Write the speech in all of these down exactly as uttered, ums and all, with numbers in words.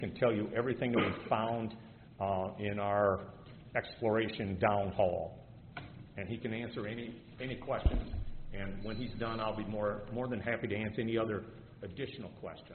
can tell you everything that we found uh, in our exploration downhole. And he can answer any any questions. And when he's done, I'll be more more than happy to answer any other additional questions.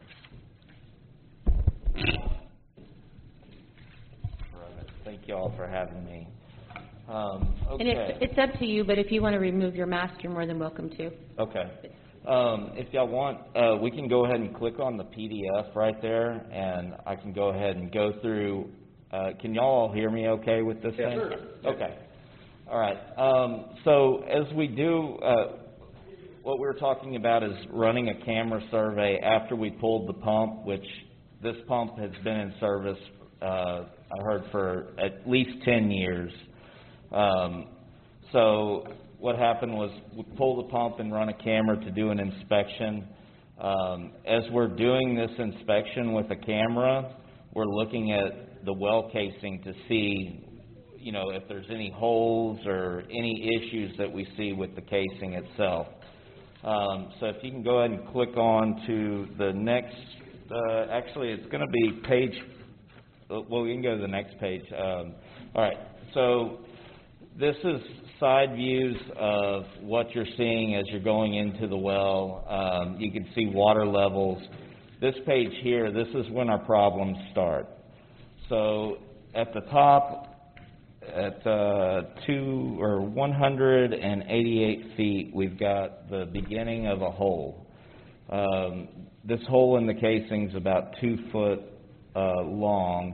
Thank you all for having me. Um, okay. And it's, it's up to you, but if you want to remove your mask, you're more than welcome to. Okay. Um, if y'all want, uh, we can go ahead and click on the P D F right there, and I can go ahead and go through. Uh, can y'all all hear me okay with this Yes, thing? sir. Okay. All right. Um, so as we do, uh, what we were talking about is running a camera survey after we pulled the pump, which this pump has been in service, uh, I heard, for at least ten years. Um, so what happened was we pull the pump and run a camera to do an inspection. Um, as we're doing this inspection with a camera, we're looking at the well casing to see, you know, if there's any holes or any issues that we see with the casing itself. Um, so if you can go ahead and click on to the next, uh, actually it's going to be page, well, we can go to the next page. Um, all right, so this is side views of what you're seeing as you're going into the well. Um, you can see water levels. This page here, this is when our problems start. So at the top, at uh, two or one hundred eighty-eight feet, we've got the beginning of a hole. Um, this hole in the casing is about two foot uh, long,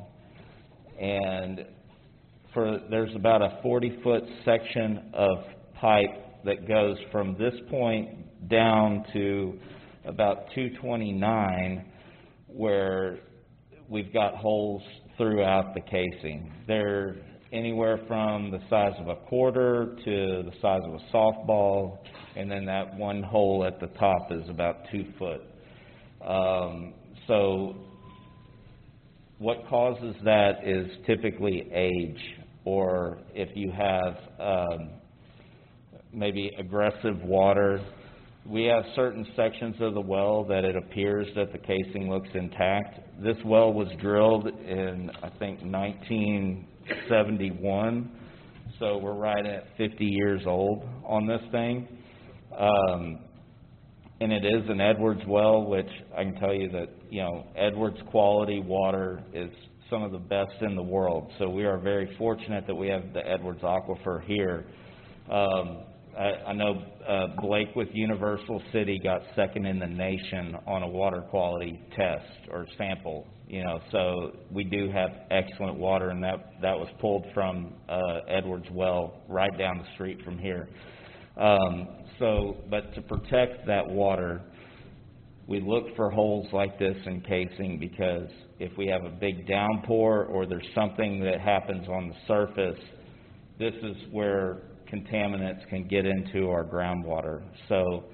and for there's about a forty foot section of pipe that goes from this point down to about two twenty-nine, where we've got holes throughout the casing. They're anywhere from the size of a quarter to the size of a softball, and then that one hole at the top is about two foot. Um, so what causes that is typically age, or if you have um, maybe aggressive water. We have certain sections of the well that it appears that the casing looks intact. This well was drilled in, I think, nineteen seventy-one, so we're right at fifty years old on this thing. Um, and it is an Edwards well, which I can tell you that, you know, Edwards quality water is some of the best in the world. So we are very fortunate that we have the Edwards aquifer here. Um, I, I know uh, Blake with Universal City got second in the nation on a water quality test or sample, you know, so we do have excellent water, and that, that was pulled from uh, Edwards well right down the street from here. Um, so, but to protect that water, we look for holes like this in casing, because if we have a big downpour or there's something that happens on the surface, this is where contaminants can get into our groundwater. So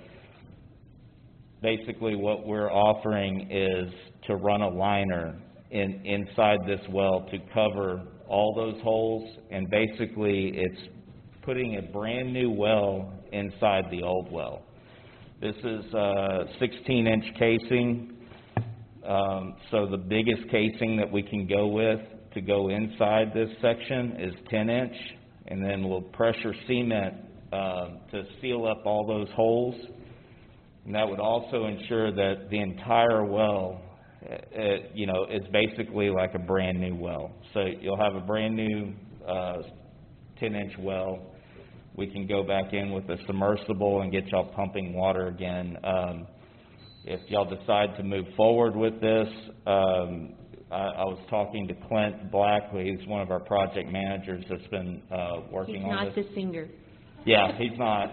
basically what we're offering is to run a liner in, inside this well to cover all those holes, and basically it's putting a brand new well inside the old well. This is a sixteen inch casing, um, so the biggest casing that we can go with to go inside this section is ten inch. And then we'll pressure cement uh, to seal up all those holes. And that would also ensure that the entire well, uh, you know, is basically like a brand new well. So you'll have a brand new uh, ten inch well. We can go back in with a submersible and get y'all pumping water again. Um, if y'all decide to move forward with this, um, I, I was talking to Clint Black, he's one of our project managers that's been uh, working he's on this. this. He's not the singer. Yeah, he's not.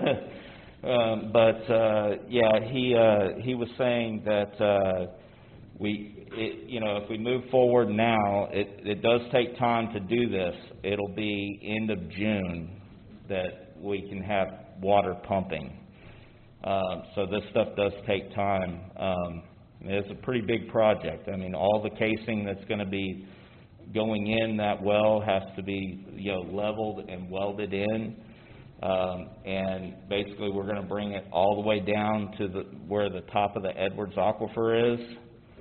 um, but uh, yeah, he uh, he was saying that uh, we, it, you know, if we move forward now, it, it does take time to do this. It'll be end of June that we can have water pumping. Um, so this stuff does take time. Um, It's a pretty big project. I mean, all the casing that's going to be going in that well has to be, you know, leveled and welded in. Um, and basically, we're going to bring it all the way down to the where the top of the Edwards aquifer is.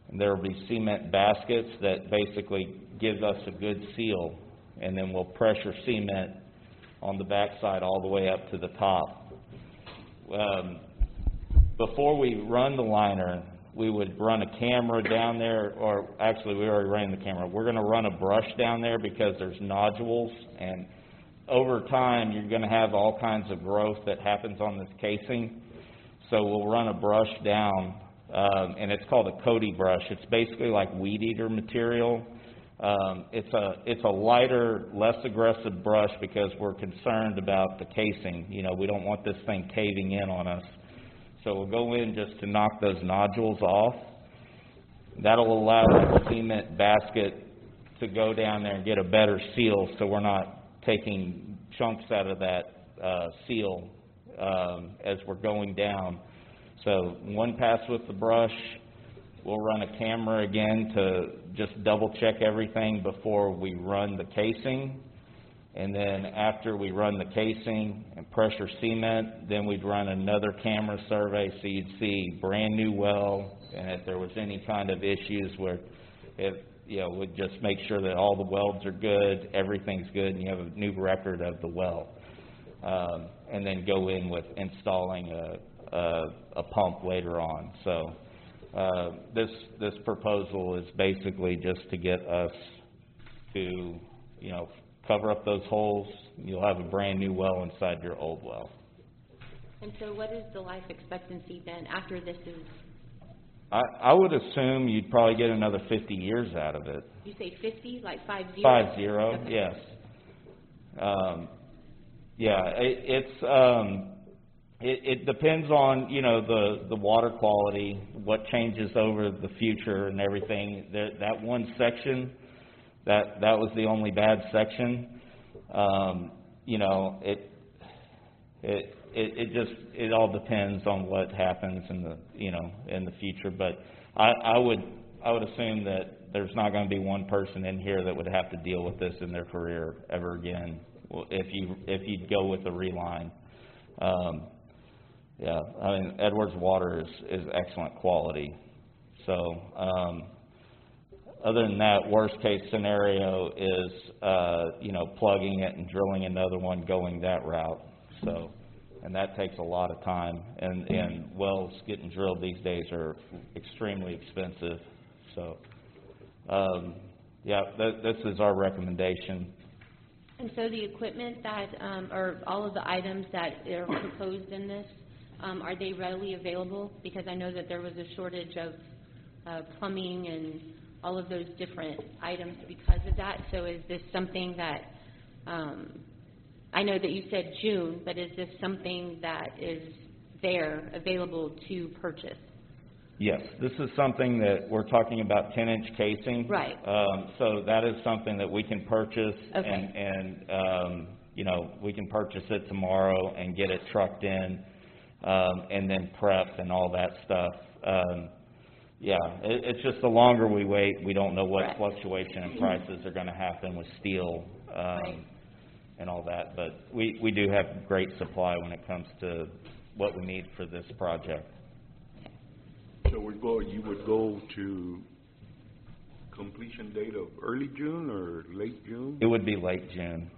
And there will be cement baskets that basically give us a good seal, and then we'll pressure cement on the backside all the way up to the top. Um, before we run the liner, we would run a camera down there, or actually we already ran the camera. We're going to run a brush down there because there's nodules, and over time you're going to have all kinds of growth that happens on this casing. So we'll run a brush down, um, and it's called a Cody brush. It's basically like weed eater material. Um, it's a it's a lighter, less aggressive brush because we're concerned about the casing. You know, we don't want this thing caving in on us. So we'll go in just to knock those nodules off. That'll allow the cement basket to go down there and get a better seal, so we're not taking chunks out of that uh, seal um, as we're going down. So one pass with the brush. We'll run a camera again to just double check everything before we run the casing. And then after we run the casing and pressure cement, then we'd run another camera survey so you'd see brand new well, and if there was any kind of issues where, if, you know, we'd just make sure that all the welds are good, everything's good, and you have a new record of the well. Um, and then go in with installing a, a, a pump later on. So uh, this this proposal is basically just to get us to, you know, cover up those holes. You'll have a brand new well inside your old well. And so what is the life expectancy then after this is, I, I would assume you'd probably get another fifty years out of it. you say fifty, like five zero? Five zero, Okay. yes. Um, yeah, it, it's um, it, it depends on, you know, the the water quality, what changes over the future and everything. That that one section, that that was the only bad section. Um, you know, it it it it just it all depends on what happens in the you know in the future. But I, I would I would assume that there's not going to be one person in here that would have to deal with this in their career ever again if you if you go with the reline. Um, yeah, I mean Edwards water is is excellent quality. So. Um, Other than that, worst case scenario is, uh, you know, plugging it and drilling another one going that route. So, and that takes a lot of time. And, and wells getting drilled these days are extremely expensive. So, um, yeah, th- this is our recommendation. And so the equipment that, um, or all of the items that are proposed in this, um, are they readily available? Because I know that there was a shortage of uh, plumbing and all of those different items because of that. So is this something that, um, I know that you said June, but is this something that is there available to purchase? Yes, this is something that we're talking about ten-inch casing. Right. Um, so that is something that we can purchase, Okay. and, and um, you know, we can purchase it tomorrow and get it trucked in, um, and then prepped and all that stuff. Um, Yeah, it, it's just the longer we wait, we don't know what Correct. fluctuation in prices are going to happen with steel um, Right. and all that. But we, we do have great supply when it comes to what we need for this project. So we go, you would go to completion date of early June or late June? It would be late June.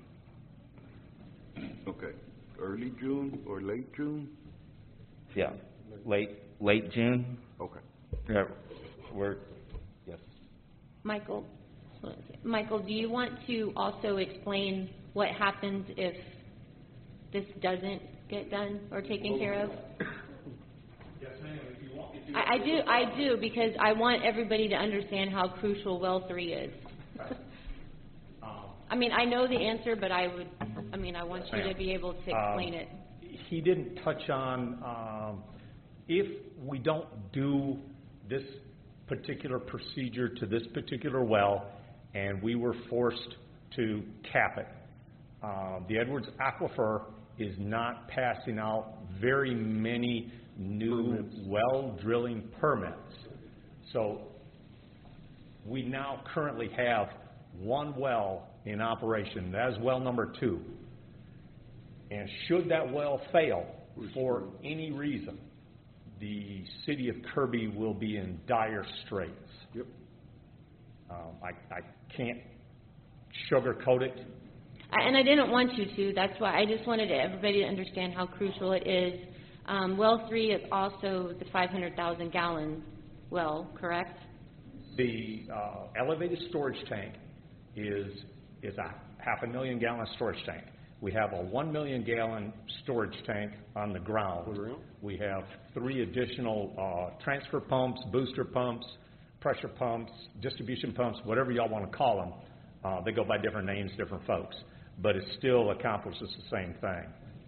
Okay, early June or late June? Yeah, late late June. Okay. Yeah, we're yes. Michael, Michael, do you want to also explain what happens if this doesn't get done or taken care of? Yes, ma'am, if you want, if you. I, I do, I do, because I want everybody to understand how crucial well three is. Um, I mean, I know the answer, but I would, I mean, I want you to Ma'am. be able to explain Um, it. He didn't touch on, um, if we don't do this particular procedure to this particular well, and we were forced to cap it, uh, the Edwards Aquifer is not passing out very many new well drilling permits. So we now currently have one well in operation. That is well number two. And should that well fail for any reason, the city of Kirby will be in dire straits. Yep. Um, I, I can't sugarcoat it. I- And I didn't want you to, that's why, I just wanted everybody to understand how crucial it is. Um, well three is also the five hundred thousand gallon well, correct? The uh, elevated storage tank is, is a half a million gallon storage tank. We have a one million gallon storage tank on the ground. Around? We have three additional uh, transfer pumps, booster pumps, pressure pumps, distribution pumps, whatever y'all want to call them. Uh, they go by different names, different folks, but it still accomplishes the same thing.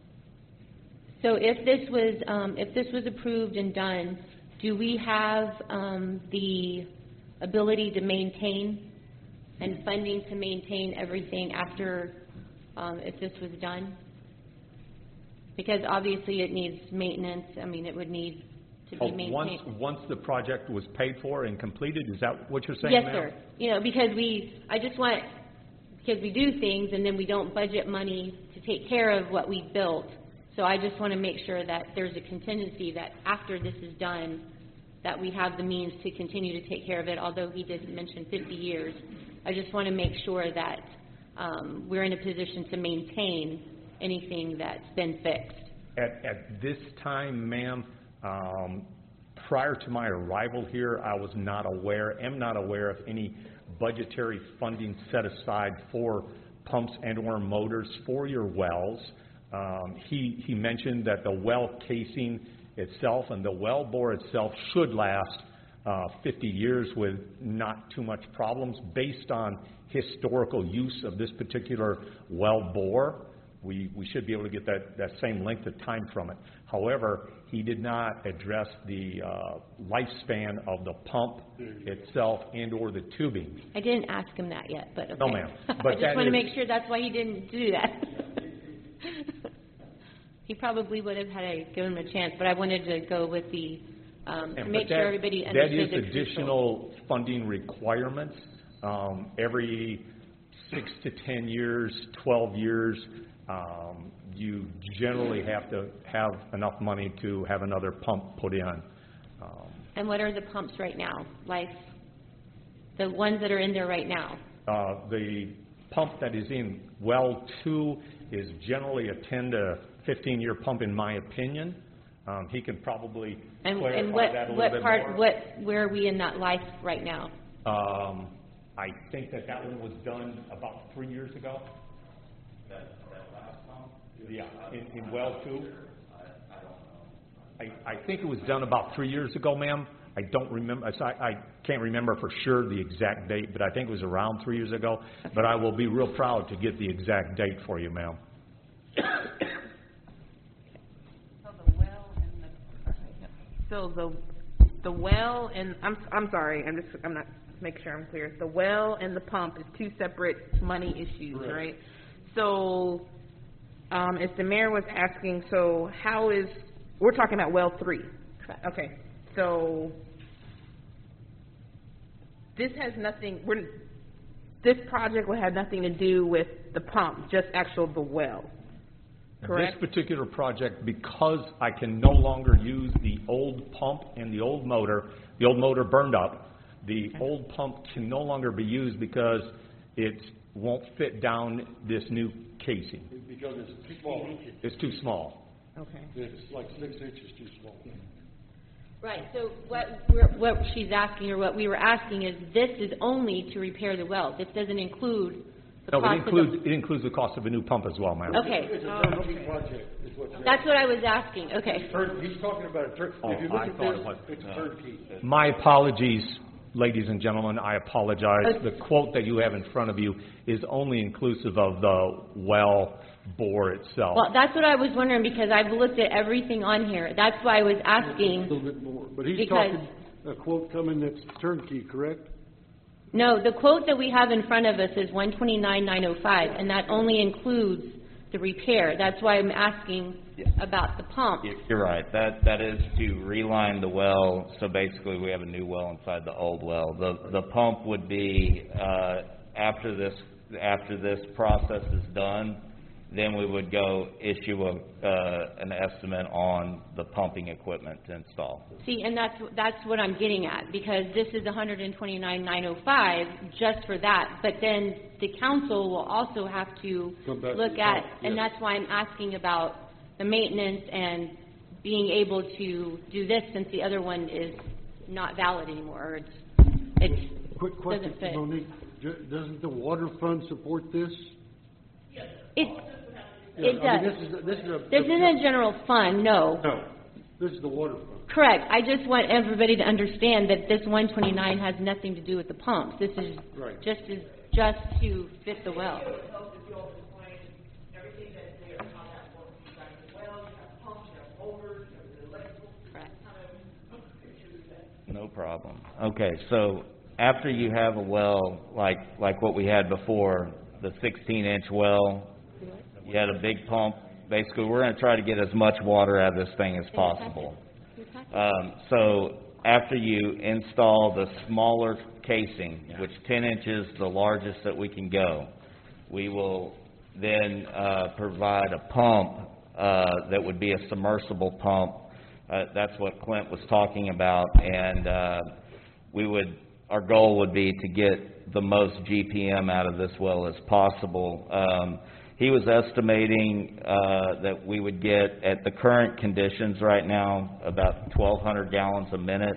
So if this was, um, if this was approved and done, do we have um, the ability to maintain and funding to maintain everything after, um, if this was done? Because obviously it needs maintenance, I mean, it would need to Oh, be once, maintained. once the project was paid for and completed, is that what you're saying, Yes, ma'am? sir. You know, because we, I just want, because we do things and then we don't budget money to take care of what we built. So I just want to make sure that there's a contingency that after this is done, that we have the means to continue to take care of it, although he did mention fifty years. I just want to make sure that um, we're in a position to maintain anything that's been fixed. At, at this time, ma'am, um, prior to my arrival here, I was not aware, am not aware of any budgetary funding set aside for pumps and or motors for your wells. Um, he, he mentioned that the well casing itself and the well bore itself should last uh, fifty years with not too much problems based on historical use of this particular well bore. We, we should be able to get that, that same length of time from it. However, he did not address the uh, lifespan of the pump itself and or the tubing. I didn't ask him that yet, but okay. No, ma'am. I But just that want to is- make sure that's why he didn't do that. He probably would have had to give him a chance, but I wanted to go with the, um, to And- make but sure that- everybody understood the That is crucial. additional funding requirements. Um, every six to ten years, twelve years, um, you generally have to have enough money to have another pump put in. Um, And what are the pumps right now? Like, the ones that are in there right now? Uh, the pump that is in well two is generally a ten to fifteen year pump, in my opinion. Um, he can probably And, clarify and what, that a little what bit part, more. what, where are we in that life right now? Um, I think that that one was done about three years ago. That, that last pump? Yeah, in, in well two. I, I think it was done about three years ago, ma'am. I don't remember, I, I can't remember for sure the exact date, but I think it was around three years ago. But I will be real proud to get the exact date for you, ma'am. So the well and the, so the, the well and, I'm, I'm sorry, I'm just, I'm not, make sure I'm clear. The well and the pump is two separate money issues, Correct. right? So, um, as the mayor was asking, so how is, we're talking about well three. Correct. Okay, so this has nothing, we're, this project will have nothing to do with the pump, just actual the well, correct? This particular project, because I can no longer use the old pump and the old motor, the old motor burned up, the old pump can no longer be used because it won't fit down this new casing. Because it's too small. It's too small. Okay. It's like six inches too small. Right, so what we're, what she's asking, or what we were asking is, this is only to repair the well. This doesn't include the No, cost it of includes, the... it includes the cost of a new pump as well, ma'am. Okay, It's a turnkey project, is what you're. that's what I was asking, okay. Turn- He's talking about a turn, Oh, if you look I at thought it was- this, it's a turnkey. My apologies, ladies and gentlemen, I apologize. Okay. The quote that you have in front of you is only inclusive of the well bore itself. Well, that's what I was wondering, because I've looked at everything on here. That's why I was A asking. little bit more, but he's Because- talking, a quote coming that's turnkey, correct? No, the quote that we have in front of us is one twenty-nine nine oh five, and that only includes the repair. That's why I'm asking about the pump. You- You're right. That, that is to reline the well, so basically we have a new well inside the old well. The, the pump would be, uh, after this, after this process is done, then we would go issue a, uh, an estimate on the pumping equipment to install. See, and that's, that's what I'm getting at, because this is one hundred twenty-nine thousand nine hundred five just for that, but then the council will also have to Come back to look the at, top, and yes. that's why I'm asking about the maintenance and being able to do this, since the other one is not valid anymore, or it's, it's, Quick question, doesn't fit. Monique, Ju- doesn't the water fund support this? It, Yeah, it I mean, does. this is, a- this is a. This isn't a general fund, no. No, this is the water fund. Correct. I just want everybody to understand that this one twenty-nine has nothing to do with the pumps. This is Right. just, is just to fit the well. Correct. No problem. Okay, so after you have a well, like, like what we had before, the sixteen inch well, you had a big pump, basically, we're gonna try to get as much water out of this thing as possible. Um, so after you install the smaller casing, which ten inches is the largest that we can go, we will then, uh, provide a pump, uh, that would be a submersible pump. Uh, that's what Clint was talking about, and, uh, we would, our goal would be to get the most G P M out of this well as possible. Um, he was estimating, uh, that we would get, at the current conditions right now, about twelve hundred gallons a minute.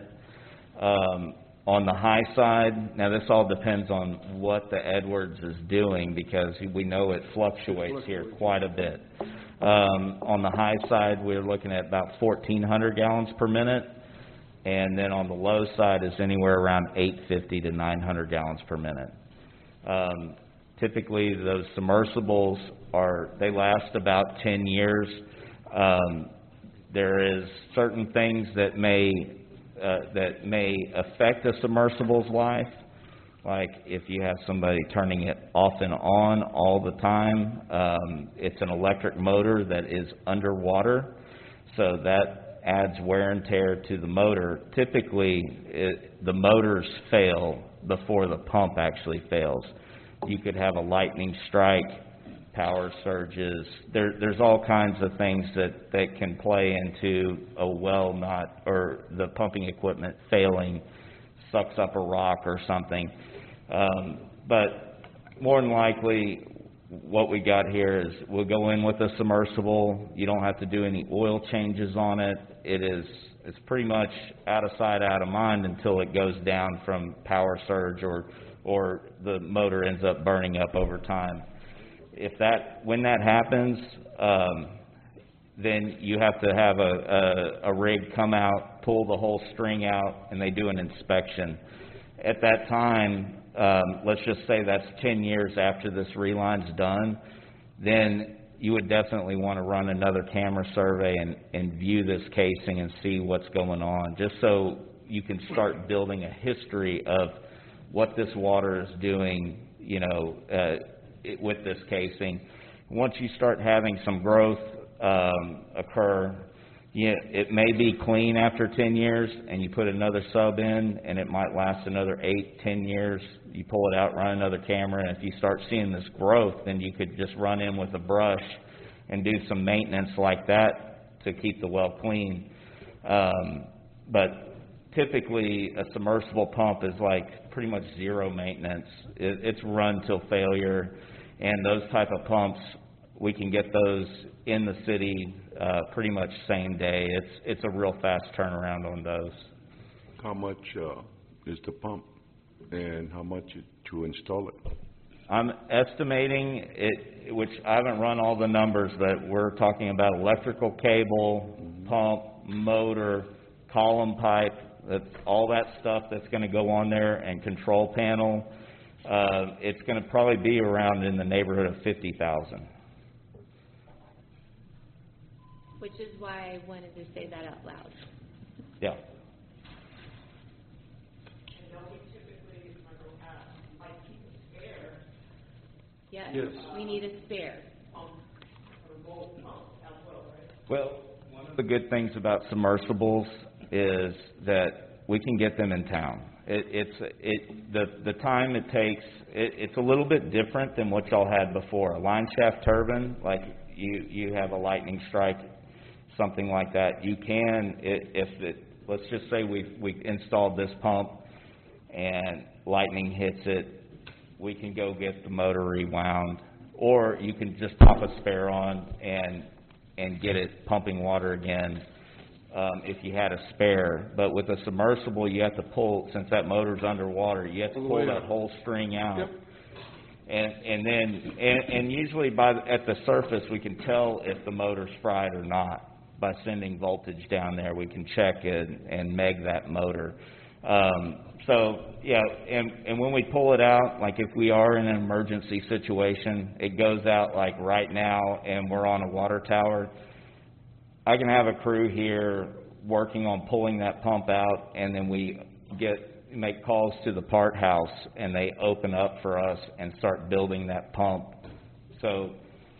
Um, on the high side, now this all depends on what the Edwards is doing, because we know it fluctuates here quite a bit. Um, on the high side, we're looking at about fourteen hundred gallons per minute, and then on the low side is anywhere around eight fifty to nine hundred gallons per minute. Um, typically, those submersibles are, they last about ten years. Um, there is certain things that may, uh, that may affect a submersible's life, like if you have somebody turning it off and on all the time. Um, it's an electric motor that is underwater, so that adds wear and tear to the motor. Typically, it, the motors fail before the pump actually fails. You could have a lightning strike, power surges. There, there's all kinds of things that, that can play into a well not, or the pumping equipment failing, sucks up a rock or something. Um, but more than likely, what we got here is we'll go in with a submersible. You don't have to do any oil changes on it. It is, it's pretty much out of sight, out of mind until it goes down from power surge or, or the motor ends up burning up over time. If that, when that happens, um, then you have to have a, a, a rig come out, pull the whole string out, and they do an inspection. At that time, um, let's just say that's ten years after this reline's done, then you would definitely want to run another camera survey and, and view this casing and see what's going on, just so you can start building a history of what this water is doing, you know, uh, it, with this casing. Once you start having some growth um, occur, yeah, it may be clean after ten years, and you put another sub in, and it might last another eight, ten years. You pull it out, run another camera, and if you start seeing this growth, then you could just run in with a brush and do some maintenance like that to keep the well clean. Um, but typically, a submersible pump is like pretty much zero maintenance. It, it's run till failure, and those type of pumps, we can get those in the city uh, pretty much same day. It's it's a real fast turnaround on those. How much, uh, is the pump and how much it- to install it? I'm estimating it, which I haven't run all the numbers, but we're talking about electrical cable, pump, motor, column pipe, that's all that stuff that's going to go on there, and control panel. Uh, it's going to probably be around in the neighborhood of fifty thousand. Which is why I wanted to say that out loud. Yeah. Yes, Yes. we need a spare. Well, one of the good things about submersibles is that we can get them in town. It, it's, it, the, the time it takes, it, it's a little bit different than what y'all had before. A line shaft turbine, like you, you have a lightning strike, something like that. You can, i- if it, let's just say we, we installed this pump and lightning hits it, we can go get the motor rewound. Or you can just pop a spare on and, and get it pumping water again. Um, if you had a spare, but with a submersible, you have to pull, since that motor's underwater, you have to All the pull way that up. whole string out. Yep. And, and then, and, and usually by, the- at the surface, we can tell if the motor's fried or not. By sending voltage down there, we can check and, and meg that motor. Um, so, yeah, and, and when we pull it out, like if we are in an emergency situation, it goes out like right now and we're on a water tower, I can have a crew here working on pulling that pump out, and then we get make calls to the part house, and they open up for us and start building that pump. So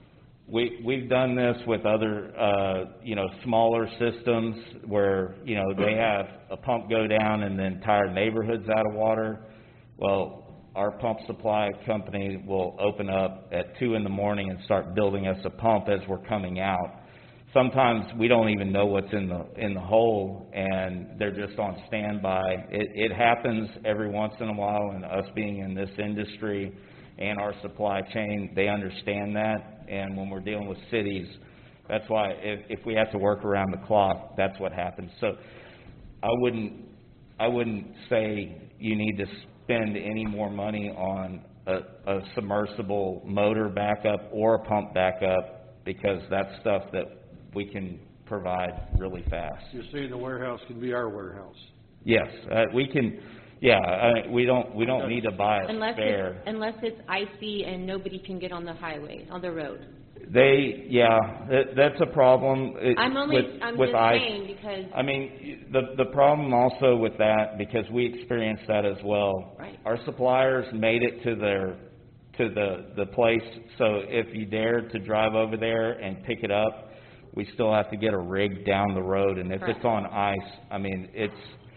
we we've done this with other uh, you know smaller systems where you know they have a pump go down and the entire neighborhood's out of water. Well, our pump supply company will open up at two in the morning and start building us a pump as we're coming out. Sometimes we don't even know what's in the in the hole, and they're just on standby. It, it happens every once in a while, and us being in this industry and our supply chain, they understand that. And when we're dealing with cities, that's why if, if we have to work around the clock, that's what happens. So I wouldn't I wouldn't say you need to spend any more money on a, a submersible motor backup or a pump backup, because that's stuff that we can provide really fast. You're saying the warehouse can be our warehouse. Yes, uh, we can. Yeah, I, we don't we don't need to buy a Unless spare. it's, unless it's icy and nobody can get on the highway, on the road. They yeah, that, that's a problem. It- I'm only, with, I'm with just ice. saying because, I mean, the the problem also with that, because we experienced that as well. Right. Our suppliers made it to their to the the place. So if you dared to drive over there and pick it up, we still have to get a rig down the road. And if Correct. it's on ice, I mean, it's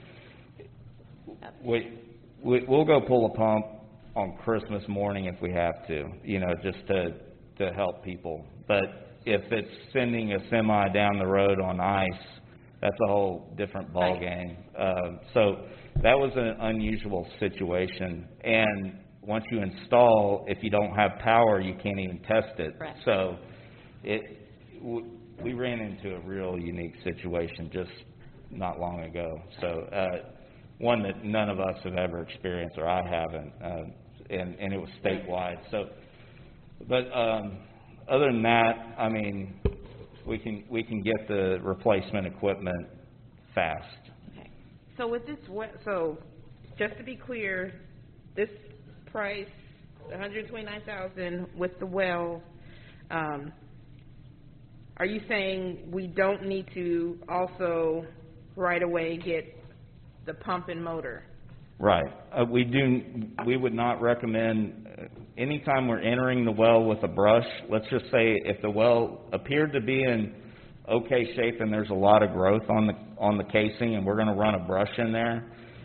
we, we we'll go pull a pump on Christmas morning if we have to, you know, just to to help people. But if it's sending a semi down the road on ice, that's a whole different ball Right. game. Uh, so that was an unusual situation. And once you install, if you don't have power, you can't even test it. Correct. So it w- we ran into a real unique situation just not long ago. So uh, one that none of us have ever experienced, or I haven't, uh, and, and it was statewide. So, but um, other than that, I mean, we can we can get the replacement equipment fast. Okay. So with this, we- so just to be clear, this price, one hundred twenty-nine thousand with the well, um, are you saying we don't need to also right away get the pump and motor? Right. Uh, we do. We would not recommend uh, anytime we're entering the well with a brush. Let's just say if the well appeared to be in okay shape and there's a lot of growth on the on the casing, and we're going to run a brush in there,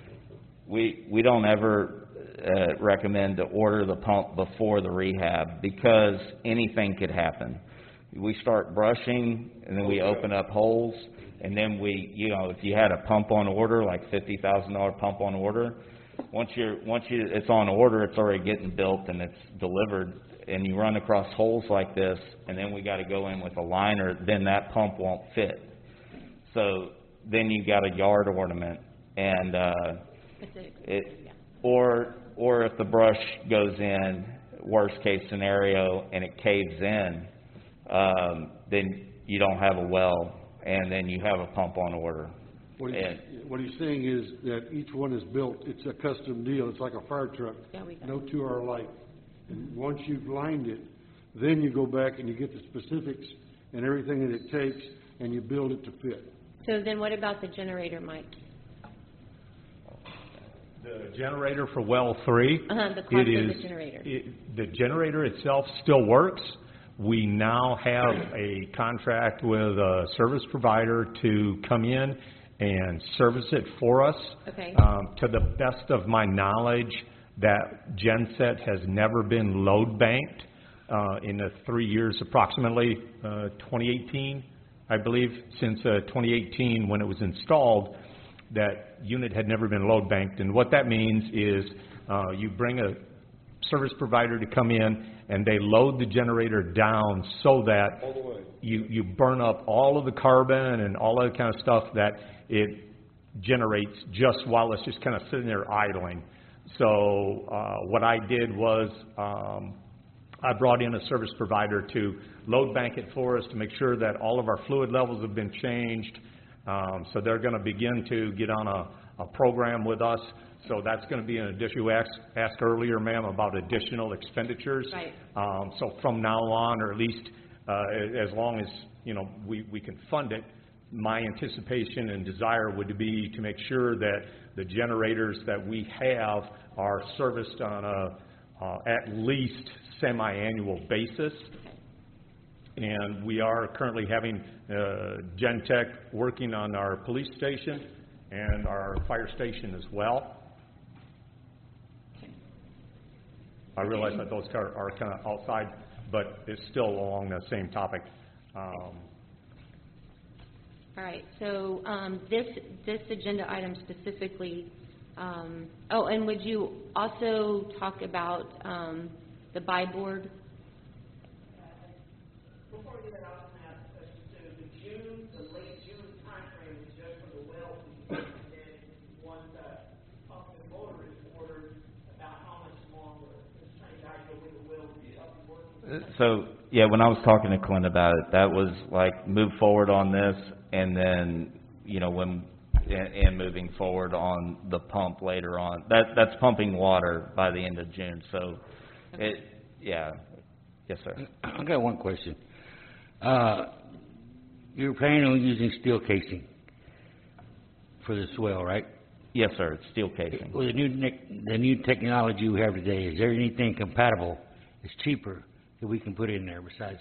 we we don't ever uh, recommend to order the pump before the rehab, because anything could happen. We start brushing, and then we open up holes. And then we, you know, if you had a pump on order, like fifty thousand dollar pump on order, once you're, once you, it's on order, it's already getting built and it's delivered, and you run across holes like this, and then we got to go in with a liner, then that pump won't fit. So then you got a yard ornament, and uh, it, or or if the brush goes in, worst case scenario, and it caves in, um, then you don't have a well. And then you have a pump on order. What he's, And- what he's saying is that each one is built, it's a custom deal, it's like a fire truck. Yeah, we got No two are alike. And once you've lined it, then you go back and you get the specifics and everything that it takes, and you build it to fit. so then what about the generator, Mike? The generator for well three. Uh-huh, the cost it of the is- generator. it- The generator itself still works. We now have a contract with a service provider to come in and service it for us. Okay. Um, to the best of my knowledge, that genset has never been load banked uh, in the three years approximately, uh, twenty eighteen, I believe, since uh, twenty eighteen when it was installed, that unit had never been load banked. And what that means is uh, you bring a service provider to come in and they load the generator down so that All the way. you, you burn up all of the carbon and all that kind of stuff that it generates just while it's just kind of sitting there idling. So uh, what I did was um, I brought in a service provider to load bank it for us to make sure that all of our fluid levels have been changed. Um, so they're going to begin to get on a, a program with us. So that's going to be an addition. You asked, asked earlier, ma'am, about additional expenditures. Right. Um, so from now on, or at least uh, as long as, you know, we, we can fund it, my anticipation and desire would be to make sure that the generators that we have are serviced on a uh, at least semi-annual basis. And we are currently having uh, Gentech working on our police station and our fire station as well. I realize that those are, are kind of outside, but it's still along the same topic. Um, All right, so um, this, this agenda item specifically, um, oh, and would you also talk about um, the buy board? Before we get out on that, question two, the June, the late June timeframe is just for the well, and then once the pump and motor is ordered, about how much longer? Just trying to idea when the well will be up and working. So, yeah, when I was talking to Clint about it, that was like, move forward on this, and then, you know, when, and, and moving forward on the pump later on. That, that's pumping water by the end of June, so it, yeah. Yes, sir. I got one question. Uh, you're planning on using steel casing for this well, right? Yes, sir, it's steel casing. With the new, nec- the new technology we have today, is there anything compatible, it's cheaper, that we can put in there besides?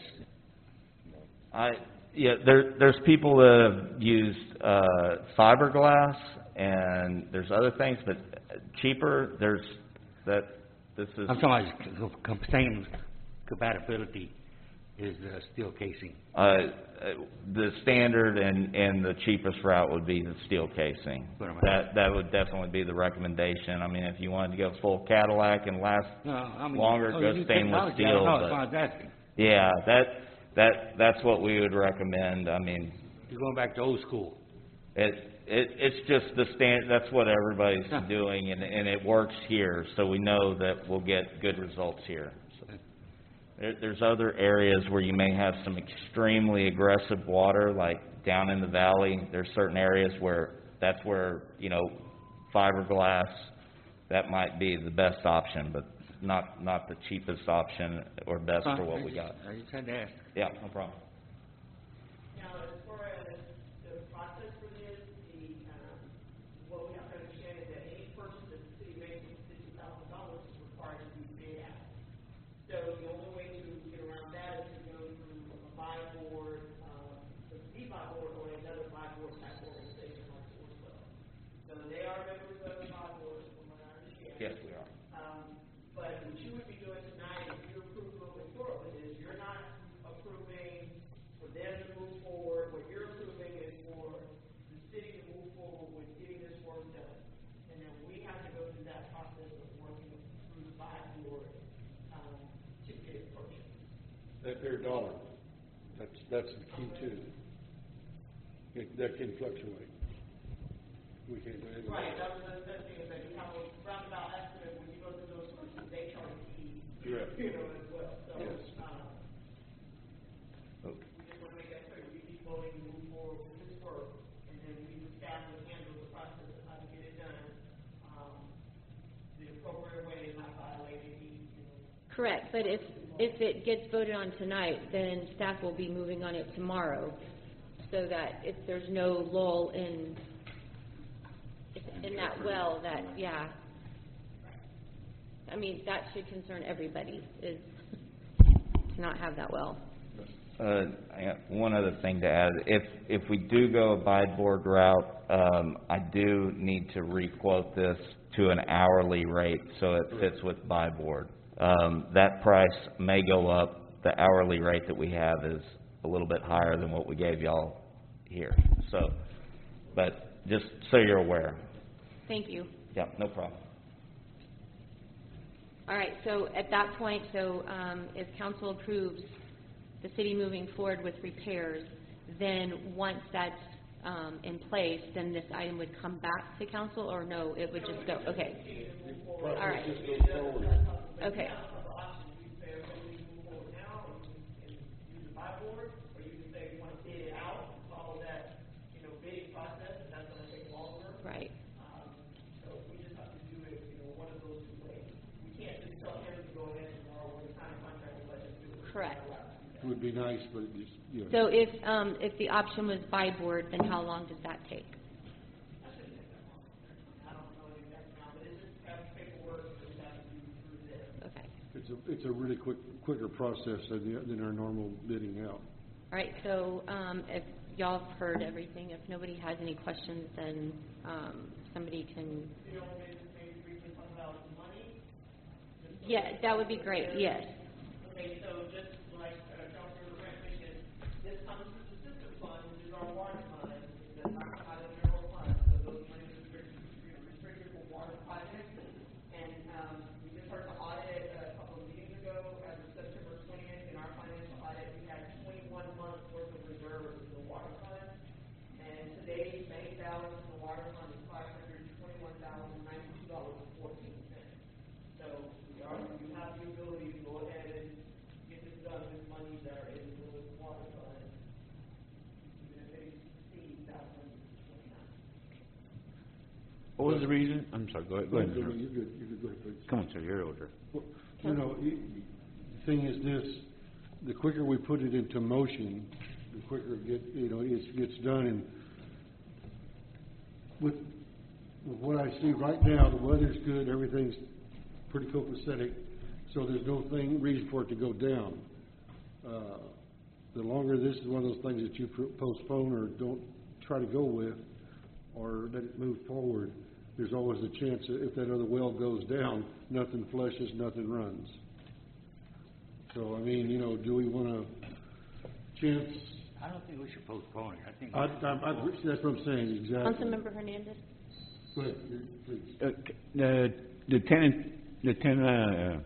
I, yeah, there, there's people that have used uh, fiberglass, and there's other things, but cheaper, there's, that, this is... I'm talking about c- c- same compatibility is the steel casing. Uh, the standard and, and the cheapest route would be the steel casing. What am I- That, that would definitely be the recommendation. I mean, if you wanted to go full Cadillac and last No, I mean, longer, oh, go you stainless technology, I steel, don't know, but- that's why I was asking. yeah, that, that, that's what we would recommend. I mean, You're going back to old school. it, it, it's just the stand, that's what everybody's Huh. doing, and, and it works here, so we know that we'll get good results here. So, there, there's other areas where you may have some extremely aggressive water, like down in the valley. There's certain areas where that's where, you know, fiberglass, that might be the best option, but not, not the cheapest option or best Huh, for what I we just- got. I just had to ask. Yeah, no problem. Now, as far as the process for this, the, um, what we have to understand is that any purchase that the city makes of fifty thousand dollars is required to be bid out. So the only way to get around that is to go through a buy board, uh, the buy board or another buy board type organization like Sourcewell. So they are members of the buy board, from what I understand. Yes, we are. Um, but what you would be doing tonight, if you approve moving forward with this, you're not approving for them to move forward. What you're approving is for the city to move forward with getting this work done. And then we have to go through that process of working through the buy board, um, to get it purchased. That there dollar, that's, that's the key too. It, that can fluctuate. We can't do anything. Right, that was the, that thing is that you have a roundabout estimate when you go through those sources, they charge a fee, Correct. you know, as well. So, Yes. um, we just want to make that clear, we be voting to move forward with this work, and then we would staff would handle the process of how to get it done, um, the appropriate way and not violate any, you know. Correct, but if, if it gets voted on tonight, then staff will be moving on it tomorrow, so that if there's no lull in, in that well, that, yeah. I mean, that should concern everybody, is to not have that well. Uh, I got one other thing to add. If, if we do go a buy board route, um, I do need to requote this to an hourly rate so it fits with buy board. Um, that price may go up. The hourly rate that we have is a little bit higher than what we gave y'all here. So, but just so you're aware. Thank you. Yeah, no problem. All right, so at that point, so um, if council approves the city moving forward with repairs, then once that's um, in place, then this item would come back to council, or no, it would just go, okay. All right. Okay. Right. Correct. It would be nice, but it just, you know. So if, um, if the option was buy board, then how long does that take? Okay. It's a, it's a really quick, quicker process than, the- than our normal bidding out. All right, so, um, if y'all have heard everything, if nobody has any questions, then, um, somebody can. Yeah, that would be great, yes. Okay, so just like, uh, Councilor Grant mentioned, this comes through the system fund, which is our water fund, that's not out of the general fund, so those monies are restricted, you know, restricted for water projects. And, um, we just heard the audit uh, a couple of meetings ago, as of September twentieth, in our financial audit, we had twenty-one months worth of reserves in the water fund. And today's bank balance in the water fund is five hundred twenty-one thousand ninety-two dollars and fourteen cents. So we are, we have the ability to go ahead and get this done with monies that are in the water fund, even if they exceed that one twenty-nine. What was the reason? I'm sorry, go ahead, go ahead. You're sir. good, you're good, go ahead, please. Come on, sir, you're older. Well, You know, y- the thing is this, the quicker we put it into motion, the quicker it get, you know, it gets done. And with, with what I see right now, the weather's good, everything's pretty copacetic, so there's no thing, reason for it to go down. Uh, The longer this is one of those things that you pro- postpone or don't try to go with, or let it move forward, there's always a chance that if that other well goes down, nothing flushes, nothing runs. So, I mean, you know, do we want to chance? I don't think we should postpone it. I think. I, I, I, that's what I'm saying, exactly. Councilmember Hernandez? Go ahead, please. Uh, c- The, the ten, the ten, uh,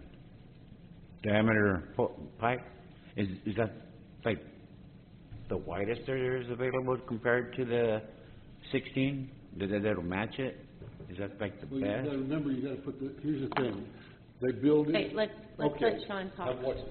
diameter po- pipe, is, is that like the widest there is available compared to the sixteen? That, that- that'll match it? Is that like the Well, you best? gotta remember, you gotta put the, here's the thing, they build it. Okay, let's, let's Okay. let Sean talk. I've watched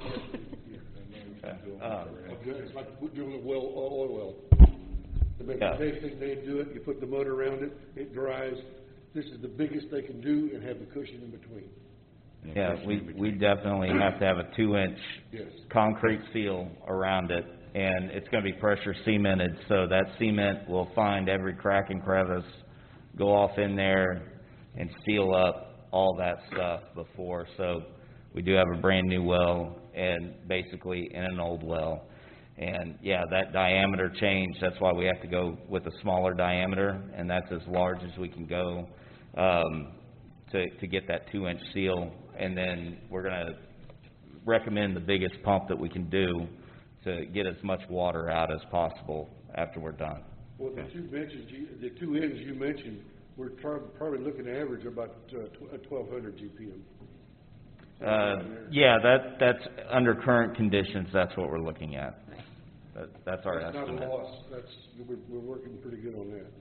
Uh, It's like doing a well, oil well. They make Yeah. a casing, they do it, you put the motor around it, it dries. This is the biggest they can do and have the cushion in between. Yeah, we, we definitely have to have a two-inch Yes. concrete seal around it, and it's gonna be pressure cemented, so that cement will find every crack and crevice, go off in there and seal up all that stuff before. So we do have a brand-new well and basically in an old well. And, yeah, that diameter change, that's why we have to go with a smaller diameter, and that's as large as we can go, um, to, to get that two-inch seal. And then we're gonna recommend the biggest pump that we can do to get as much water out as possible after we're done. Well, the two benches, you, the two ends you mentioned, we're prob- probably looking to average about uh, twelve hundred G P M. Uh, yeah, that, that's, under current conditions, that's what we're looking at. That, that's our That's not estimate. a loss, that's, we're, we're working pretty good on that.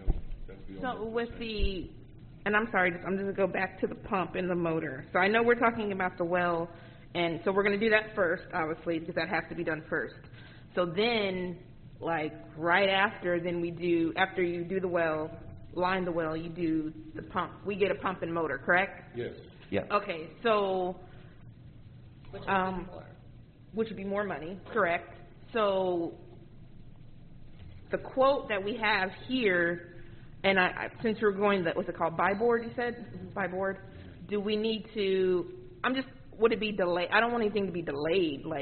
So with the, and I'm sorry, just, I'm just gonna go back to the pump and the motor. So I know we're talking about the well, and so we're gonna do that first, obviously, because that has to be done first. So then, like, right after, then we do, after you do the well, line the well, you do the pump. We get a pump and motor, correct? Yes. Yeah. Okay, so, Which would be um, more. which would be more money, correct? So, the quote that we have here, and I, I since we're going, that what's it called, buy board, you said? Buy board? Do we need to, I'm just, would it be delayed? I don't want anything to be delayed, like,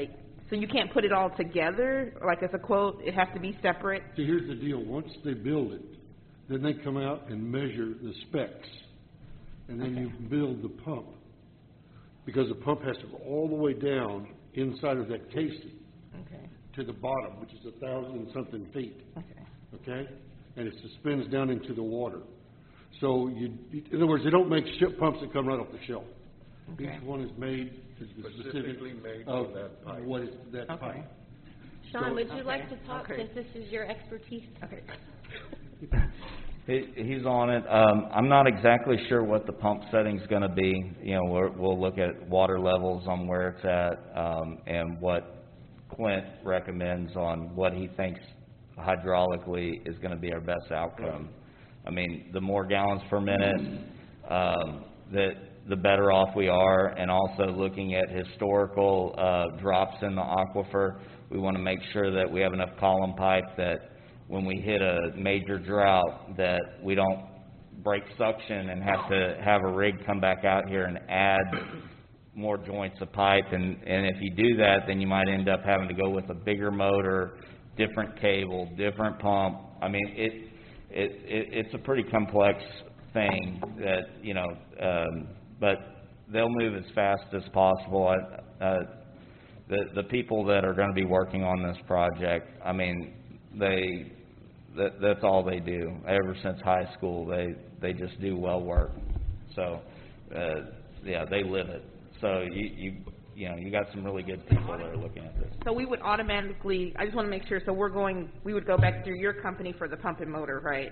So you can't put it all together, like as a quote, it has to be separate? See, here's the deal, once they build it, then they come out and measure the specs, and then you build the pump. Because the pump has to go all the way down inside of that casing Okay, to the bottom, which is a thousand and something feet, okay. okay? And it suspends down into the water. So you, in other words, they don't make ship pumps that come right off the shelf. Okay. Each one is made, is the specific Specifically made of for that pipe. what is that Okay. pipe. Sean, would you Okay, like to talk okay. since this is your expertise? Okay. He, he's on it. Um, I'm not exactly sure what the pump setting's gonna be. You know, we're, we'll look at water levels on where it's at, um, and what Clint recommends on what he thinks hydraulically is gonna be our best outcome. I mean, the more gallons per minute, um, the, the better off we are, and also looking at historical, uh, drops in the aquifer. We wanna make sure that we have enough column pipe that when we hit a major drought, that we don't break suction and have to have a rig come back out here and add more joints of pipe. And, and if you do that, then you might end up having to go with a bigger motor, different cable, different pump. I mean, it, it, it it's a pretty complex thing that, you know, um, but they'll move as fast as possible. I, uh, the, the people that are gonna be working on this project, I mean, they, that, that's all they do. Ever since high school, they, they just do well work. So, uh, yeah, they live it. So you, you, you know, you got some really good people that are looking at this. So we would automatically, I just want to make sure, so we're going, we would go back through your company for the pump and motor, right?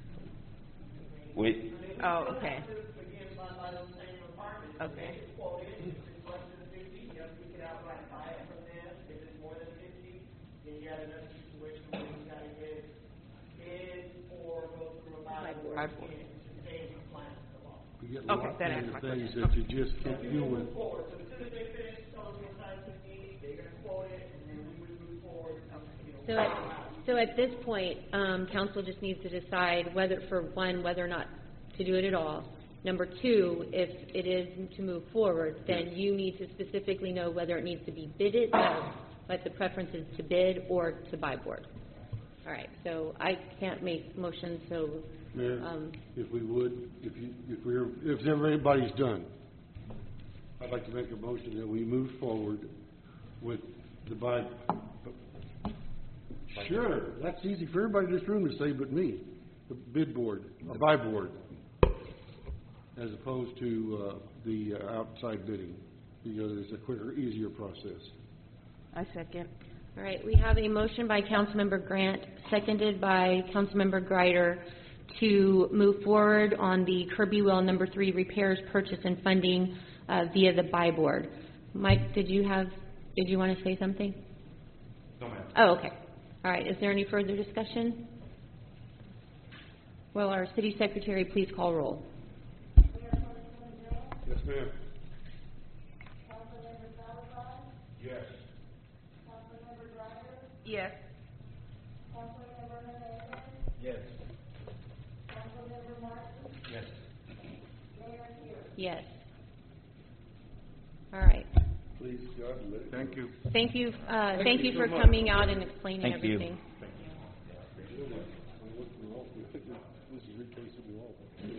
We, Oh, okay. Again, by, by those same departments. Okay. If it's quoted, if it's less than fifty, you have to pick it out right, buy it from them. If it's more than fifty, then you have another situation where you gotta get bid or go through a buy board. Buy board. And stay in compliance with the law. You get Okay, lots that of answers my things question. that you just can't deal with. Forward, so as soon as they finish, tell us what size they need, they're gonna quote it, and then we would move forward, you know. So at, so at this point, um, council just needs to decide whether, for one, whether or not to do it at all. Number two, if it is to move forward, then you need to specifically know whether it needs to be bidded, uh, like the preference is to bid or to buy board. All right, so I can't make motions, so, Mayor, um, if we would, if you, if we're, if everybody's done, I'd like to make a motion that we move forward with the buy. Sure, that's easy for everybody in this room to say but me, the bid board, a buy board, as opposed to, uh, the uh, outside bidding, because it's a quicker, easier process. I second. all right, we have a motion by Councilmember Grant, seconded by Councilmember Greider, to move forward on the Kirby Well Number Three repairs, purchase, and funding uh, via the buy board. Mike, did you have, did you want to say something? No, ma'am. Oh, okay. All right, is there any further discussion? Will our city secretary please call roll? Yes, ma'am. Yes. Yes. Yes. Yes. Yes. All right. Please, God, let it. Thank you. Thank you, uh, thank you you for so much. coming out and explaining Thank you. everything. This is your case of the law.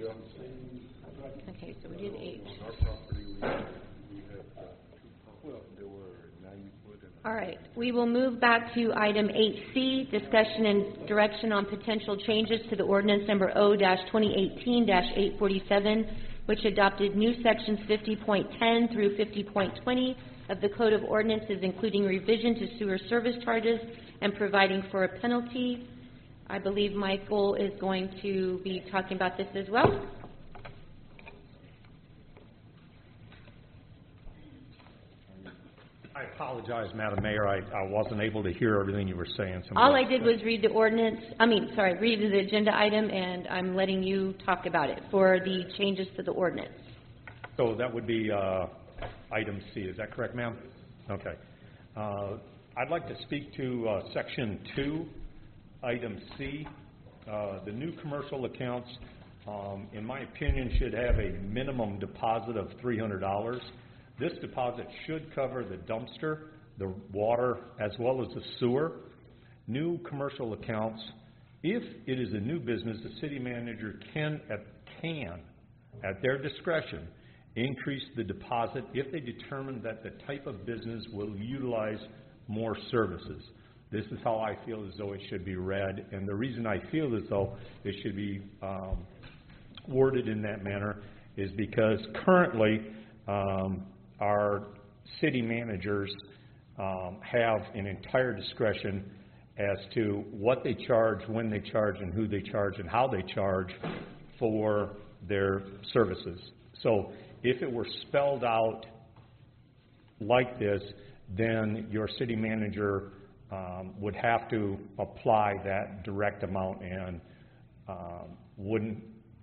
Okay, so we did H. On our property, we, we have, uh, well, there were ninety foot and. All right, we will move back to item eight C, discussion and direction on potential changes to the ordinance number O twenty eighteen eight forty-seven, which adopted new sections fifty point ten through fifty point twenty of the Code of Ordinances, including revision to sewer service charges and providing for a penalty. I believe Michael is going to be talking about this as well. I apologize, Madam Mayor, I, I wasn't able to hear everything you were saying. Some of All the- I did was read the ordinance, I mean, sorry, read the agenda item, and I'm letting you talk about it for the changes to the ordinance. So that would be uh, item C, is that correct, ma'am? Okay. Uh, I'd like to speak to uh, section two, item C. Uh, The new commercial accounts, um, in my opinion, should have a minimum deposit of three hundred dollars. This deposit should cover the dumpster the water as well as the sewer. New commercial accounts, if it is a new business, the city manager can, at, can, at their discretion, increase the deposit if they determine that the type of business will utilize more services. This is how I feel as though it should be read, and the reason I feel as though it should be um, worded in that manner is because currently um, our city managers um, have an entire discretion as to what they charge, when they charge, and who they charge, and how they charge for their services. So if it were spelled out like this, then your city manager um, would have to apply that direct amount and um, wouldn't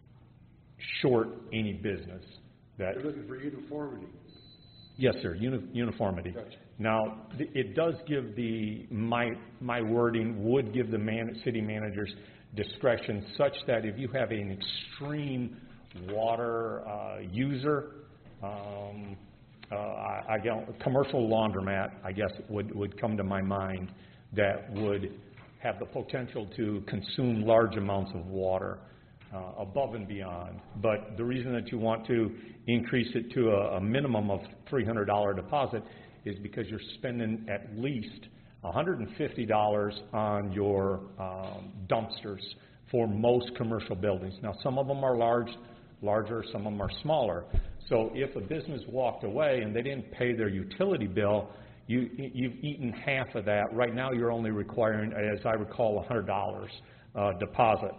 short any business. That They're looking for uniformity. Yes, sir, uni- uniformity. Gotcha. Now, th- it does give the, my, my wording would give the man, city managers discretion such that if you have an extreme water uh, user, um, uh, I, I don't, commercial laundromat, I guess, would, would come to my mind, that would have the potential to consume large amounts of water uh, above and beyond. But the reason that you want to increase it to a, a minimum of three hundred dollars deposit is because you're spending at least one hundred fifty dollars on your um, dumpsters for most commercial buildings. Now, some of them are large, larger, some of them are smaller. So if a business walked away and they didn't pay their utility bill, you, you've eaten half of that. Right now, you're only requiring, as I recall, one hundred dollars uh, deposit.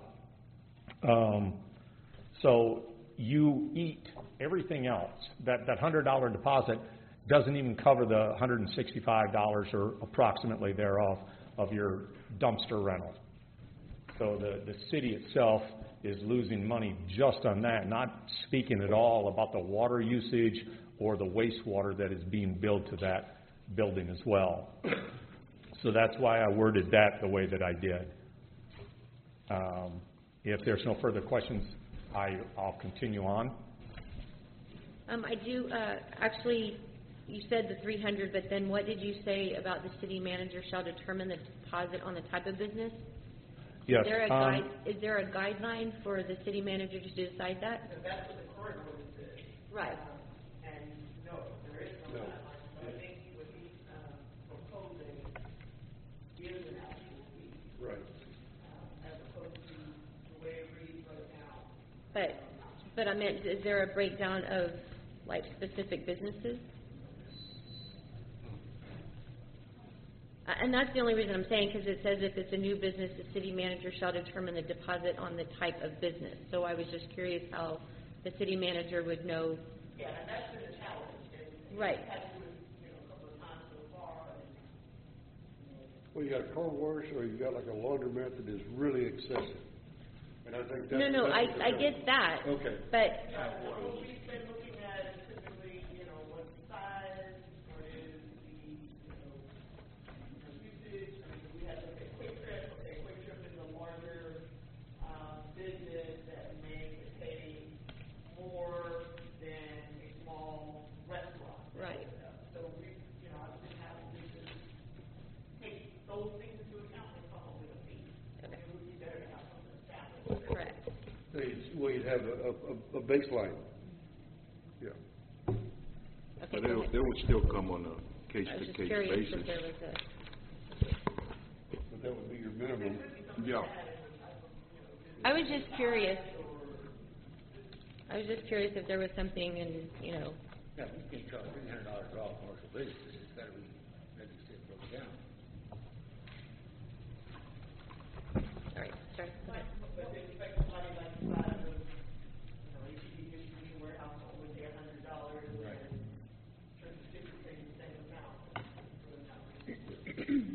Um, so you eat everything else. That, that one hundred dollars deposit doesn't even cover the one hundred sixty-five dollars or approximately thereof of your dumpster rental. So the, the city itself is losing money just on that, not speaking at all about the water usage or the wastewater that is being billed to that building as well. So that's why I worded that the way that I did. Um, if there's no further questions, I, I'll continue on. Um, I do, uh, actually, you said the three hundred, but then what did you say about the city manager shall determine the deposit on the type of business? Yes. Is there a um, guide, is there a guideline for the city manager to decide that? That's what the current ordinance is. Right. And no, there is no guideline, but I think what he's, um, proposing is an actual fee, Right. um, as opposed to the way it reads right now. But, but I meant, is there a breakdown of, like, specific businesses? Uh, And that's the only reason I'm saying, because it says if it's a new business, the city manager shall determine the deposit on the type of business. So I was just curious how the city manager would know. Yeah, and that's been a challenge, and Right. we've had to do it, you know, a couple of times so far, and Well, you got a car wash or you got like a laundromat that is really excessive. And I think that's. No, no, that's I, what the- I get that. Okay. But, what we've been looking at is typically, you know, what size, what is the, you know, usage, I mean, we had to look at Quick Trip, okay, Quick Trip is a larger, um, business that may pay more than a small restaurant. right. So we, you know, I've been having to just take those things into account and come up with a fee. Okay. It would be better to have something established. Correct. It's- Well, you'd have a, a, a baseline. Yeah. Okay, But go they, ahead. they would still come on a I was just case-to-case curious basis. if there was a, But that would be your minimum. Yeah. I was just curious. I was just curious if there was something in, you know, Yeah, you can't charge three hundred dollars for all commercial businesses, it's gotta be, like you said, broken down. all right, sorry, go ahead. But they expect somebody like the size of, you know, H E B distribution warehouse would pay a hundred dollars and Church of City pay the same amount. Really not.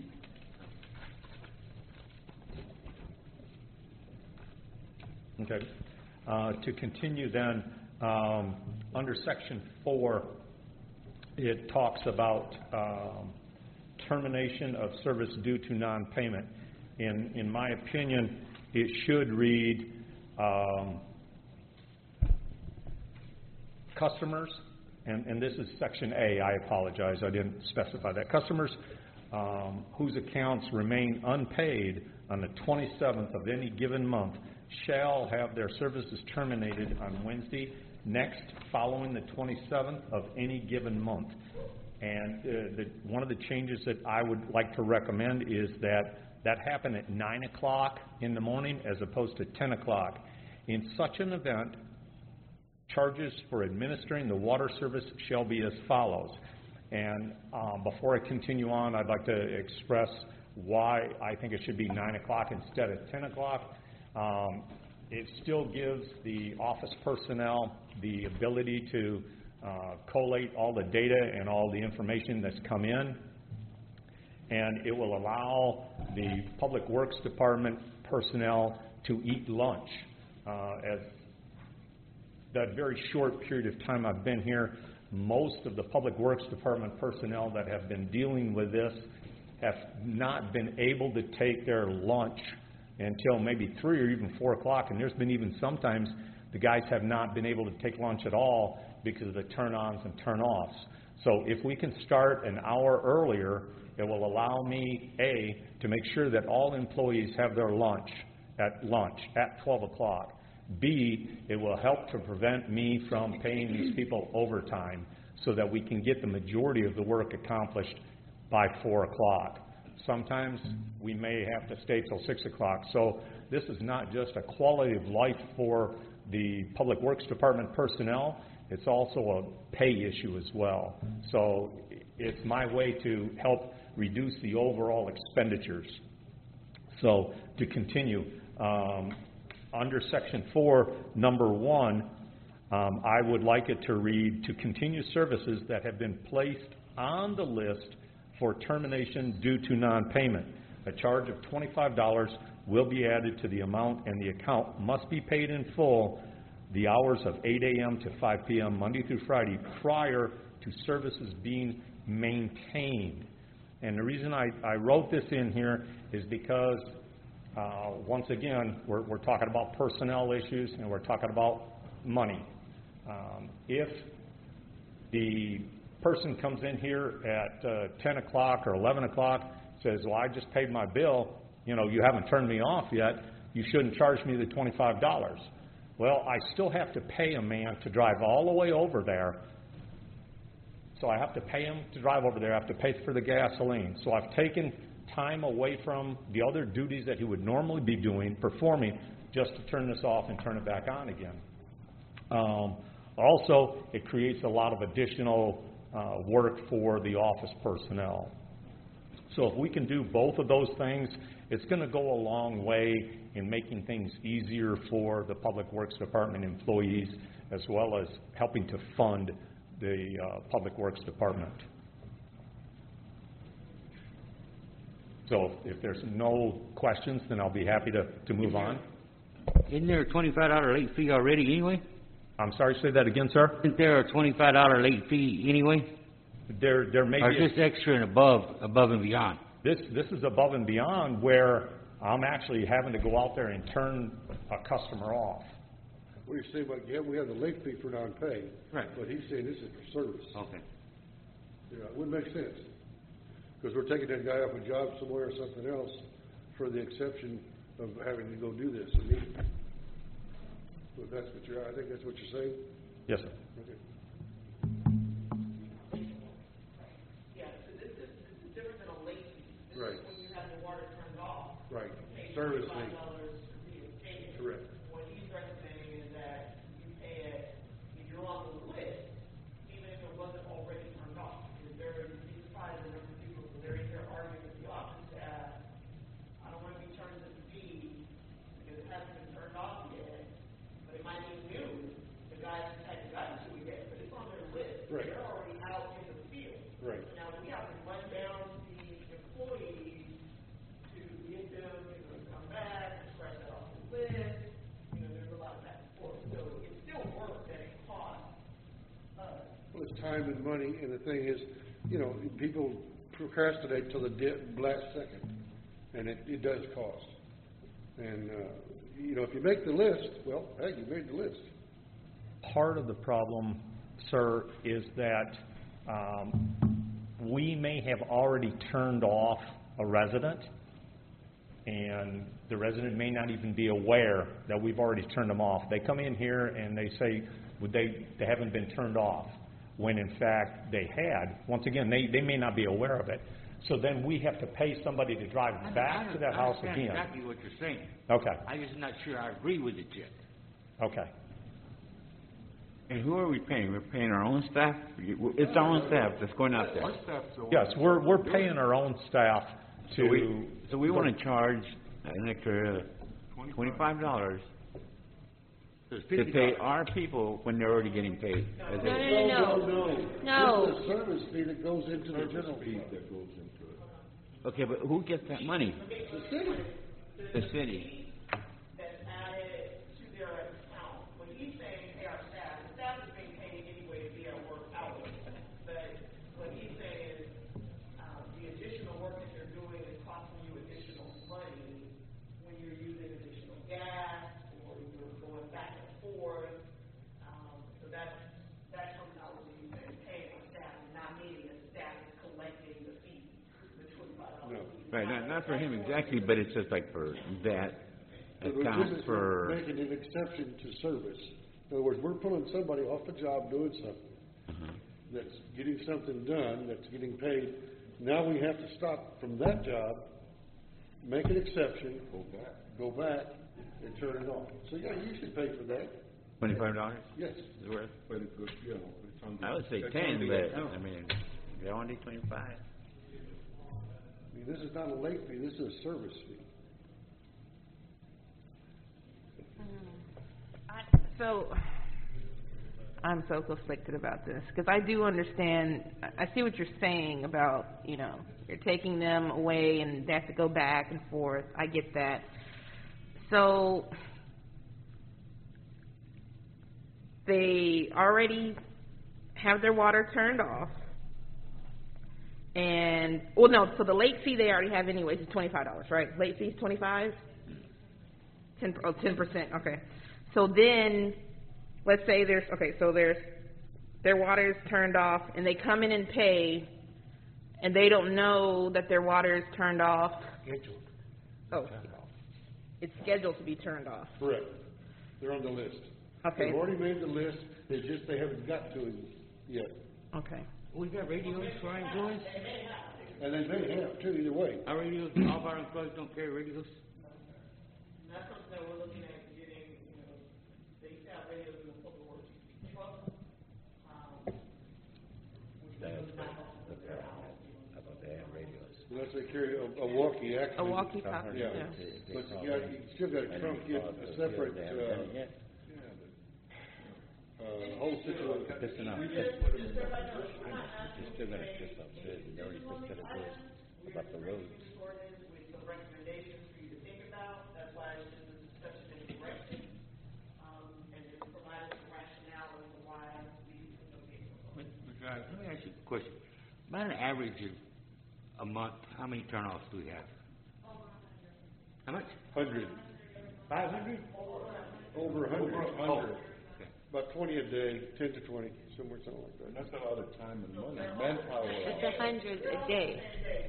Okay. Uh, To continue then, um, under section four, it talks about um, termination of service due to non-payment. In, in my opinion, it should read, um, customers and, and this is section A, I apologize, I didn't specify that. Customers um, whose accounts remain unpaid on the twenty-seventh of any given month shall have their services terminated on Wednesday next following the twenty-seventh of any given month. And uh, the, one of the changes that I would like to recommend is that that happen at nine o'clock in the morning as opposed to ten o'clock. In such an event, charges for administering the water service shall be as follows. And um, before I continue on, I'd like to express why I think it should be nine o'clock instead of ten o'clock. Um, it still gives the office personnel the ability to uh, collate all the data and all the information that's come in, and it will allow the Public Works Department personnel to eat lunch. Uh, as that very short period of time I've been here, most of the Public Works Department personnel that have been dealing with this have not been able to take their lunch until maybe three or even four o'clock, and there's been even sometimes the guys have not been able to take lunch at all because of the turn-ons and turn-offs. So if we can start an hour earlier, it will allow me, A, to make sure that all employees have their lunch at lunch at twelve o'clock. B, it will help to prevent me from paying these people overtime so that we can get the majority of the work accomplished by four o'clock. Sometimes we may have to stay till six o'clock. So this is not just a quality of life for the Public Works Department personnel, it's also a pay issue as well. So it's my way to help reduce the overall expenditures. So to continue, um, under section four, number one, um, I would like it to read, to continue services that have been placed on the list for termination due to non-payment. A charge of twenty-five dollars will be added to the amount, and the account must be paid in full the hours of eight a.m. to five p.m. Monday through Friday prior to services being maintained. And the reason I, I wrote this in here is because, uh, once again, we're, we're talking about personnel issues and we're talking about money. Um, if the person comes in here at uh, ten o'clock or eleven o'clock, says, well, I just paid my bill, you know, you haven't turned me off yet, you shouldn't charge me the twenty-five dollars. Well, I still have to pay a man to drive all the way over there. So I have to pay him to drive over there. I have to pay for the gasoline. So I've taken time away from the other duties that he would normally be doing, performing, just to turn this off and turn it back on again. Um, also, it creates a lot of additional uh, work for the office personnel. So if we can do both of those things, it's going to go a long way in making things easier for the Public Works Department employees, as well as helping to fund the uh, Public Works Department. So if there's no questions, then I'll be happy to, to move on. Isn't there a twenty-five dollar late fee already anyway? I'm sorry, say that again, sir? Isn't there a twenty-five dollar late fee anyway? There, there may Or be. is this extra and above, above and beyond? This, this is above and beyond where I'm actually having to go out there and turn a customer off. What do you say about, yeah, we have the late fee for non-pay. Right. But he's saying this is for service. Okay. You know, it wouldn't make sense. Because we're taking that guy off a job somewhere or something else for the exception of having to go do this. I mean, but that's what you're, I think that's what you're saying? Yes, sir. Okay. Yeah, so this is, this is different than a late fee. This Right. is when you have the water turned off. Right. You pay Service twenty-five fee. dollars for being paid. Correct. What he's recommending is that you pay it, if you're on the list, even if it wasn't already turned off. Because there is, he's surprised the number of people, so they're in here arguing with the office that, I don't want to be charged this fee because it hasn't been turned off yet, but it might be new. The guy just hadn't gotten to it yet, but it's on their list. Right. They're already out in the field. Right. So now we have to run down the employees to get them, you know, to come back, scratch that off the list. You know, there's a lot of back and forth. So it's still work that it costs us. Well, it's time and money, and the thing is, you know, people procrastinate till the de- last second, and it, it does cost. And, uh, you know, if you make the list, well, hey, you made the list. Part of the problem sir, is that um, we may have already turned off a resident, and the resident may not even be aware that we've already turned them off. They come in here and they say would they, they haven't been turned off, when in fact they had. Once again, they, they may not be aware of it. So then we have to pay somebody to drive I- back I- to that I house understand again. exactly what you're saying. Okay, I'm just not sure I agree with it yet. okay. And who are we paying? We're paying our own staff? It's our own staff that's going out there. Our staff's the one Yes, that's we're, we're doing paying it. our own staff So we, to, so we wanna charge an extra twenty-five dollars So it's to fifty pay dollars. our people when they're already getting paid. As No, a- no, no, No, no. no, No. This is a service fee that goes into the general Fee fund. that goes into it. Okay, but who gets that money? The city. The city. That's added to their account. When he's saying pay our staff, the staff is being paid anyway via work hours. But what he's saying is, um, the additional work that you're doing is costing you additional money when you're using additional gas or you're going back and forth. Um, so that's, that terminology is paying our staff, not meaning that the staff is collecting the fee, the twenty-five dollars. No. Right, not, not for him exactly, but it's just like for that But we're account just for, making an exception to service. In other words, we're pulling somebody off the job doing something. Uh-huh. That's getting something done, that's getting paid. Now we have to stop from that job, make an exception, Go back. go back, and turn it off. So, yeah, you should pay for that. twenty-five dollars Yes. is worth. But it goes, you know, it's on the. I would say it's ten, on the but, account. I mean, they only twenty-five. I mean, this is not a late fee, this is a service fee. So, I'm so conflicted about this, because I do understand, I I see what you're saying about, you know, you're taking them away and they have to go back and forth, I get that. So, they already have their water turned off, and, well, no, so the late fee they already have anyways is twenty-five dollars, right? Late fee is twenty-five? Ten, oh, ten percent, okay. So then, let's say there's, okay, so there's, their water is turned off, and they come in and pay, and they don't know that their water is turned off. Scheduled. Oh, it's scheduled to be turned off. Correct. They're on the list. Okay, They've already made the list, it's just they haven't got to it yet. okay. We got radios for our employees? And they may have too, either way. Our radios, all of our employees don't carry radios? And that's something that we're looking at getting, you know, they used to have radios in the public works truck. Um, which is not helpful there now. Unless they carry a, a walkie, actually. A walkie-talkie, Yeah. yeah. But you got, you still got to trunk it a separate, uh, uh, whole situation. Listen up. We just, just everybody knows, we're not You're asking still you to gonna pay just upset, you already just said it was about the roads. this ordinance with some recommendations for you to think about. That's why it's just a discussion and direction, um, and just provide some rationale as to why we, you know, get proposed. Mister Rogers, let me ask you a question. About an average of a month, how many turnoffs do we have? How much? Hundred, Five hundred? over a hundred. Hundred. About twenty a day, ten to twenty, somewhere, something like that. That's a lot of time and money, manpower. It's a hundred a day.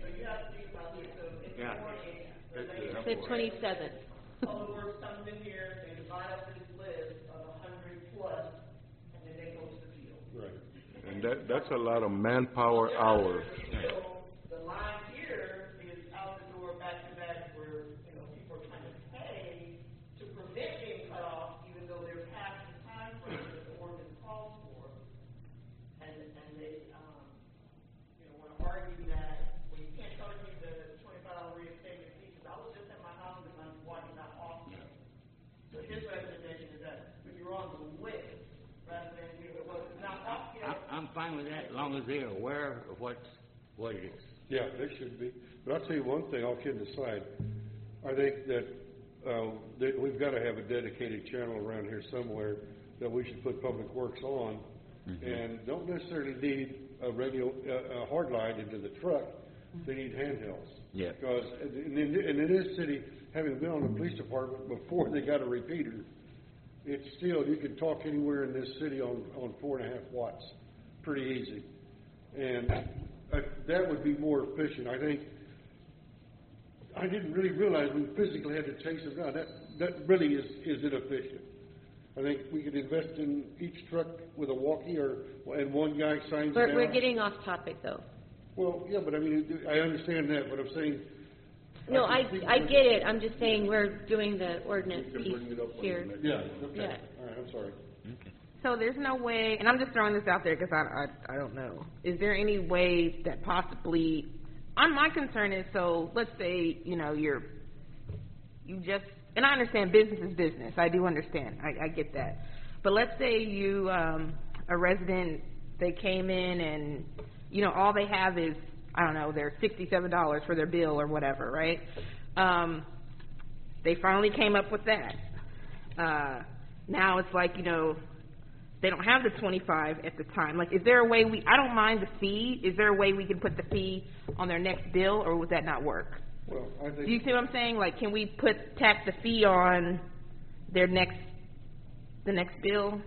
Yeah. It's a twenty-seven. Public Works comes in here, they divide up this list of a hundred plus, and then they go to the field. Right. And that, that's a lot of manpower hours. So the line here is out the door, back to back, where, you know, people are trying to pay to prevent being cut off, even though they're past the time frame that the ordinance calls for. And, and they, um, you know, wanna argue that, well, you can't charge me the twenty-five dollar reinstatement fee, because I was just at my house and my water's not off yet. So his recommendation is that when you're on the list, rather than, you know, well, it's not off yet. I, I'm fine with that, as long as they're aware of what's, what it is. Yeah, they should be. But I'll tell you one thing, all kidding aside, I think that, uh, that we've gotta have a dedicated channel around here somewhere that we should put Public Works on. And don't necessarily need a radio, uh, a hard line into the truck, they need handhelds. Yeah. Because, and in, and in this city, having been on the police department before they got a repeater, it's still, you can talk anywhere in this city on, on four and a half watts, pretty easy. And uh, that would be more efficient. I think, I didn't really realize we physically had to chase them down. That, that really is, is inefficient. I think we could invest in each truck with a walkie or, and one guy signs it We're, down. we're getting off topic, though. Well, yeah, but I mean, I understand that, but I'm saying. No, I, think I we- get it, I'm just saying we're doing the ordinance We can piece bring it up on the here. next- Yeah, okay, Yeah. all right, I'm sorry. So there's no way, and I'm just throwing this out there because I, I, I don't know. Is there any way that possibly, on my concern is, so let's say, you know, you're, you just, and I understand business is business. I do understand. I, I get that. But let's say you, um, a resident, they came in and, you know, all they have is, I don't know, they're sixty-seven dollars for their bill or whatever, right? Um, they finally came up with that. Uh, now it's like, you know, they don't have the twenty-five at the time. Like, is there a way we, I don't mind the fee. Is there a way we can put the fee on their next bill, or would that not work? Well, I think. Do you see what I'm saying? Like, can we put, tack the fee on their next, the next bill?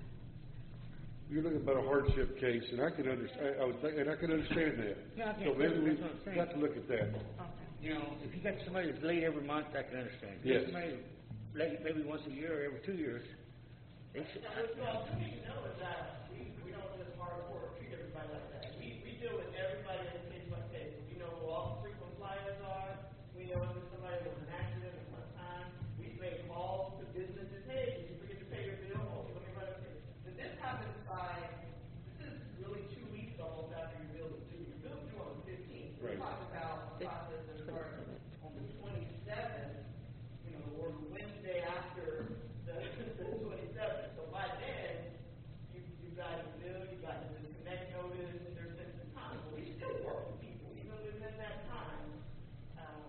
You're looking about a hardship case, and I can understand, I would think, and I can understand that. Yeah, I can, So maybe that's what I'm we've saying. got to look at that. You know, if you got somebody that's late every month, I can understand. If you Yes. got Somebody late maybe once a year or every two years, they should. Now, what you all do need to know is that we, we don't just hardcore treat everybody like that. We, we deal with everybody in case by case. We know who all the frequent flyers are. We know if somebody was in an accident at one time. We make calls to businesses, hey, did you forget to pay your bill? Okay, let me write it here. But this happens by, this is really two weeks almost after your bill is due. Your bill is due on the fifteenth. Right. We're talking about the process that starts on the twenty-seventh, you know, or the Wednesday after the, the twenty-seventh. So by then, you, you've got a bill, you've got the disconnect notice, and there's been some time. But we still work with people, even within that time. Um,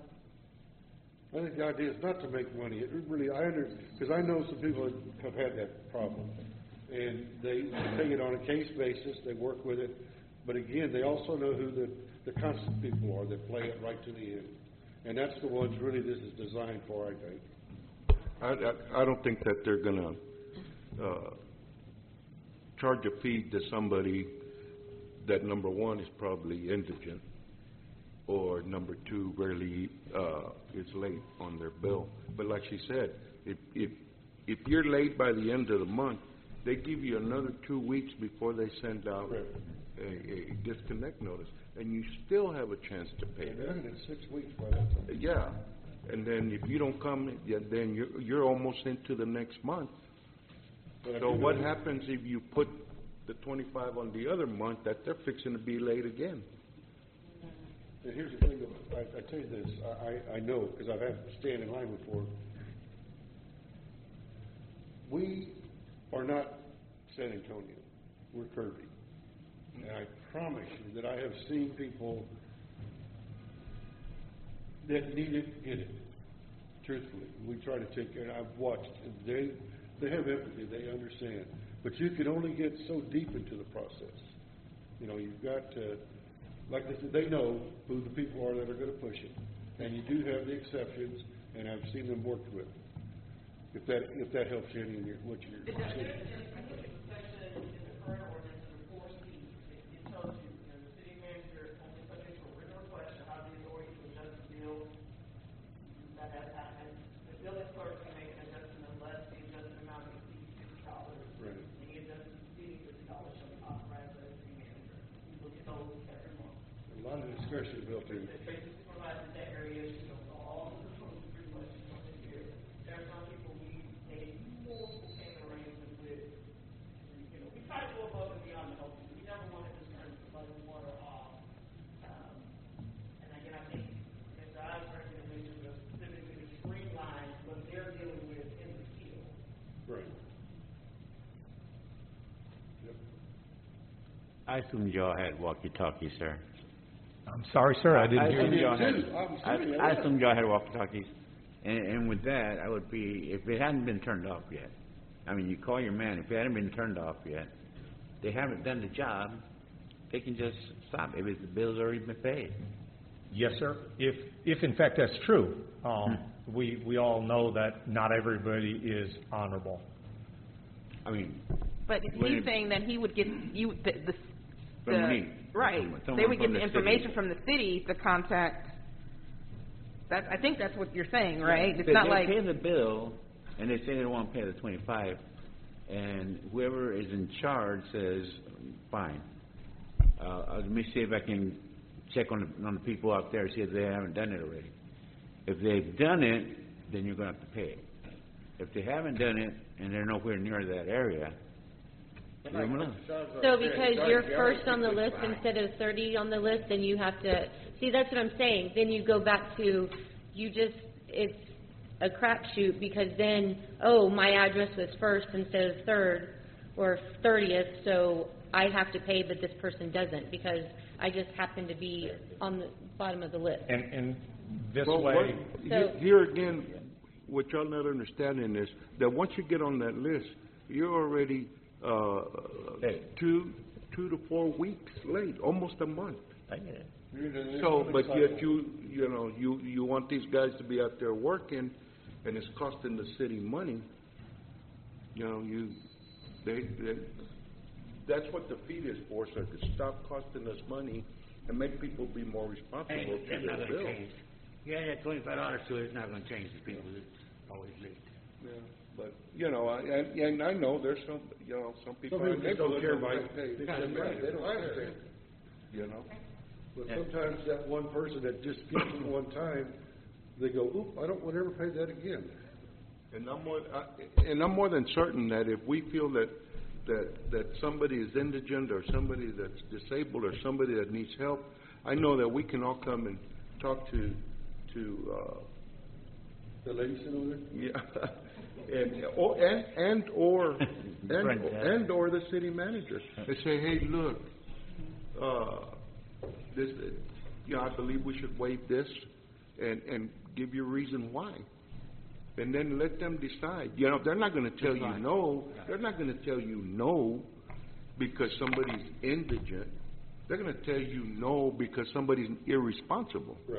I think the idea is not to make money. It really, I under, because I know some people that have had that problem. And they take it on a case basis, they work with it. But again, they also know who the, the constant people are that play it right to the end. And that's the ones really this is designed for, I think. I, I, I don't think that they're gonna, uh, charge a fee to somebody that, number one, is probably indigent, or number two, rarely, uh, is late on their bill. But like she said, if, if, if you're late by the end of the month, they give you another two weeks before they send out a, a disconnect notice, and you still have a chance to pay And that. they're looking at six weeks by that time. Yeah, and then if you don't come, yeah, then you're, you're almost into the next month. But I So do what know- happens if you put the twenty-five on the other month, that they're fixing to be late again? And here's the thing, I, I tell you this, I, I, I know, because I've had to stand in line before. We are not San Antonio, we're Kirby. And I promise you that I have seen people that need it, get it, truthfully. We try to take care, and I've watched, and they, they have empathy, they understand. But you can only get so deep into the process. You know, you've got to, like they said, they know who the people are that are gonna push it. And you do have the exceptions, and I've seen them worked with. If that, if that helps you any in your, what you're It does. seeing. There's a section in the current ordinance under four C, it, it tells you, you know, the city manager only subject to a written request to have the authority to adjust the bill. That has happened. The billing clerk can make an adjustment unless the adjustment amount exceeds fifty dollars. Right. Any adjustment exceeding fifty dollars shall be authorized by the city manager. We look at those every month. A lot of discretion built in. The Tracy supervisor, that area, you know, all the proposals pretty much once a year. There are some people we make multiple payment arrangements with. You know, we try to go above and beyond to help you. We never want to just turn somebody's water off. Um, and again, I think Mister Ives' recommendations are specifically to streamline what they're dealing with in the field. Right. Yep. I assumed y'all had walkie-talkies, sir. I'm sorry, sir, I didn't hear assumed you. y'all had- too. I'm I, serious, I yeah. assumed y'all had walkie-talkies. And, and with that, I would be, if it hadn't been turned off yet, I mean, you call your man, if it hadn't been turned off yet, they haven't done the job, they can just stop if it's, the bill's already been paid. Yes, sir. If, if in fact that's true, um, we, we all know that not everybody is honorable. I mean, But When he's it- saying that he would get, you, the, the, From the- me. right, Someone- they someone would get from the the city. information from the city to contact, that, I think that's what you're saying, right? It's they, not they like, pay the bill, and they say they don't want to pay the twenty-five, and whoever is in charge says, fine. Uh, uh, let me see if I can check on the, on the people out there, see if they haven't done it already. If they've done it, then you're gonna have to pay it. If they haven't done it, and they're nowhere near that area, leave them alone. So because you're first on the list instead of thirty on the list, then you have to, see, that's what I'm saying. Then you go back to, you just, it's a crapshoot because then, oh, my address was first instead of third or thirtieth, so I have to pay, but this person doesn't because I just happen to be on the bottom of the list. And, and this Well, way, what- he- So- Here again, what y'all not understanding is that once you get on that list, you're already, uh, Hey. two, two to four weeks late, almost a month. I get it. So, but yet you, you know, you, you want these guys to be out there working, and it's costing the city money. You know, you, they, they, that's what the fee is for, so to stop costing us money and make people be more responsible Ain't, to that's not their gonna bill. change. You add that twenty-five dollars to it, it's not gonna change the people that's always late. Yeah, but, you know, I, and, and I know there's some, you know, some people. Some people just don't care about Hey, it. hey, They don't right, they don't care. care, you know? But sometimes that one person that just gets it one time, they go, oop, I don't want to ever pay that again. And I'm more, I, and I'm more than certain that if we feel that, that, that somebody is indigent or somebody that's disabled or somebody that needs help, I know that we can all come and talk to, to, uh, The lady sitting over there? yeah, and, or, and, and, or, and, Brenda. and or the city manager. They say, hey, look, uh, this, you know, I believe we should waive this and, and give you a reason why. And then let them decide. You know, they're not gonna tell you no, they're not gonna tell you no because somebody's indigent. They're gonna tell you no because somebody's irresponsible. Right.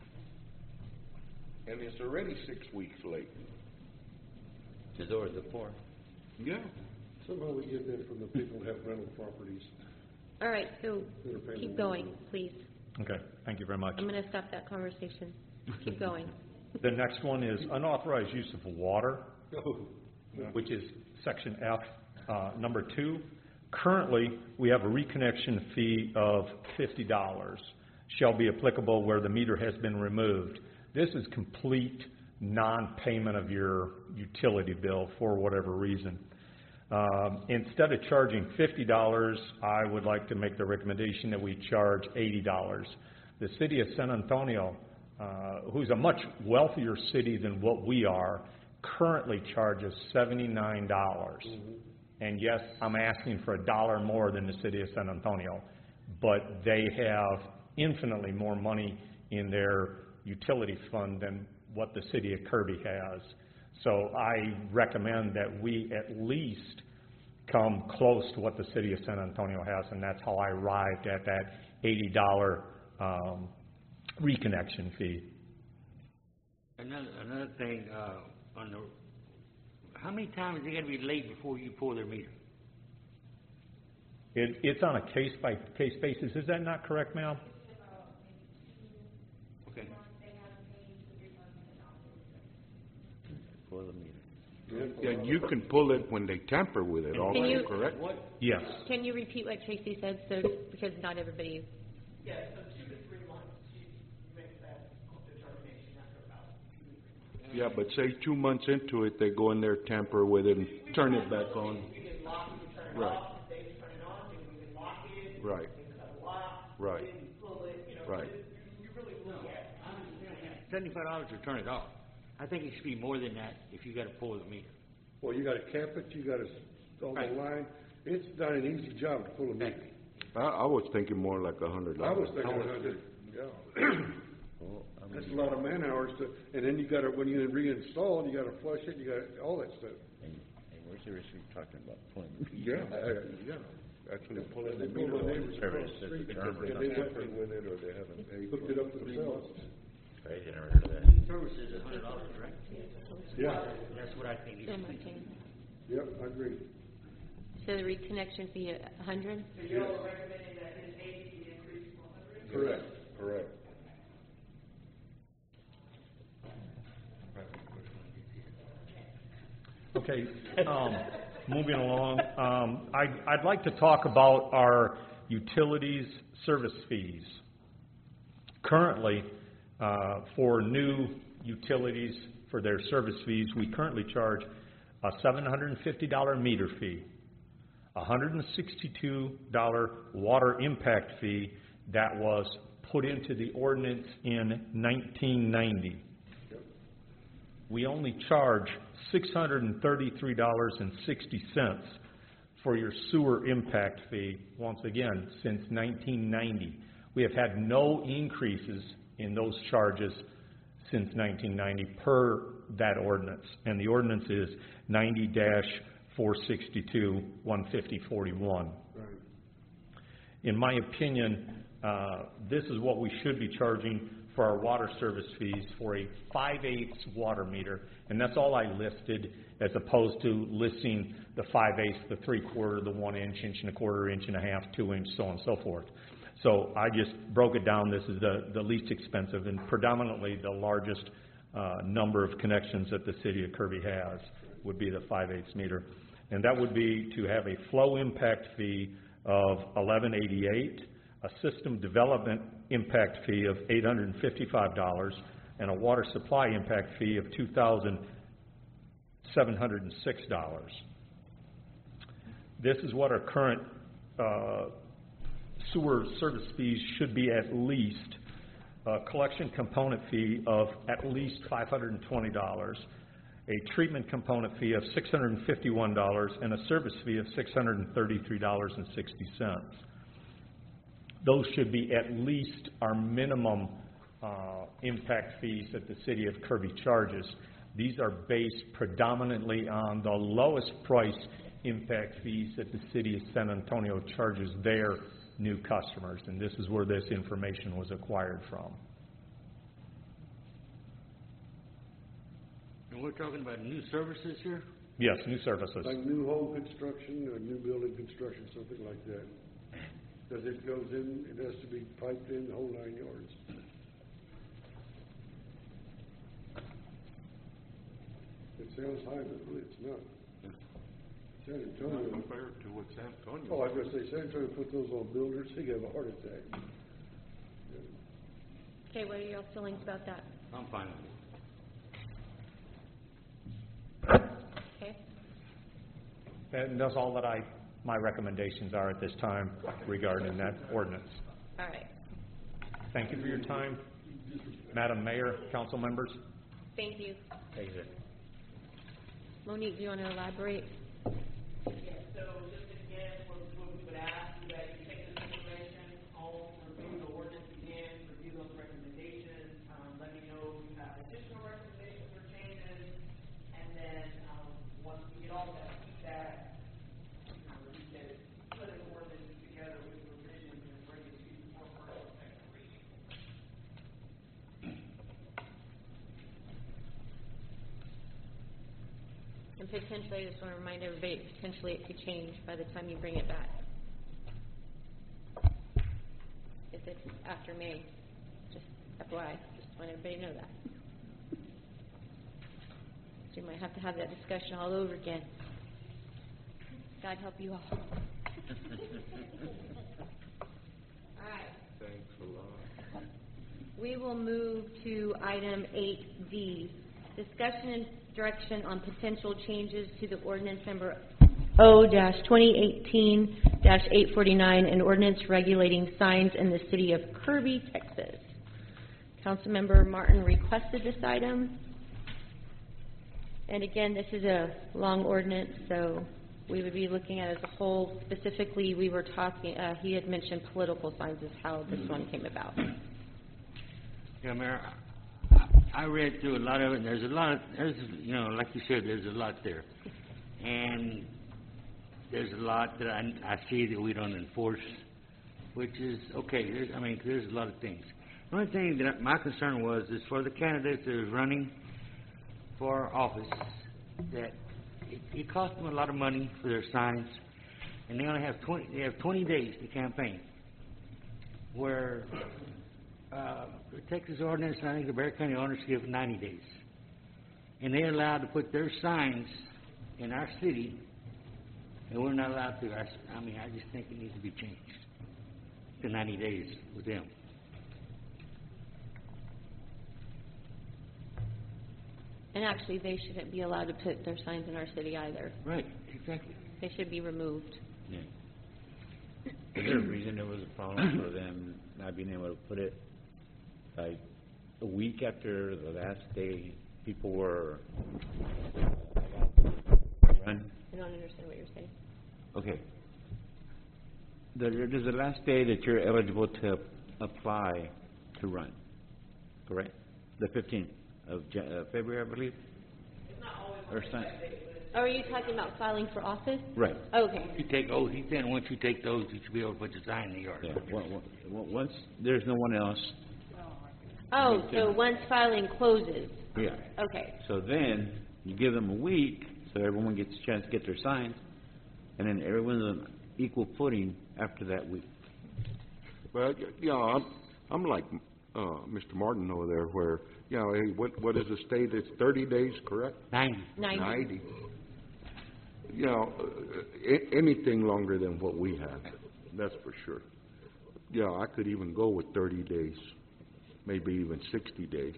And it's already six weeks late. There's always the four. Yeah. Somehow we get that from the people that have rental properties. All right, so that are paying keep the going, money. please. okay, thank you very much. I'm going to stop that conversation. Keep going. The next one is unauthorized use of water, Oh, which is section F, uh, number two. Currently, we have a reconnection fee of fifty dollars, shall be applicable where the meter has been removed. This is complete non-payment of your utility bill for whatever reason. Um, instead of charging fifty dollars, I would like to make the recommendation that we charge eighty dollars. The city of San Antonio, uh, who's a much wealthier city than what we are, currently charges seventy-nine dollars. Mm-hmm. And yes, I'm asking for a dollar more than the city of San Antonio, but they have infinitely more money in their utility fund than what the city of Kirby has. So I recommend that we at least come close to what the city of San Antonio has, and that's how I arrived at that eighty dollar um, reconnection fee. Another, another thing, uh, on the, how many times they gotta be late before you pull their meter? It, it's on a case-by-case basis. Is that not correct, ma'am? Okay. For the meter. Yeah, you can pull it when they tamper with it, also, Can you- correct? Yes. Can you repeat what Tracy said, so, because not everybody, Yeah, so two to three months, you, you make that determination after about two to three months. Yeah, but say two months into it, they go in there, tamper with it, and turn it back on. You can lock it, you turn it Right. off, if they turn it on, then you can lock it. Right. You can cut the lock. Right. Then you pull it, you know, Right. you, you really look at. Seventy-five dollars to turn it off. I think it should be more than that if you gotta pull the meter. well, you gotta cap it, you gotta, on the Right. line. It's not an easy job to pull a meter. I, I was thinking more like a hundred I was dollars. thinking a hundred, yeah. That's a lot of man hours to, and then you gotta, when you reinstall, you gotta flush it, you gotta, all that stuff. And, and we're seriously talking about pulling the Yeah, meter. uh, yeah, actually pulling the They pull meter the on. neighbors Service across the is street, determined. and They they tamper have with it, or they haven't paid. hooked it up for three themselves. months. Crazy, I never heard of that. Service is a hundred dollars, right? Yeah, That's what I think it oh should my be. goodness. yep, I agree. So the reconnection fee at a hundred? So you're recommending that his eighty be increased to one hundred? Correct, correct. Okay, um, moving along, um, I'd, I'd like to talk about our utilities service fees. Currently, uh, for new utilities, for their service fees, we currently charge a seven hundred fifty dollar meter fee, a one hundred sixty-two dollar water impact fee that was put into the ordinance in nineteen ninety. We only charge six hundred thirty-three dollars and sixty cents for your sewer impact fee, once again, since nineteen ninety. We have had no increases in those charges since nineteen ninety per that ordinance. And the ordinance is ninety four sixty-two, one fifty forty-one. Right. In my opinion, uh, this is what we should be charging for our water service fees for a five eighths water meter, and that's all I listed, as opposed to listing the five eighths, the three quarter, the one inch, inch and a quarter, inch and a half, two inch, so on and so forth. So I just broke it down. This is the, the least expensive and predominantly the largest uh, number of connections that the city of Kirby has would be the five eighths meter. And that would be to have a flow impact fee of eleven eighty-eight, a system development impact fee of eight hundred fifty-five dollars, and a water supply impact fee of two thousand seven hundred six dollars. This is what our current uh, sewer service fees should be at least. A collection component fee of at least five hundred twenty dollars, a treatment component fee of six hundred fifty-one dollars, and a service fee of six hundred thirty-three dollars and sixty cents. Those should be at least our minimum uh, impact fees that the city of Kirby charges. These are based predominantly on the lowest price impact fees that the city of San Antonio charges their new customers, and this is where this information was acquired from. And we're talking about new services here? Yes, new services. Like new home construction or new building construction, something like that. Because it goes in, it has to be piped in the whole nine yards. It sounds high, but really it's not. San Not Antonio, compared to what San Antonio. oh, I was gonna say, San Antonio put those on builders, they have a heart attack. Okay, what are y'all's feelings about that? I'm fine with it. Okay, And that's all that I, my recommendations are at this time regarding that ordinance. all right. Thank you for your time, Madam Mayor, council members. Thank you. Thank you. Monique, do you want to elaborate? Yeah, so just again, what, what we would ask is that you take this information home, review the ordinance again, review those recommendations, um, let me know if you have additional recommendations or changes, and then, um, once we get all that feedback, you know, we can put an ordinance together with revisions and bring it to you for first and second reading. And potentially, I just want to remind everybody, potentially it could change by the time you bring it back. If it's after May, just F Y I, just want everybody to know that. So you might have to have that discussion all over again. God help you all. All right. Thanks a lot. We will move to item eight D, discussion and direction on potential changes to the ordinance number O twenty eighteen eight forty-nine, an ordinance regulating signs in the city of Kirby, Texas. Councilmember Martin requested this item. And again, this is a long ordinance, so we would be looking at it as a whole. Specifically, we were talking, uh, he had mentioned political signs is how this one came about. Yeah, Mayor, I read through a lot of it, and there's a lot of, there's, you know, like you said, there's a lot there. And there's a lot that I, I see that we don't enforce, which is, okay, there's, I mean, there's a lot of things. The only thing that my concern was is for the candidates that are running for office, that it, it costs them a lot of money for their signs, and they only have twenty, they have twenty days to campaign. Where, uh, the Texas ordinance, I think the Bear County ordinance give ninety days. And they're allowed to put their signs in our city, and we're not allowed to. I, s- I mean, I just think it needs to be changed to ninety days with them. And actually, they shouldn't be allowed to put their signs in our city either. Right, exactly. They should be removed. Yeah. Is there a reason there was a problem for them not being able to put it, like, a week after the last day people were run? I don't understand what you're saying. Okay. There, there's the last day that you're eligible to apply to run, correct? The fifteenth of Ja- uh, February, I believe? Or some, Oh, are you talking about filing for office? right, Okay. You take oath, he said, once you take those, you should be able to put your sign in the yard. yeah. One- one- one- Once there's no one else, Oh, so once filing closes, yeah. okay. So then, you give them a week, so everyone gets a chance to get their signs, and then everyone's on equal footing after that week. Well, y- you know, I'm, I'm like, uh, Mister Martin over there where, you know, hey, what, what is the state? It's thirty days, correct? Ninety. Ninety. Ninety. You know, uh, a- anything longer than what we have, that's for sure. Yeah, I could even go with thirty days, maybe even sixty days,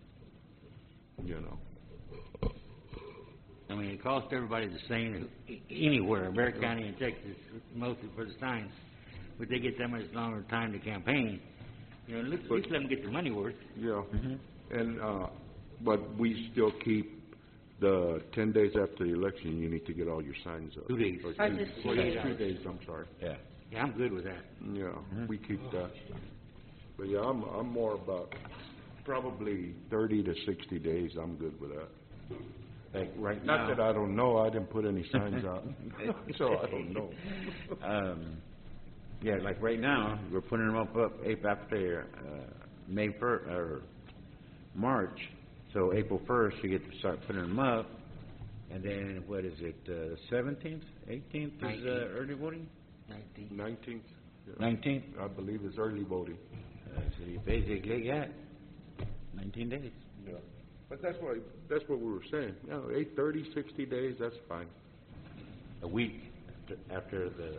you know. I mean, it costs everybody the same a- anywhere, Bear County and Texas, mostly for the signs. But they get that much longer time to campaign. You know, at least, at least let them get their money worth. Yeah, and, uh, but we still keep the ten days after the election, you need to get all your signs up. Two days. Or Or two- just two or days. Two days, I'm sorry. Yeah. Yeah, I'm good with that. Yeah, we keep that. But yeah, I'm, I'm more about probably thirty to sixty days, I'm good with that. Like, right Not now. that I don't know, I didn't put any signs out, so I don't know. Um, yeah, like right now, we're putting them up, up April after, uh, May fir, or March. So April first, you get to start putting them up. And then, what is it, uh, seventeenth, eighteenth is, uh, Nineteenth. early voting? Nineteen. Nineteenth, Nineteenth? I believe it's early voting. Uh, so you basically got nineteen days. Yeah. But that's what, that's what we were saying, you know, eight, thirty, sixty days, that's fine. A week after- after the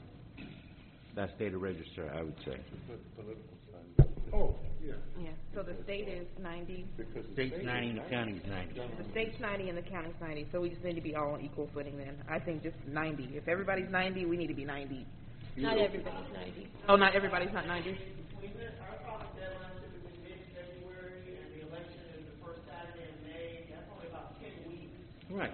last day to register, I would say. Oh, yeah. Yeah, so the state is ninety, State's ninety and the county's ninety. the state's ninety and the county's ninety, so we just need to be all on equal footing then. I think just ninety. If everybody's ninety, we need to be ninety. Not everybody's ninety. Oh, not everybody's not ninety? Between the, our filing deadline is typically mid-February, and the election is the first Saturday in May, that's only about ten weeks. Right.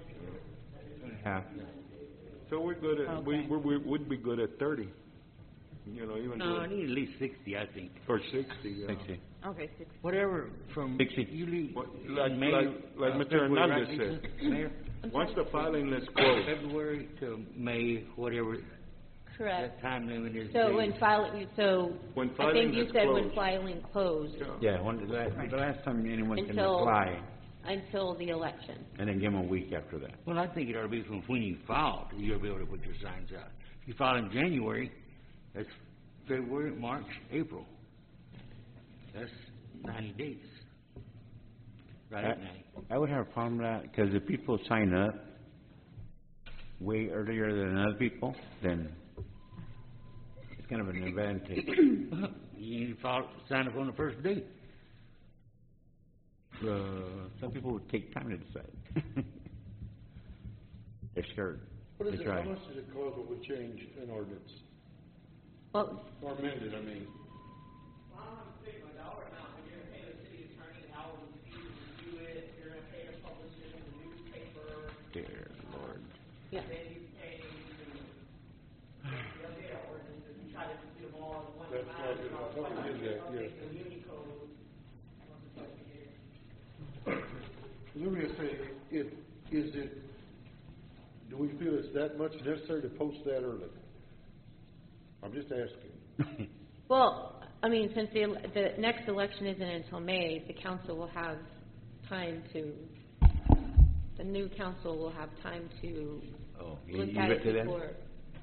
Half. So we're good at, we, Okay. we, we would be good at thirty, you know, even No, I though, need at least sixty, I think. or sixty, yeah. Sixty. Okay, six. Whatever from. Sixty. You leave. What- like- May, like- like uh, Mister February, Hernandez right, said. Lisa? Mayor? Once the filing list closed, February to May, whatever Correct. that time limit is. So they- when filing, so when I filing think you is said when closed. filing closed Yeah, one, the last, the last time anyone can Until- apply, until the election. and then give them a week after that. Well, I think it ought to be from when you filed, you'll be able to put your signs out. If you file in January, that's February, March, April. That's ninety days. Right at ninety. I would have a problem with that, because if people sign up way earlier than other people, then it's kind of an advantage. You need to file, sign up on the first day. Uh, some people would take time to decide. They're scared. What is They it, how try. much does it cost if we change an ordinance, Well, or amend it, I mean? Well, I'm thinking a dollar amount, when you're gonna pay the city attorney, how will you review it, you're gonna pay to publish it in the newspaper, Dear Lord. yeah. then you pay to, the other ordinances, you try to do them all in one That's amount. right, I thought we did that, yeah. The muni code, once it's like here. Let me just say, if, is it, do we feel it's that much necessary to post that early? I'm just asking. Well, I mean, since the, the next election isn't until May, the council will have time to, the new council will have time to Oh, you look you at read it to them? before.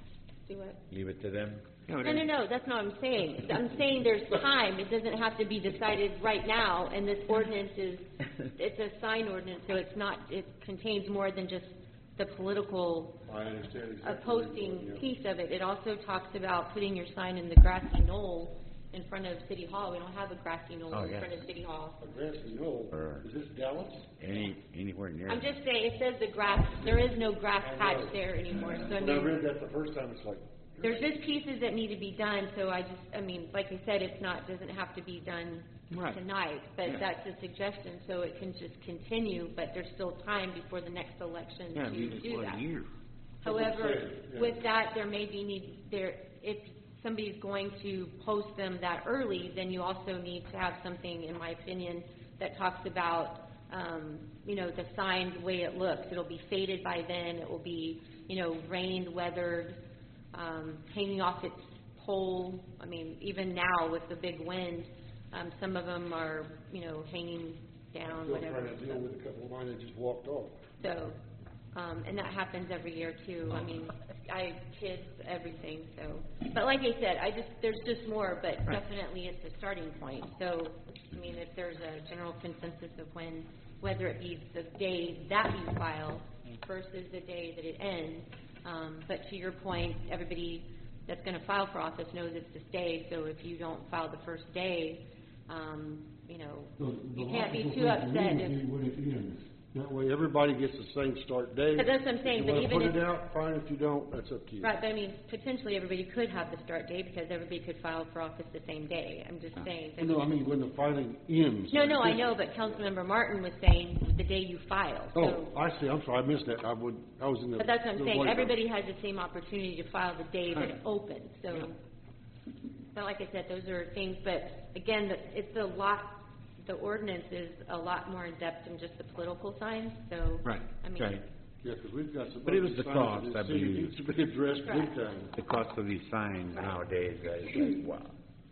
Do what? Leave it to them? No, no, no, that's not what I'm saying. I'm saying there's time. It doesn't have to be decided right now, and this ordinance is, it's a sign ordinance, so it's not, it contains more than just the political I understand uh, exactly. where you're posting going, yeah. piece of it. It also talks about putting your sign in the grassy knoll in front of City Hall. We don't have a grassy knoll Oh, in yeah. front of City Hall. A grassy knoll, Or- is this Dallas? Any, anywhere near? I'm just saying, it says the grass, there is no grass patch there anymore, so I When I mean, read that the first time, it's like, there's just pieces that need to be done, so I just, I mean, like I said, it's not, doesn't have to be done Right. tonight, but Yeah. that's a suggestion, so it can just continue, but there's still time before the next election Yeah, to leave it do for that. a year. However, Yeah. with that, there may be need, there, if somebody's going to post them that early, then you also need to have something, in my opinion, that talks about, um, you know, the sign, the way it looks. It'll be faded by then, it will be, you know, rained, weathered, um, hanging off its pole. I mean, even now with the big wind, um, some of them are, you know, hanging down, still whatever. trying to deal with a couple of mine that just walked off. So, um, and that happens every year too. I mean, I have kids, everything, so. But like I said, I just, there's just more, but definitely it's a starting point. So, I mean, if there's a general consensus of when, whether it be the day that you file versus the day that it ends. Um, but to your point, everybody that's gonna file for office knows it's this day, so if you don't file the first day, um, you know, The- you the can't be logical too thing to upset me if. would be when it ends. That way, everybody gets the same start date. But that's what I'm saying, but If even you if- wanna put it out, fine, if you don't, that's up to you. Right, but I mean, potentially everybody could have the start date because everybody could file for office the same day. I'm just saying. that- No, I mean, when the filing ends. No, like no, I this. know, but Councilmember Martin was saying the day you file, Oh, so. I see, I'm sorry, I missed that, I would, I was in the. But that's what I'm the saying, white- everybody has the same opportunity to file the day that it opens, so. But like I said, those are things, but again, the- it's a lot, the ordinance is a lot more in-depth than just the political signs, so. Right, I mean, Right. Yeah, because we've got some. But it was other the signs cost, that I the city believe. needs to be addressed Right. big time. The cost of these signs nowadays, guys, like, wow.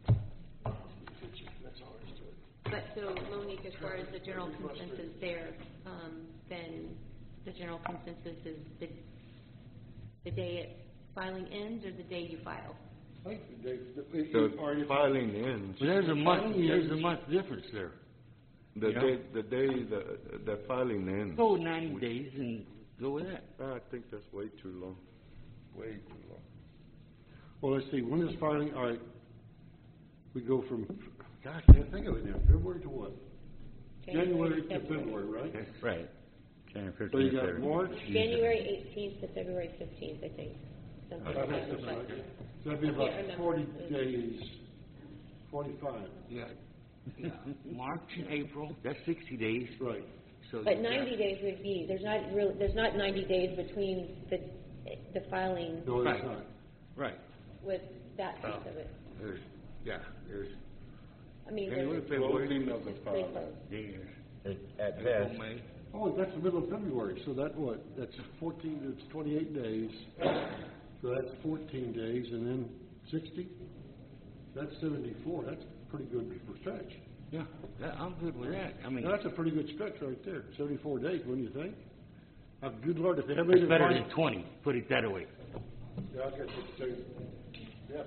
That's all there is to it. But so Monique, as far as the general consensus there, um, then the general consensus is the, the day it filing ends or the day you file? I think they- if- The if- or if- filing ends, But there's a month, Filing there's a ends. month difference there. the You know? day, the day the, the filing ends. Go with ninety days and go with that. I think that's way too long. Way too long. Well, let's see, when is filing, all right, we go from, gosh, I can't think of it now, February to what? January to February, right? Right. January So you fifteenth, got there. March, January eighteenth to February fifteenth, I think. Something uh, like that's that. something like that. So that'd be I can't about remember. forty days, forty-five, Yeah. Yeah. March and April, that's sixty days, right. so. But you got- ninety days would be, there's not real, there's not ninety days between the, the filing No, Right. it's not. Right. with that piece of it. There's, yeah, there's I mean, January, there's, February, Closing of the they filing. close. there's At April, best. May. Oh, that's the middle of February, so that what, that's fourteen, it's twenty-eight days, so that's fourteen days, and then sixty? That's seventy-four, that's pretty good for stretch. Yeah, that, I'm good with that. I mean, Now, that's a pretty good stretch right there, seventy-four days, wouldn't you think? Uh, good Lord, if they haven't it's even. better filed- than twenty, put it that way. Yeah, I guess it's, uh, yeah.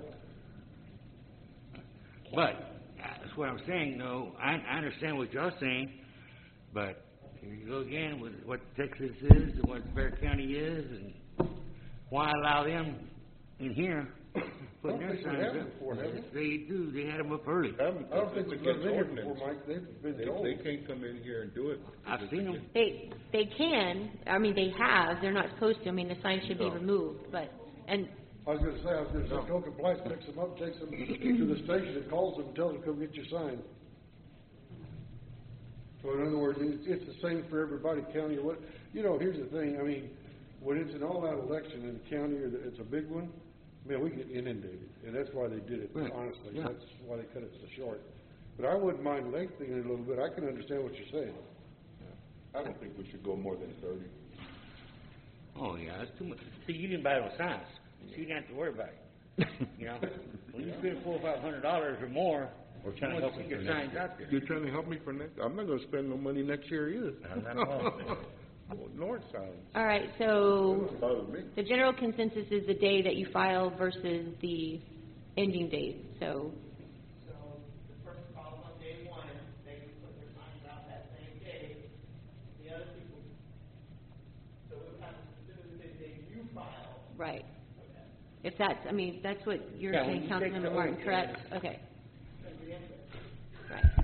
But, that's what I'm saying, though, I, I understand what y'all saying, but here you go again with what Texas is and what Bear County is, and why allow them in here putting their I don't think we signs have up? before, have we? Yes, they do, they had them up early. I don't think we've been in here before, Mike, they've been They, told. they can't come in here and do it. I've seen them. They, they can, I mean, they have, they're not supposed to, I mean, the sign should be No. removed, but, and, I was gonna say, I was gonna say, code compliance picks them up, takes them to the station, and calls them, and tells them, come get your sign. So in other words, it's, it's the same for everybody, county or what, you know, here's the thing, I mean, when it's an all-out election in the county, or the- it's a big one, man, we get inundated, and that's why they did it, Right, honestly, yeah. that's why they cut it so short. But I wouldn't mind lengthening it a little bit, I can understand what you're saying. I don't think we should go more than thirty. Oh, yeah, that's too much. See, you didn't buy those signs, so you didn't have to worry about it. You know, when you spend four or five hundred dollars or more, We're trying to you want help to you get for your next signs out there. You're trying to help me for next, I'm not gonna spend no money next year either. No, not at all. Well, north signs, All right, so doesn't bother me. the general consensus is the day that you file versus the ending date, so, So the person calls on day one, they can put their signs out that same day. The other people, so it would have to specifically say day you file. right. If that's, I mean, that's what you're Yeah, when saying, you take Councilmember the Martin, oath, correct? Okay. Right.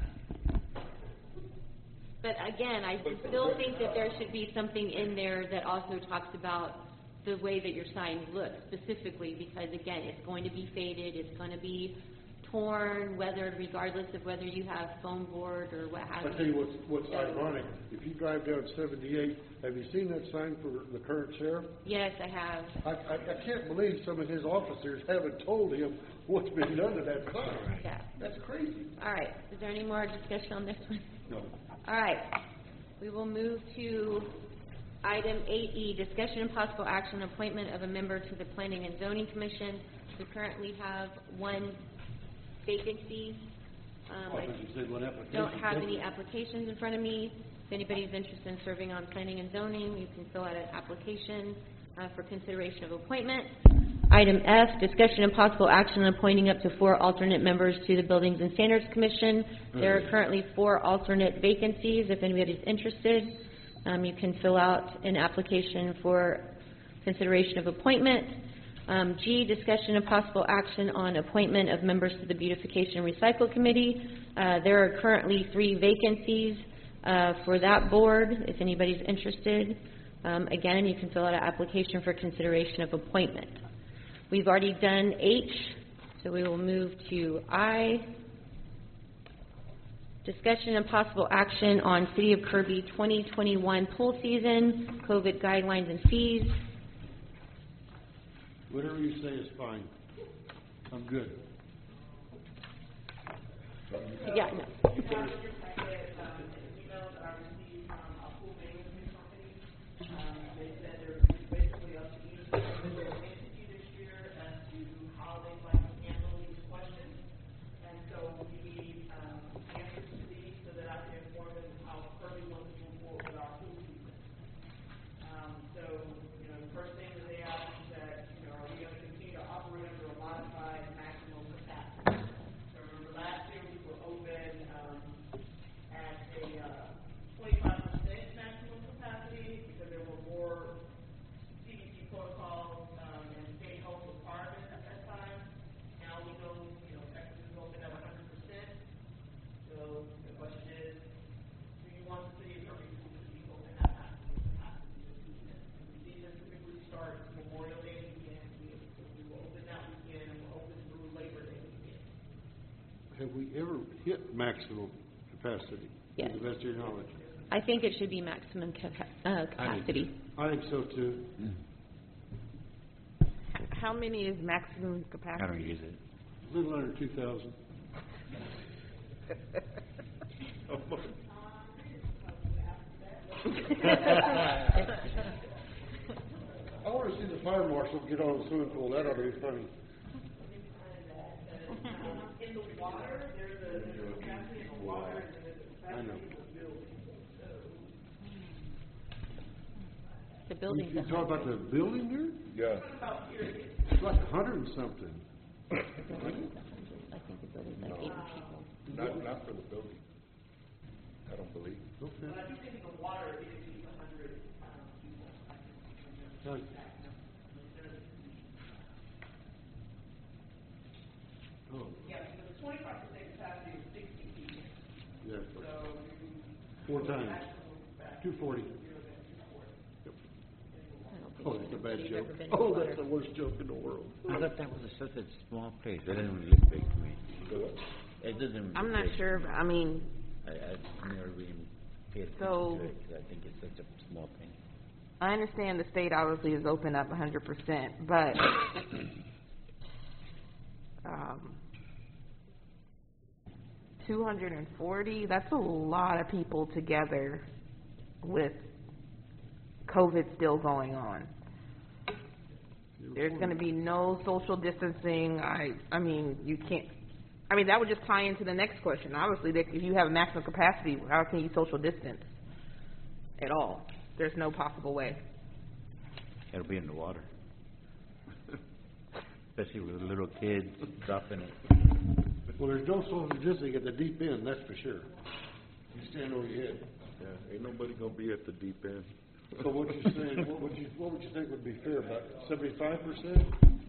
But again, I still think that there should be something in there that also talks about the way that your signs look specifically, because again, it's going to be faded, it's going to be torn, weathered, regardless of whether you have foam board or what have you. I tell you what's, what's ironic, if you drive down seventy-eight, have you seen that sign for the current sheriff? Yes, I have. I, I, I can't believe some of his officers haven't told him what's been done to that sign. Yeah. That's crazy. All right. Is there any more discussion on this one? No. All right. We will move to item eight E, discussion and possible action on appointment of a member to the Planning and Zoning Commission. We currently have one vacancy. Um, Oh, I but you said one application. don't have any applications in front of me. If anybody's interested in serving on planning and zoning, you can fill out an application uh, for consideration of appointment. Item F, discussion and possible action on appointing up to four alternate members to the Buildings and Standards Commission. There are currently four alternate vacancies. If anybody's interested, um, you can fill out an application for consideration of appointment. Um, G, discussion and possible action on appointment of members to the Beautification and Recycle Committee. Uh, there are currently three vacancies uh, for that board, if anybody's interested. Um, again, you can fill out an application for consideration of appointment. We've already done H, so we will move to I. Discussion and possible action on City of Kirby twenty twenty-one pool season, COVID guidelines and fees. Whatever you say is fine. I'm good. Yeah, no. You have in your packet, um, an email that I received from a pool management company. Um, they said they're basically up to each individual entity this year as to how they'd like to handle these questions. And so we need, um, answers to these so that I can inform them how Kirby wants to move forward with our pool season. Um, so, you know, the first thing that they ask is that, you know, are we gonna continue to operate under a modified maximum capacity? So remember last year we were open, um, at a, uh, twenty-five percent maximum capacity because there were more C D C protocols, um, and state health requirements at that time. Now we know, you know, Texas is open at one hundred percent. So the question is, do you want the city of Kirby to be open at maximum capacity this season? The season typically starts Memorial Day weekend, we, we will open that weekend, and we'll open through Labor Day weekend. Have we ever hit maximum capacity? Yes. To the best of your knowledge? I think it should be maximum capa- uh, capacity. I think so too. How many is maximum I capacity? don't use it. A little under two thousand. I wanna see the fire marshal get on the swimming pool. That ought to be funny. In the water, there's a, there's a capacity in the water, and there's a I know. capacity in the building. The building's You a talk about the building here? Yeah. It's like a hundred and something. I think the building's like eighty people. Not, not for the building, I don't believe. Okay. But I do think in the water, it is a hundred, um, people. Right. Oh, Yeah, because the twenty-five percent capacity is sixty people, yeah. so Four times. Two forty. I don't think Oh, that's a bad anybody's joke. ever been to Oh, water. that's the worst joke in the world. I thought that was a, such a small place. That didn't really look big to me. It doesn't. I'm look not big. sure, but, I mean, I, I've never really paid attention So- to it, 'cause I think it's such a small thing. I understand the state obviously is open up one hundred percent, but, um, two hundred forty, that's a lot of people together with COVID still going on. There's gonna be no social distancing, I, I mean, you can't, I mean, that would just tie into the next question. Obviously, that if you have maximum capacity, how can you social distance at all? there's no possible way. It'll be in the water. Especially with little kids dropping it. Well, there's no social distancing at the deep end, that's for sure. You stand over your head. Yeah, ain't nobody gonna be at the deep end. So what you're saying, what would you, what would you think would be fair, about seventy-five percent?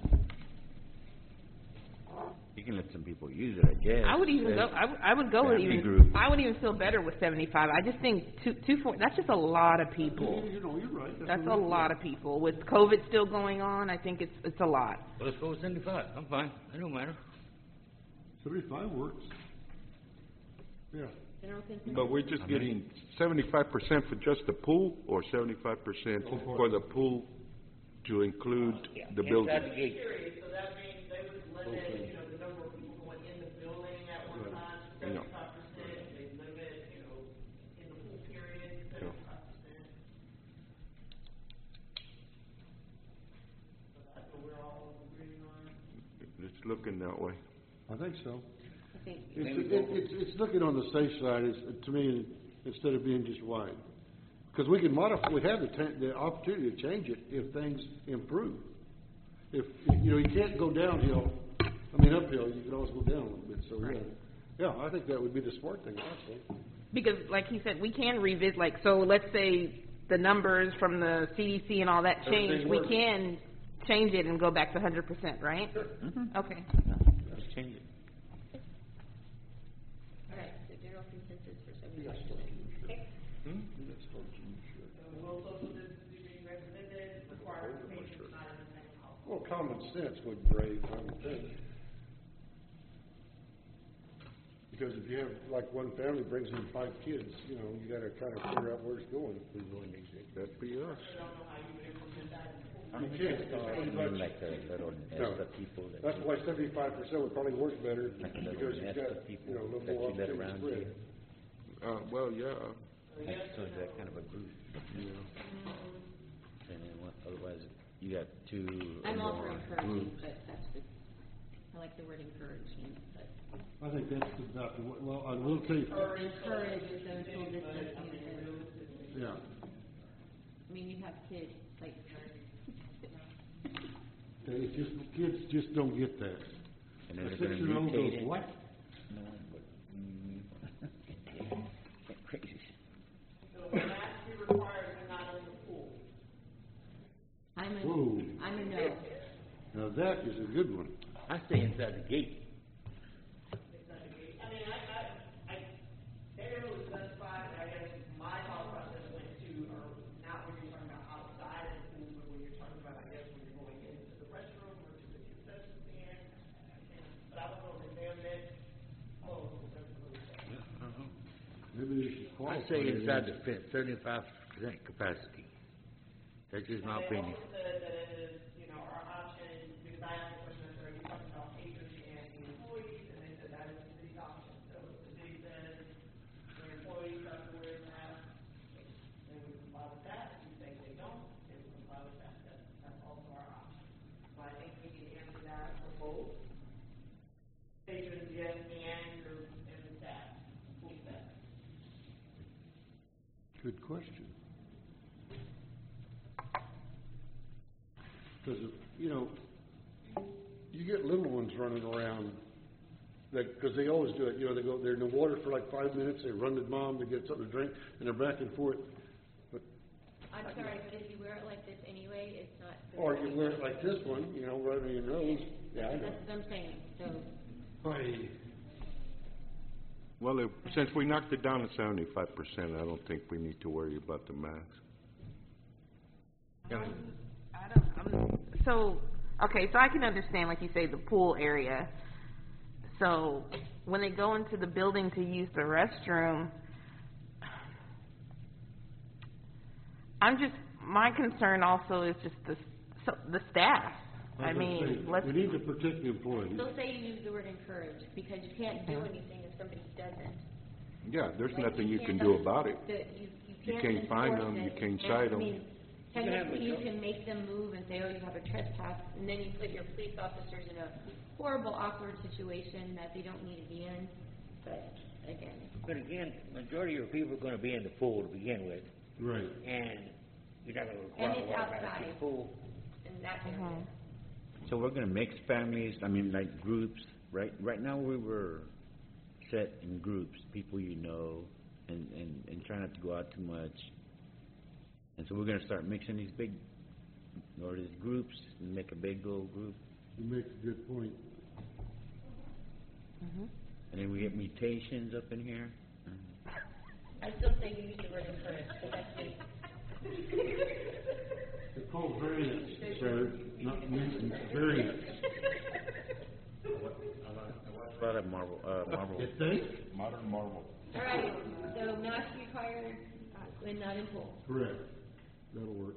You can let some people use it, I guess. I would even go, I would, I would go with Family even, group. I would even feel better with seventy-five. I just think two, two, four, that's just a lot of people. You know, you're right. That's what a I'm lot of people. With COVID still going on, I think it's, it's a lot. Well, let's go with seventy-five, I'm fine, it don't matter. seventy-five works. Yeah. General consensus? But we're just getting seventy-five percent for just the pool, or seventy-five percent for the pool to include the building? Inside the gate. Curious, so that means they would limit, you know, the number of people going in the building at one time, seventy-five percent, they limit, you know, in the pool period, seventy-five percent. That's what we're all agreeing on. It's looking that way. I think so. I think, It's, it, it's, it's looking on the safe side, is, to me, instead of being just wide. Because we can modify, we have the, ta- the opportunity to change it if things improve. If, you know, you can't go downhill, I mean uphill, you can always go down a little bit, so, yeah. Yeah, I think that would be the smart thing, honestly. Because, like he said, we can revisit, like, so let's say the numbers from the C D C and all that change, Everything we works. can change it and go back to one hundred percent, right? Mm-hmm. Okay. Just change it. all right, so general consensus for seventy-five percent. Will social distancing be recommended, require patients not in the same household? Well, common sense would brave, I would think. Because if you have, like, one family brings in five kids, you know, you gotta kind of figure out where it's going. That'd be us. You can't, it's pretty much- Like a little nest No. of people that That's why seventy-five percent would probably work better, Like a little because you've nest got, of people you know, a little that more you let opportunity to around spread. you. Uh, well, yeah, Like, so is that kind of a group? yeah. And then what, otherwise, you got two or I'm all for more encouraging, groups. but that's the, I like the word encouraging, but. I think that's about the, way- well, I will tell you, Or encourage social distancing, and, yeah. I mean, you have kids, like, It's just, kids just don't get that. And then A they're gonna six-year-old mutate goes, it. what? No, but, mm, crazy. So the mask be required when not in the pool. I'm Whoa. a, I'm a no. Now that is a good one. I stay inside the gate. I mean, I, I, I, they didn't really specify, but I guess my thought process went to, or not when you're talking about outside of the pool, but when you're talking about, I guess, when you're going into the restroom or to the concession stand. But I don't know if they meant, oh, that's what it said. Maybe they should I qualify. say it inside as- the fence, seventy-five percent capacity. That's just my They opinion. also said that it is, you know, our option, because I asked the question, are you talking about patrons and the employees? And they said that is the city's option. So if the city says the employees have to wear masks, they would comply with that. If you say they don't, they would comply with that. That's, that's also our option. So I think we can answer that for both. Patrons, yes, and your, and the staff, full staff. Good question. Because, you know, you get little ones running around, that, because they always do it, you know, they go, they're in the water for like five minutes, they run to mom to get something to drink, and they're back and forth. But, I'm sorry, but if you wear it like this anyway, it's not. good. or you wear it like this one, you know, right on your nose. Yeah, I know. That's what I'm saying, so, Hey. Well, if, since we knocked it down to seventy-five percent, I don't think we need to worry about the mask. I don't, I'm, so, okay, so I can understand, like you say, the pool area. So, when they go into the building to use the restroom, I'm just, my concern also is just the, so, the staff. I was gonna mean, say, let's, We need to protect the employees. still say you use the word encourage, because you can't do anything if somebody doesn't. Yeah, there's Like, nothing you can can't- do about it. the- You, you You can't can't fine enforce them, you it. can't And, cite I them. mean, technically, you can make them move and say, oh, you have a trespass, and then you put your police officers in a horrible, awkward situation that they don't need to be in, but, again, But again, majority of people are gonna be in the pool to begin with, Right. and You gotta And require it's water back to outside. the pool. in that area. Mhm. So we're gonna mix families, I mean, like groups, right? Right now, we were set in groups, people you know, and, and, and try not to go out too much. And so we're gonna start mixing these big, or these groups, and make a big little group. You make a good point. And then we get mutations up in here. I still say you use the word encourage, but that's just, They're called variants, sir, not mutants, variants. A lot of Marvel, uh, Marvel. You think? Modern marvel. all right, so mask required when not in pool. Correct. That'll work.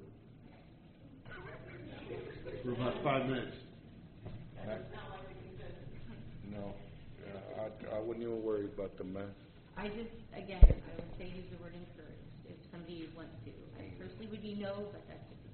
For about five minutes. No, yeah, I, I wouldn't even worry about the math. I just, again, I would say use the word encourage if somebody wants to. I personally would be no, but that's just.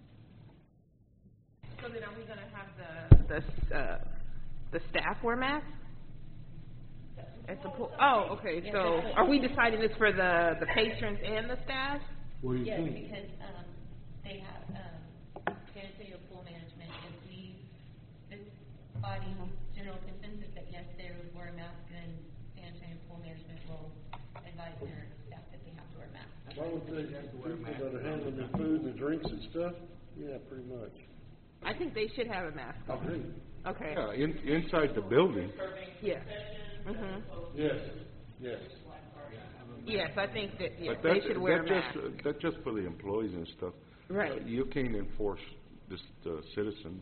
So then are we gonna have the, the, uh, the staff wear masks? At the pool, oh, okay, Yeah, so that's what- are we deciding this for the, the patrons and the staff? What do you Yes, think? because, um, they have, um, janitorial pool management, and we, this body, general consensus that yes, they would wear a mask, and sanitary pool management will advise their staff that they have to wear masks. Why would they, people that are handling the food and the drinks and stuff? Yeah, pretty much. I think they should have a mask I on. agree. Okay, Yeah, in, inside the building. yeah. Mhm. Yes, yes. Yes, I think that, yes, But they that's, should wear a that's mask. just, that's just for the employees and stuff. Right. Uh, You can't enforce this, the citizens.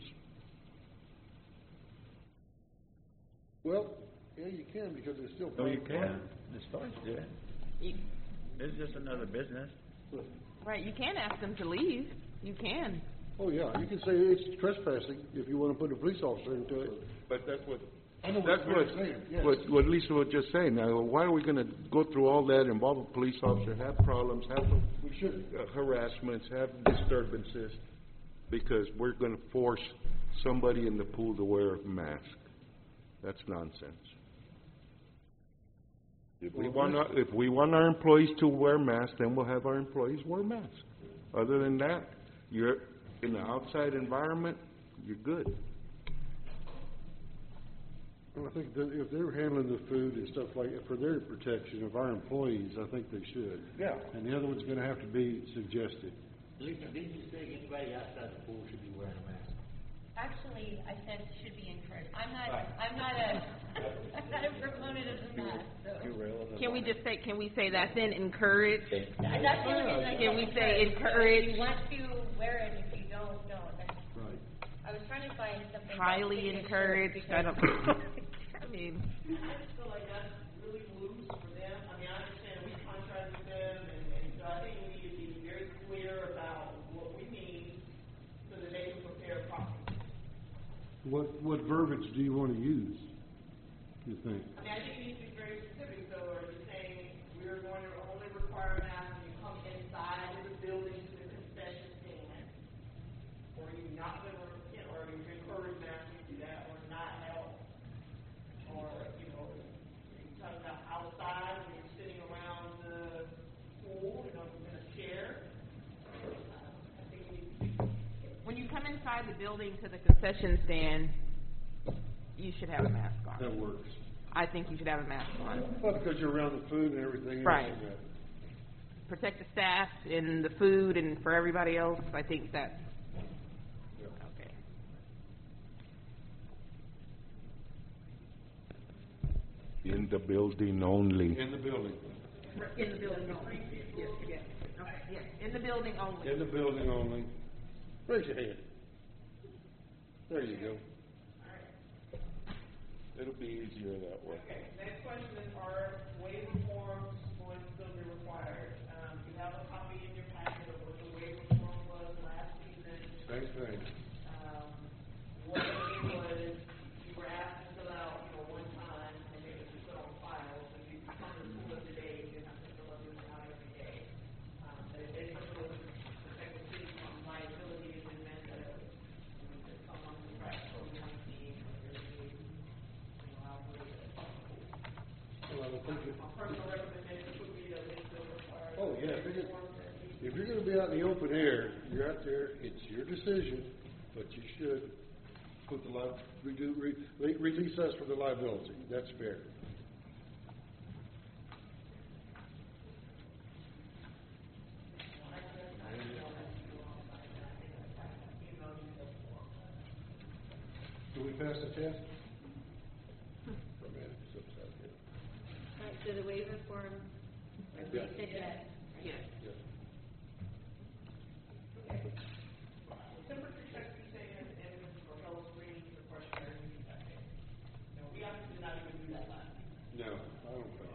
Well, yeah, you can because it's still. Oh, you private can. The stores do it. You- It's just another business. property. Right, you can ask them to leave. You can. Oh, yeah, you can say it's trespassing if you want to put a police officer into it. But that's what, I know what that's you're what, saying, yes. what, what Lisa was just saying. Now, why are we gonna go through all that, involve a police officer, have problems, have We shouldn't. uh, harassments, have disturbances, because we're gonna force somebody in the pool to wear a mask? That's nonsense. If we Well, want, our- if we want our employees to wear masks, then we'll have our employees wear masks. Other than that, you're in the outside environment, you're good. Well, I think that if they're handling the food and stuff like, for their protection of our employees, I think they should. Yeah. And the other one's gonna have to be suggested. Lisa, didn't you say anybody outside the pool should be wearing a mask? Actually, I said should be encouraged. I'm not, I'm not a, I'm not a proponent of the mask, so. Can we just say, can we say that then, encourage? That's the only reason I Can said we say If encourage? you want to wear it, if you don't, don't. That's- Right. I was trying to find something. that Highly they could encouraged, share I don't, because- I mean, I just feel like that's really loose for them. I mean, I understand we contract with them, and, and so I think we need to be very clear about what we need so that they can prepare properly. What, what verbiage do you wanna use, you think? I mean, I think it needs to be very specific, so are you saying we're going to only require masks when you come inside of the building to the concession stand? Or are you not gonna, you know, or are you encourage masks to do that, or not help? Or, you know, you talk about outside, when you're sitting around the pool, you know, in a chair. Uh, I think we need to be when you come inside the building to the concession stand, you should have a mask on. That works. I think you should have a mask on. Well, because you're around the food and everything else. Right. and that. Protect the staff and the food and for everybody else, I think that, okay. In the building only. In the building, In the building only. Yes, yes, okay, yes, in the building only. in the building only. Raise your hand. There you go. It'll be easier that way. Okay, next question is, are waiver forms going to still be required? Um, you have a copy in your packet of what the waiver form was last season. Same thing. Um, what it was, you were asked to fill out, you know, one time, and it was put on file, so you come to the school today, you have to fill out this out every day. Um, but it basically was to protect the city from liability in the event that it was, you know, someone who got COVID nineteen, or there's a, you know, outbreak. Well, I think it- My personal recommendation would be that we still require. Oh, yeah, if it is- forms that you If you're gonna be out in the open air, you're out there, it's your decision, but you should put the li, redo, re, re- release us from the liability. That's fair. Do we pass the test? For a minute, it's upside down. All right, so the waiver form, everybody said yes. Yes. Yes. Temperature checks you say and, and for health screening for questionnaire, you need that. No, we obviously did not even do that last time. No, I don't think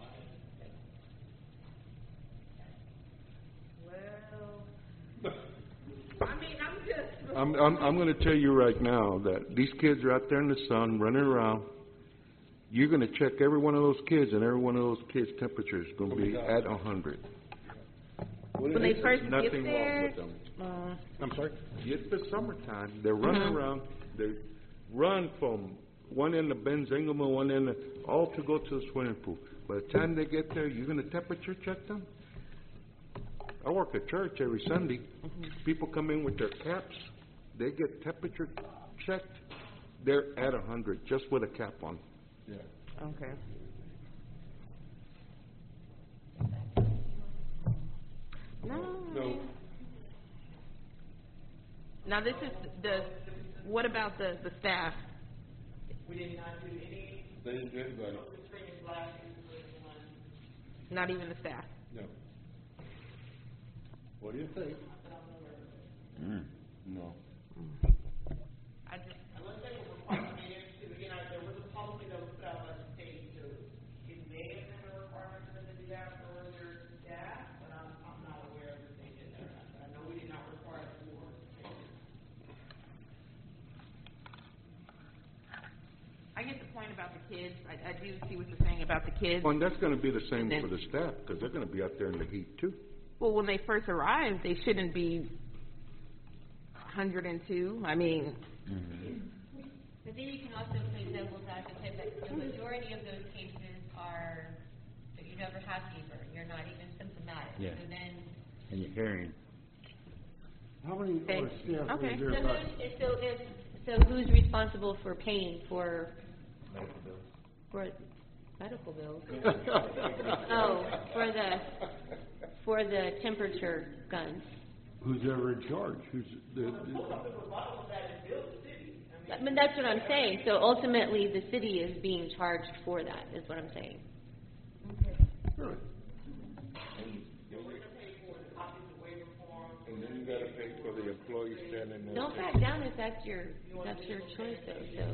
so. Well, I mean, I'm just. I'm, I'm, I'm gonna tell you right now that these kids are out there in the sun, running around. You're gonna check every one of those kids, and every one of those kids' temperature is gonna be at a hundred. When they first get Nothing wrong there, with them. uh, I'm sorry? It's the summertime, they're running Mhm. around, they run from one end of Ben's Engelman, one end, of- all to go to the swimming pool. By the time they get there, you're gonna temperature check them? I work at church every Sunday. People come in with their caps, they get temperature checked, they're at a hundred, just with a cap on. Yeah. okay. No. No. Now, this is the, what about the, the staff? We did not do any They didn't do anybody. screening last year, for anyone. Not even the staff? No. What do you think? Mm. No. I just, Unless they were required, I mean, it's, you know, there was a policy that was put out by the state, so it may have been a requirement for them to do that for their staff, but I'm, I'm not aware of if they did that. I know we did not require it for. I get the point about the kids. I, I do see what you're saying about the kids. Well, and that's gonna be the same And then- for the staff, because they're gonna be out there in the heat too. Well, when they first arrive, they shouldn't be one hundred two. I mean, But then you can also play devil's advocate that the majority of those cases are, that you never have fever, you're not even symptomatic. Yeah. So then, And you're hearing, How many Okay. on staff Okay. is so there about? who's, so if, so who's responsible for paying for, for medical bills? Oh, for the, for the temperature guns. Who's ever in charge? Who's, the, the, I mean, that's what I'm saying. So ultimately, the city is being charged for that, is what I'm saying. really? And then you gotta pay for the employee standing there. Don't back down if that's your, that's your choice, though, so.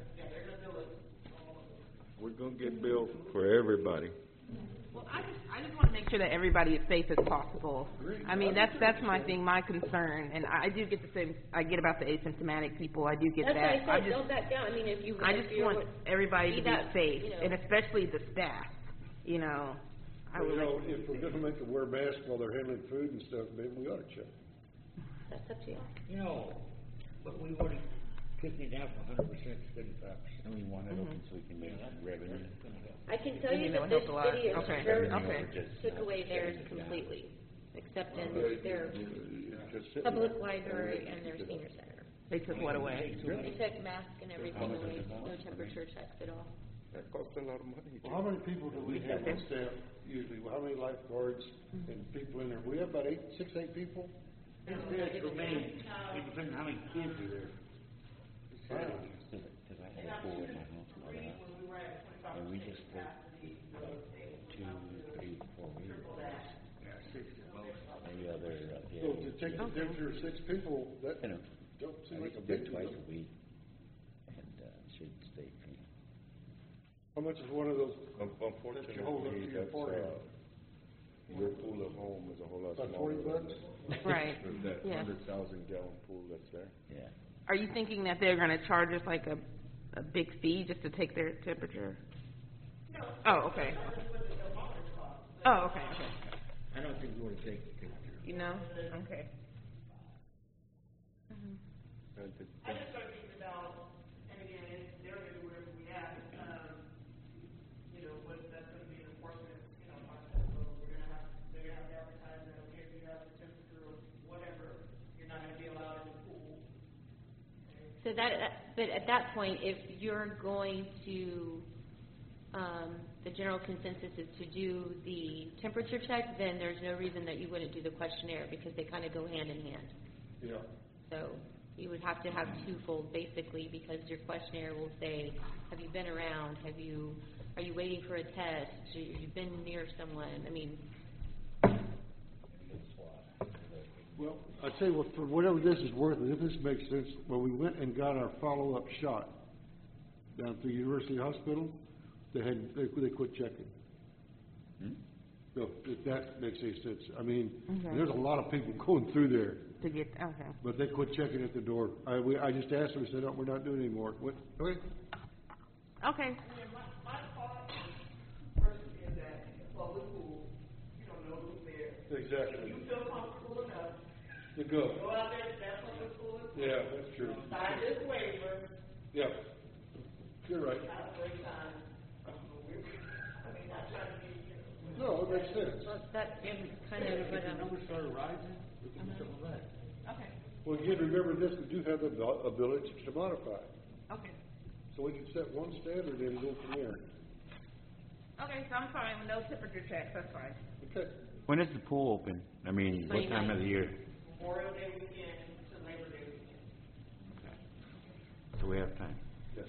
We're gonna get billed for everybody. well, I just, I just want to make sure that everybody is safe as possible. I mean, that's, that's my thing, my concern, and I do get the same, I get about the asymptomatic people, I do get That's that. what I I said, just, don't back down. I mean, if you. I if just you're- want everybody be to be that, safe, you know. and especially the staff, you know. I Well, would you know, like, if we're gonna make them wear masks while they're handling food and stuff, maybe we ought to check. That's up to you. You know, but we already took it down from hundred percent to thirty-five percent. and we want it open so we can make revenue. I can tell You you know, that it this helps a lot. city of Okay, Church okay. took away theirs completely, except in their Just sit public library and their senior center. they took what away? They took masks and everything away, no temperature checks at all. That costs a lot of money. Well, how many people do we have on staff usually? How many lifeguards and people in there? We have about eight, six, eight people? It depends for me, it depends how many kids are there. Because I had a pool in my house and all that, and we just put two, three, four meters. Yeah, six at most. Maybe other, uh, yeah. So to take the temperature of six people, that You know, don't I seem like used a to do big it twice deal. a week, and, uh, should stay clean. How much is one of those? Unfortunately, You hold up to your that's, forehead. uh, your pool at home is a whole lot About smaller forty than bucks? Right, that yeah. hundred thousand gallon pool that's there. Yeah. Are you thinking that they're gonna charge us like a, a big fee just to take their temperature? No. Oh, okay. Oh, okay, okay. I don't think we want to take the temperature. You know? Okay. And to- I just started thinking about, and again, it's, they're everywhere we at, um, you know, what, that's gonna be an enforcement, you know, process, so we're gonna have, they're gonna have to advertise that, okay, if you have the temperature So that, that- but at that point, if you're going to, um, the general consensus is to do the temperature check, then there's no reason that you wouldn't do the questionnaire, because they kind of go hand in hand. Yeah. So you would have to have twofold, basically, because your questionnaire will say, have you been around? Have you, are you waiting for a test? Have you been near someone? I mean, Well, I tell you what, for whatever this is worth, and if this makes sense, when we went and got our follow-up shot down at the University Hospital, they had, they, they quit checking. Hmm? No, if that makes any sense. I mean, Okay. there's a lot of people going through there, To get, okay. but they quit checking at the door. I, we, I just asked them, I said, no, we're not doing it anymore. What, okay? Okay. My, my thought personally is that in a public pool, you don't know who's there. Exactly. You feel comfortable enough, To go. go out there to that public pool, Yeah, that's true. sign this waiver, Yeah. You're right. have a great time. I mean, not trying to be, you know. No, it makes sense. well, that's kind of what I'm... started rising, we can do something about it. Okay, Well, again, remember this, we do have the abil- ability to modify. okay. So we can set one standard and go from there. Okay, so I'm fine with no temperature checks, that's fine. Okay. When is the pool open? I mean, what time of the year? Memorial Day weekend to Labor Day weekend. So we have time. Yes.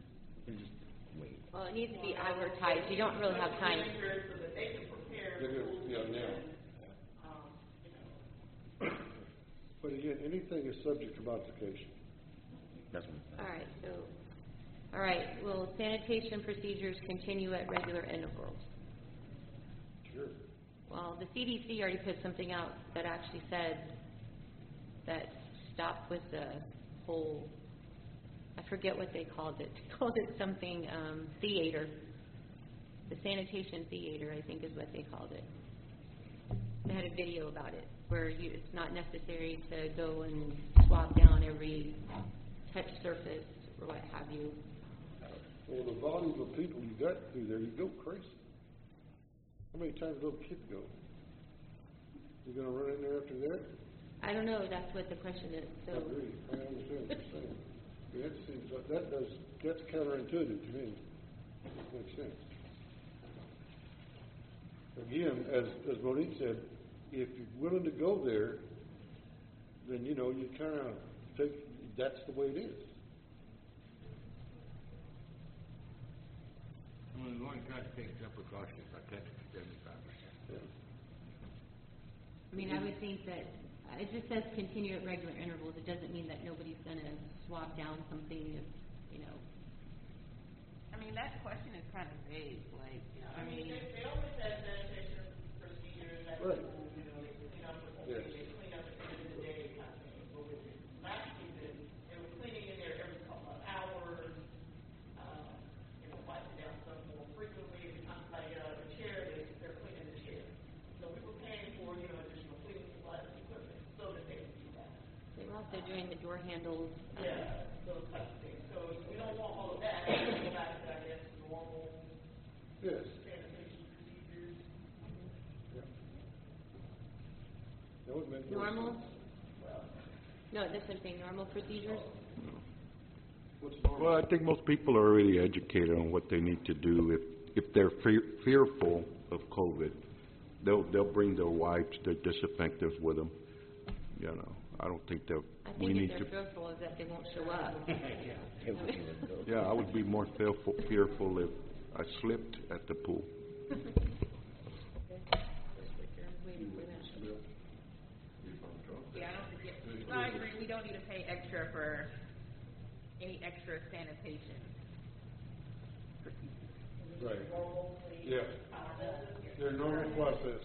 Well, it needs to be advertised. You don't really have time. So that they can prepare. They're gonna- yeah, now. Um, you know. But again, anything is subject to modification. That's what I'm All right, so, all right, will sanitation procedures continue at regular intervals? Sure. Well, the C D C already put something out that actually said that stop with the whole, I forget what they called it. They called it something, um, theater. The sanitation theater, I think is what they called it. They had a video about it, where you, it's not necessary to go and swab down every touch surface or what have you. Well, the volume of people you got through there, you go crazy. How many times do little kids go? You gonna run in there after that? I don't know, that's what the question is, I so. agree, I understand what you're saying. Yeah, That seems, like- that does, that's counterintuitive to me. Makes sense. Again, as, as Monique said, if you're willing to go there, then, you know, you kinda take, that's the way it is. I mean, we want to try to take some precautions, like that, seventy-five percent. Yeah. I mean, I would think that, it just says continue at regular intervals. It doesn't mean that nobody's gonna swab down something if, you know. I mean, that question is kind of vague, like, I I mean, mean, they, they always have sanitation procedures that, Right. you know, they clean up the whole Yes. thing, they clean up at the end of the day kind of thing. But with last season, they were cleaning in there every couple of hours, um, you know, wiping down stuff more frequently. Every time somebody got out of a chair, they, they're cleaning the chair. So we were paying for, you know, additional cleaning supplies and equipment so that they could do that. They were also doing the door handles. um, Yeah, those types of things. So we don't want all of that. We want to go back to, I guess, normal Yes. sanitation procedures. Yeah. That would make more Normal? sense. No, that's what I'm saying, normal procedures? What's normal? Well, I think most people are already educated on what they need to do. If, if they're fear, fearful of COVID, they'll, they'll bring their wipes, their disinfectants with them. You know, I don't think that I we think need if to. they're fearful is that they won't show up. Yeah, I would be more fearful, fearful if I slipped at the pool. yeah, I don't think, it- no, I agree, we don't need to pay extra for any extra sanitation. Right. Yeah. Their normal process.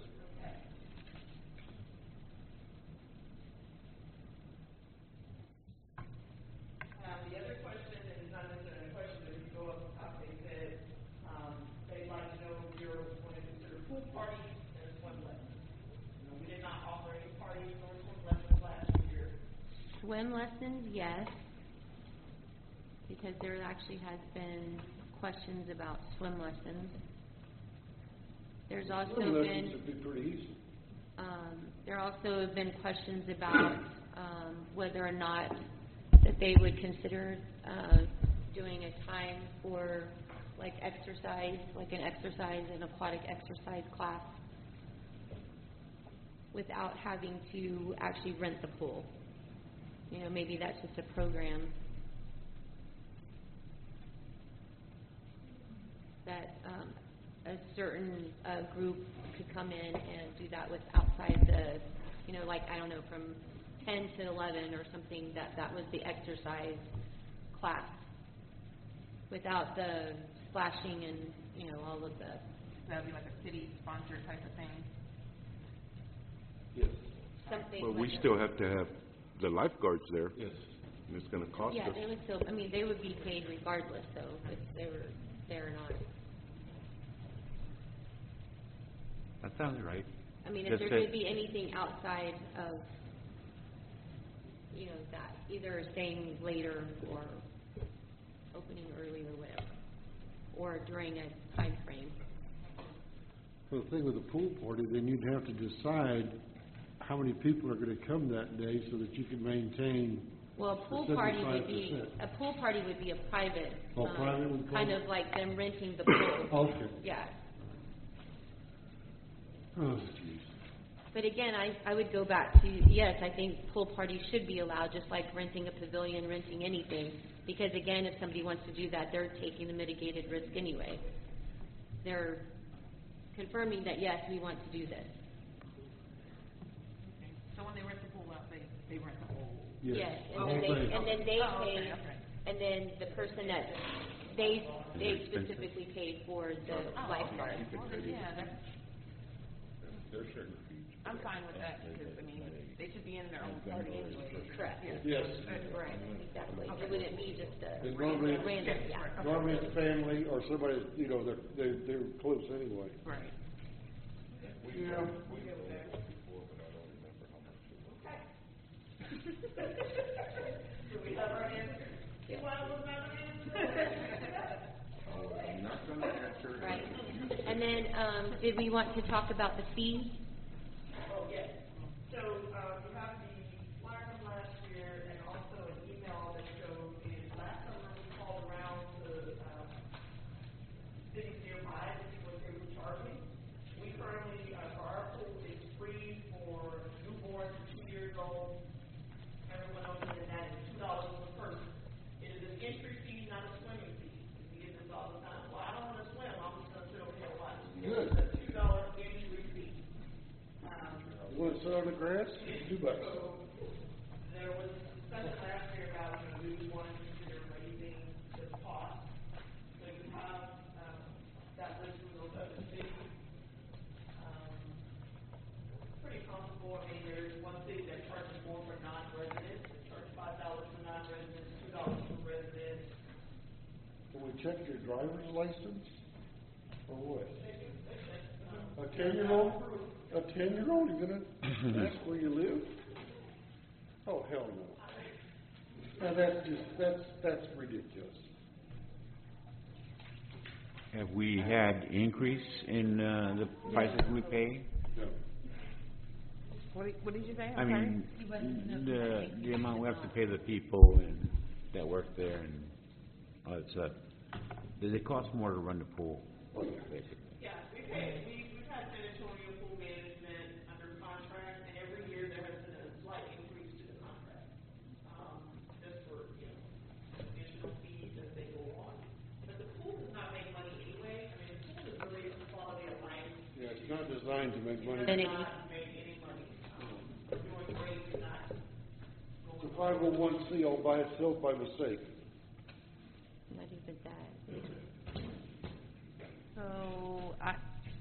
Um, the other question, and it's not necessarily a question, but if you go up the top, they said, um, they'd like to know if you're going to consider pool parties and swim lessons. You know, we did not offer any parties or swim lessons last year. Swim lessons, yes, because there actually has been questions about swim lessons. There's also Some lessons been, would be pretty easy. um, there also have been questions about, um, whether or not that they would consider, uh, doing a time for, like, exercise, like an exercise, an aquatic exercise class, without having to actually rent the pool. You know, maybe that's just a program that um, a certain uh, group could come in and do that with outside the, you know, like, I don't know, from ten to eleven or something, that that was the exercise class, without the splashing and, you know, all of the, That would be like a city-sponsored type of thing. Yes. something But like we a- still have to have the lifeguards there, Yes. and it's gonna cost Yeah, us. they would still, I mean, they would be paid regardless, though, if they were there or not. That sounds right. I mean, if Just there that- could be anything outside of, you know, that, either staying later or opening early or whatever, or during a time frame. Well, the thing with the pool party, then you'd have to decide how many people are gonna come that day so that you can maintain. Well, a pool The party would be, seventy-five percent. a pool party would be a private, Oh, um, private would kind come? of like them renting the pool. Okay. Yeah. Oh, jeez. But again, I, I would go back to, yes, I think pool parties should be allowed, just like renting a pavilion, renting anything. Because again, if somebody wants to do that, they're taking the mitigated risk anyway. They're confirming that, yes, we want to do this. So when they rent the pool out, they, they rent the pool? Yes, and Oh, then they, okay. and then they Oh, okay, pay, okay. and then the person that, they, they specifically pay for the Oh, lifeguard. okay. Well, then, yeah, that's, There's certain fees. I'm fine with that, because, I mean, they should be in their own party anyway. Correct. Yes. Right, exactly. It wouldn't be just a And normally, random, yeah. normally it's family or somebody, you know, they're, they're, they're close anyway. Right. Yeah. Do we have our answer? It was not an I'm not gonna answer. Right. And then, um, did we want to talk about the fees? Oh, yes. So, uh, we have the flyer from last year and also an email that showed is last summer we called around to, um, cities nearby to see what they were charging. We currently, uh, for our pool is free for newborns to two years old. Everyone else in that is two dollars per person. It is an entry fee, not a swimming fee. We get this all the time. Well, I don't wanna swim, I'm just gonna sit over here and watch. Good. It's a two dollar entry fee. Um, You wanna sit on the grass? Two bucks. so, there was discussion last year about, you know, do we want to consider raising the cost? So you have, um, that list from those other cities. Um, pretty comfortable, I mean, there's one city that charges more for non-residents, they charge five dollars for non-residents, two dollars for residents. Can we check your driver's license? Or what? A ten-year-old, a ten-year-old, you're gonna ask where you live? Oh, hell no. Now, that's just, that's, that's ridiculous. Have we had increase in, uh, the prices we pay? No. What did, what did you say? I I'm sorry? mean, the, the amount we have to pay the people and, that work there and all that stuff. Does it cost more to run the pool? Basically. Yeah, we've had, we, we've had San Antonio Pool Management under contract, and every year there has been a slight increase to the contract. Um, just for, you know, additional fees as they go on. But the pool does not make money anyway, I mean, the pool is really a quality of life. Yeah, it's not designed to make money. Then It it- does not make any money. Um, doing great is not It's a five oh one C all by itself by mistake. Not even that. So, I,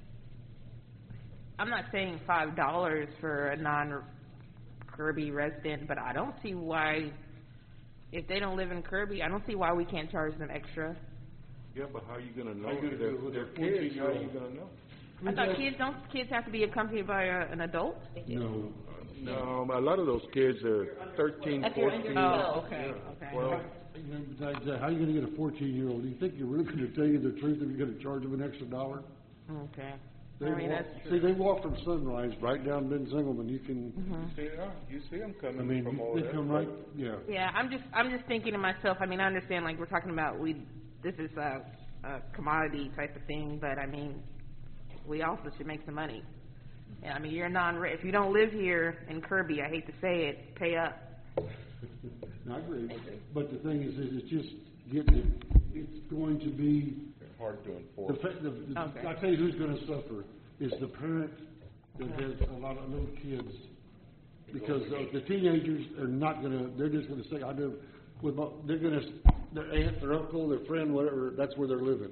I'm not saying five dollars for a non-Kirby resident, but I don't see why, if they don't live in Kirby, I don't see why we can't charge them extra. Yeah, but how are you gonna know? How you gonna They're, do it with they're a kids, how are you fourteen-year-old? gonna know? I thought kids, don't kids have to be accompanied by a, an adult? No. No, a lot of those kids are thirteen, If you're under fourteen. twelve. Oh, okay, yeah, okay. twelve. And then besides that, how are you gonna get a fourteen-year-old? Do you think you're really gonna tell you the truth if you're gonna charge them an extra dollar? Okay. They I mean, walk, that's see, they walk from Sunrise right down Ben Zingelman, you can, Mhm. See, yeah, you see them I coming mean, from all they that. come right, yeah. Yeah, I'm just, I'm just thinking to myself, I mean, I understand, like, we're talking about, we, this is a, a commodity type of thing, but I mean, we also should make some money. Yeah, I mean, you're non, if you don't live here in Kirby, I hate to say it, pay up. I agree, but the thing is, is it's just getting it, it's going to be, Hard to the enforce. fact, the, the, Okay. I tell you who's gonna suffer, is the parent that has a lot of little kids. Because the- the teenagers are not gonna, they're just gonna say, I do, with my, they're gonna, their aunt, their uncle, their friend, whatever, that's where they're living.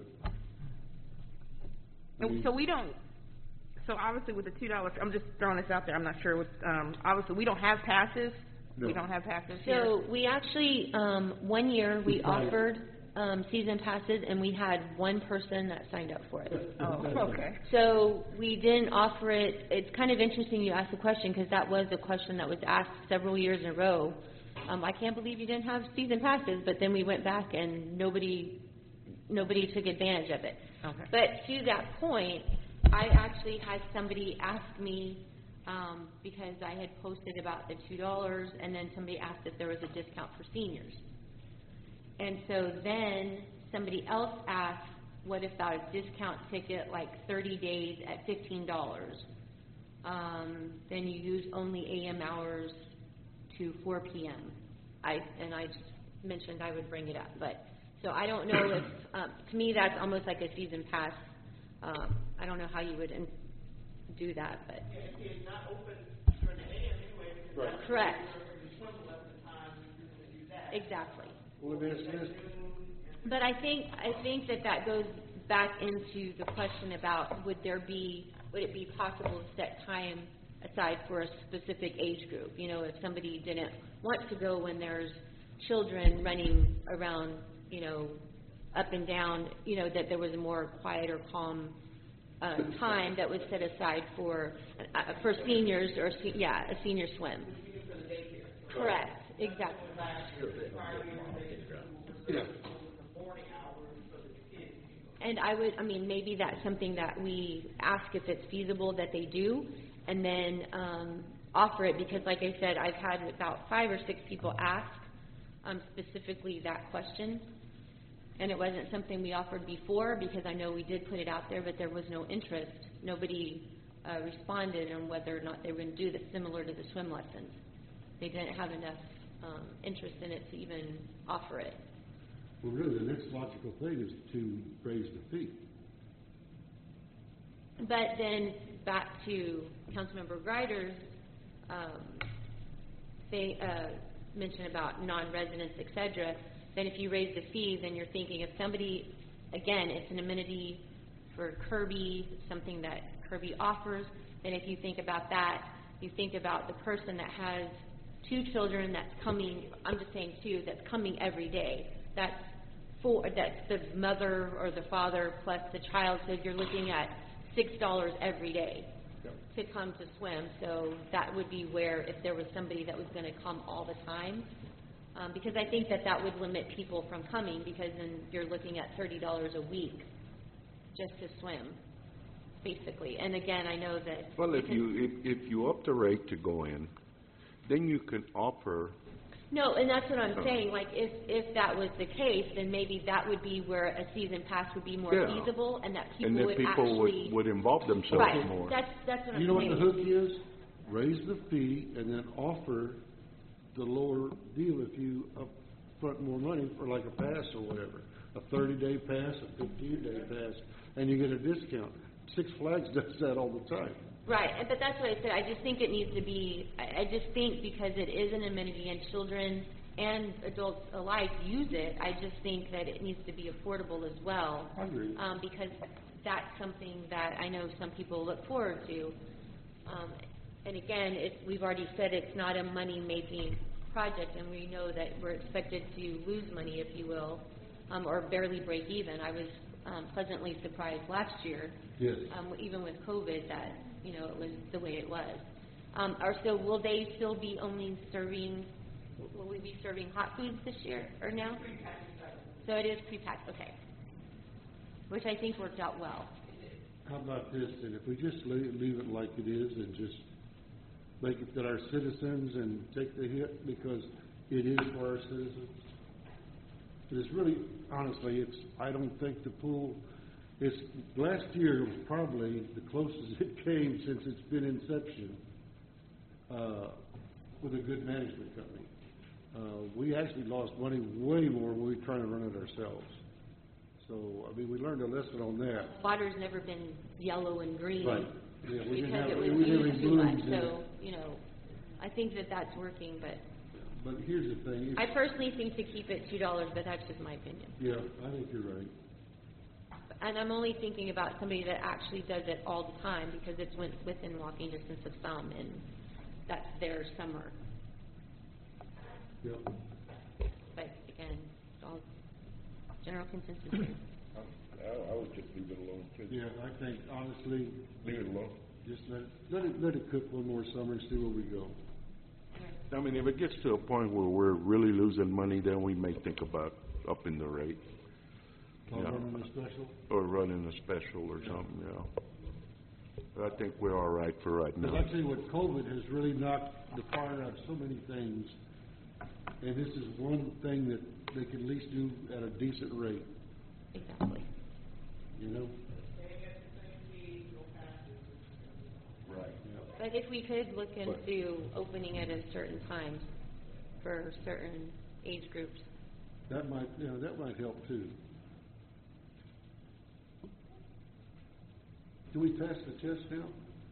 I mean, So we don't, so obviously with the two dollars, I'm just throwing this out there, I'm not sure what, um, obviously, we don't have passes. We No. don't have passes here. So we actually, um, one year, we Right. offered, um, season passes, and we had one person that signed up for it. Oh, okay. So we didn't offer it, it's kind of interesting you asked the question, because that was a question that was asked several years in a row. Um, I can't believe you didn't have season passes, but then we went back and nobody, nobody took advantage of it. Okay. But to that point, I actually had somebody ask me, um, because I had posted about the two dollars, and then somebody asked if there was a discount for seniors. And so then somebody else asked, what if that discount ticket, like thirty days at fifteen dollars? Um, then you use only A M hours to four P M. I, and I just mentioned I would bring it up, but, so I don't know if, um, to me, that's almost like a season pass. Um, I don't know how you would in- do that, but. Yeah, it's not open during the A M anyway, because that's Correct, during the swim lesson time, you're gonna do that. exactly. Well, let me ask you this, But I think, I think that that goes back into the question about, would there be, would it be possible to set time aside for a specific age group? You know, if somebody didn't want to go when there's children running around, you know, up and down, you know, that there was a more quiet or calm uh, time that was set aside for, uh, for seniors or, se- yeah, a senior swim. Correct, exactly. yeah, And I would, I mean, maybe that's something that we ask if it's feasible that they do, and then um, offer it, because like I said, I've had about five or six people ask um, specifically that question, and it wasn't something we offered before, because I know we did put it out there, but there was no interest. Nobody uh, responded on whether or not they were going to do this, similar to the swim lessons. They didn't have enough um, interest in it to even offer it. well, really, the next logical thing is to raise the fee. But then, back to Councilmember Greider's, um, say, uh, mention about non-residents, et cetera, then if you raise the fees, then you're thinking if somebody, again, it's an amenity for Kirby, something that Kirby offers, then if you think about that, you think about the person that has two children that's coming, I'm just saying two, that's coming every day. That's four, that's the mother or the father plus the child, so you're looking at six dollars every day to come to swim. So that would be where, if there was somebody that was going to come all the time, um, because I think that that would limit people from coming, because then you're looking at thirty dollars a week just to swim, basically. And again, I know that. Well, if because- you, if, if you up the rate to go in, then you can offer, No, and that's what I'm Oh. saying, like, if, if that was the case, then maybe that would be where a season pass would be more Yeah. feasible, and that and people that would people would, actually. would involve themselves Right, more. that's, that's what I'm saying. You know what the hook is? Raise the fee and then offer the lower deal if you upfront more money for like a pass or whatever. A thirty-day pass, a fifteen-day pass, and you get a discount. Six Flags does that all the time. Right, and- but that's what I said, I just think it needs to be, I, I just think because it is an amenity and children and adults alike use it, I just think that it needs to be affordable as well. I agree. Um, because that's something that I know some people look forward to. Um, and again, it's, we've already said it's not a money-making project, and we know that we're expected to lose money, if you will, um, or barely break even. I was um, pleasantly surprised last year, Yes. um, even with COVID, that, you know, it was the way it was. Um, or so will they still be only serving, will we be serving hot foods this year, or now? So it is pre-packed, okay. Which I think worked out well. how about this, and if we just leave, leave it like it is and just make it that our citizens and take the hit because it is for our citizens? But it's really, honestly, it's, I don't think the pool, it's, last year was probably the closest it came since it's been inception, uh, with a good management company. Uh, we actually lost money way more when we were trying to run it ourselves. So, I mean, we learned a lesson on that. Water's never been yellow and green. Right. Yeah, we didn't Because have, it we was didn't have used any too much, blooms in it. so, you know, I think that that's working, but But here's the thing, I it's, personally think to keep it two dollars, but that's just my opinion. yeah, I think you're right. And I'm only thinking about somebody that actually does it all the time, because it's went within walking distance of some, and that's their summer. Yeah. But again, it's all general consensus here. I, I would just leave it alone too. Yeah, I think honestly, Leave it alone. just let, it- let it, let it cook one more summer and see where we go. I mean, if it gets to a point where we're really losing money, then we may think about upping the rate I'll Yeah. run on a special. or running a special or something, yeah. But I think we're all right for right Because now. I tell you what, COVID has really knocked the fire out of so many things, and this is one thing that they can at least do at a decent rate, Exactly. you know? Right. But if we could look into opening it at certain times for certain age groups. That might, you know, that might help too. Do we pass the test now?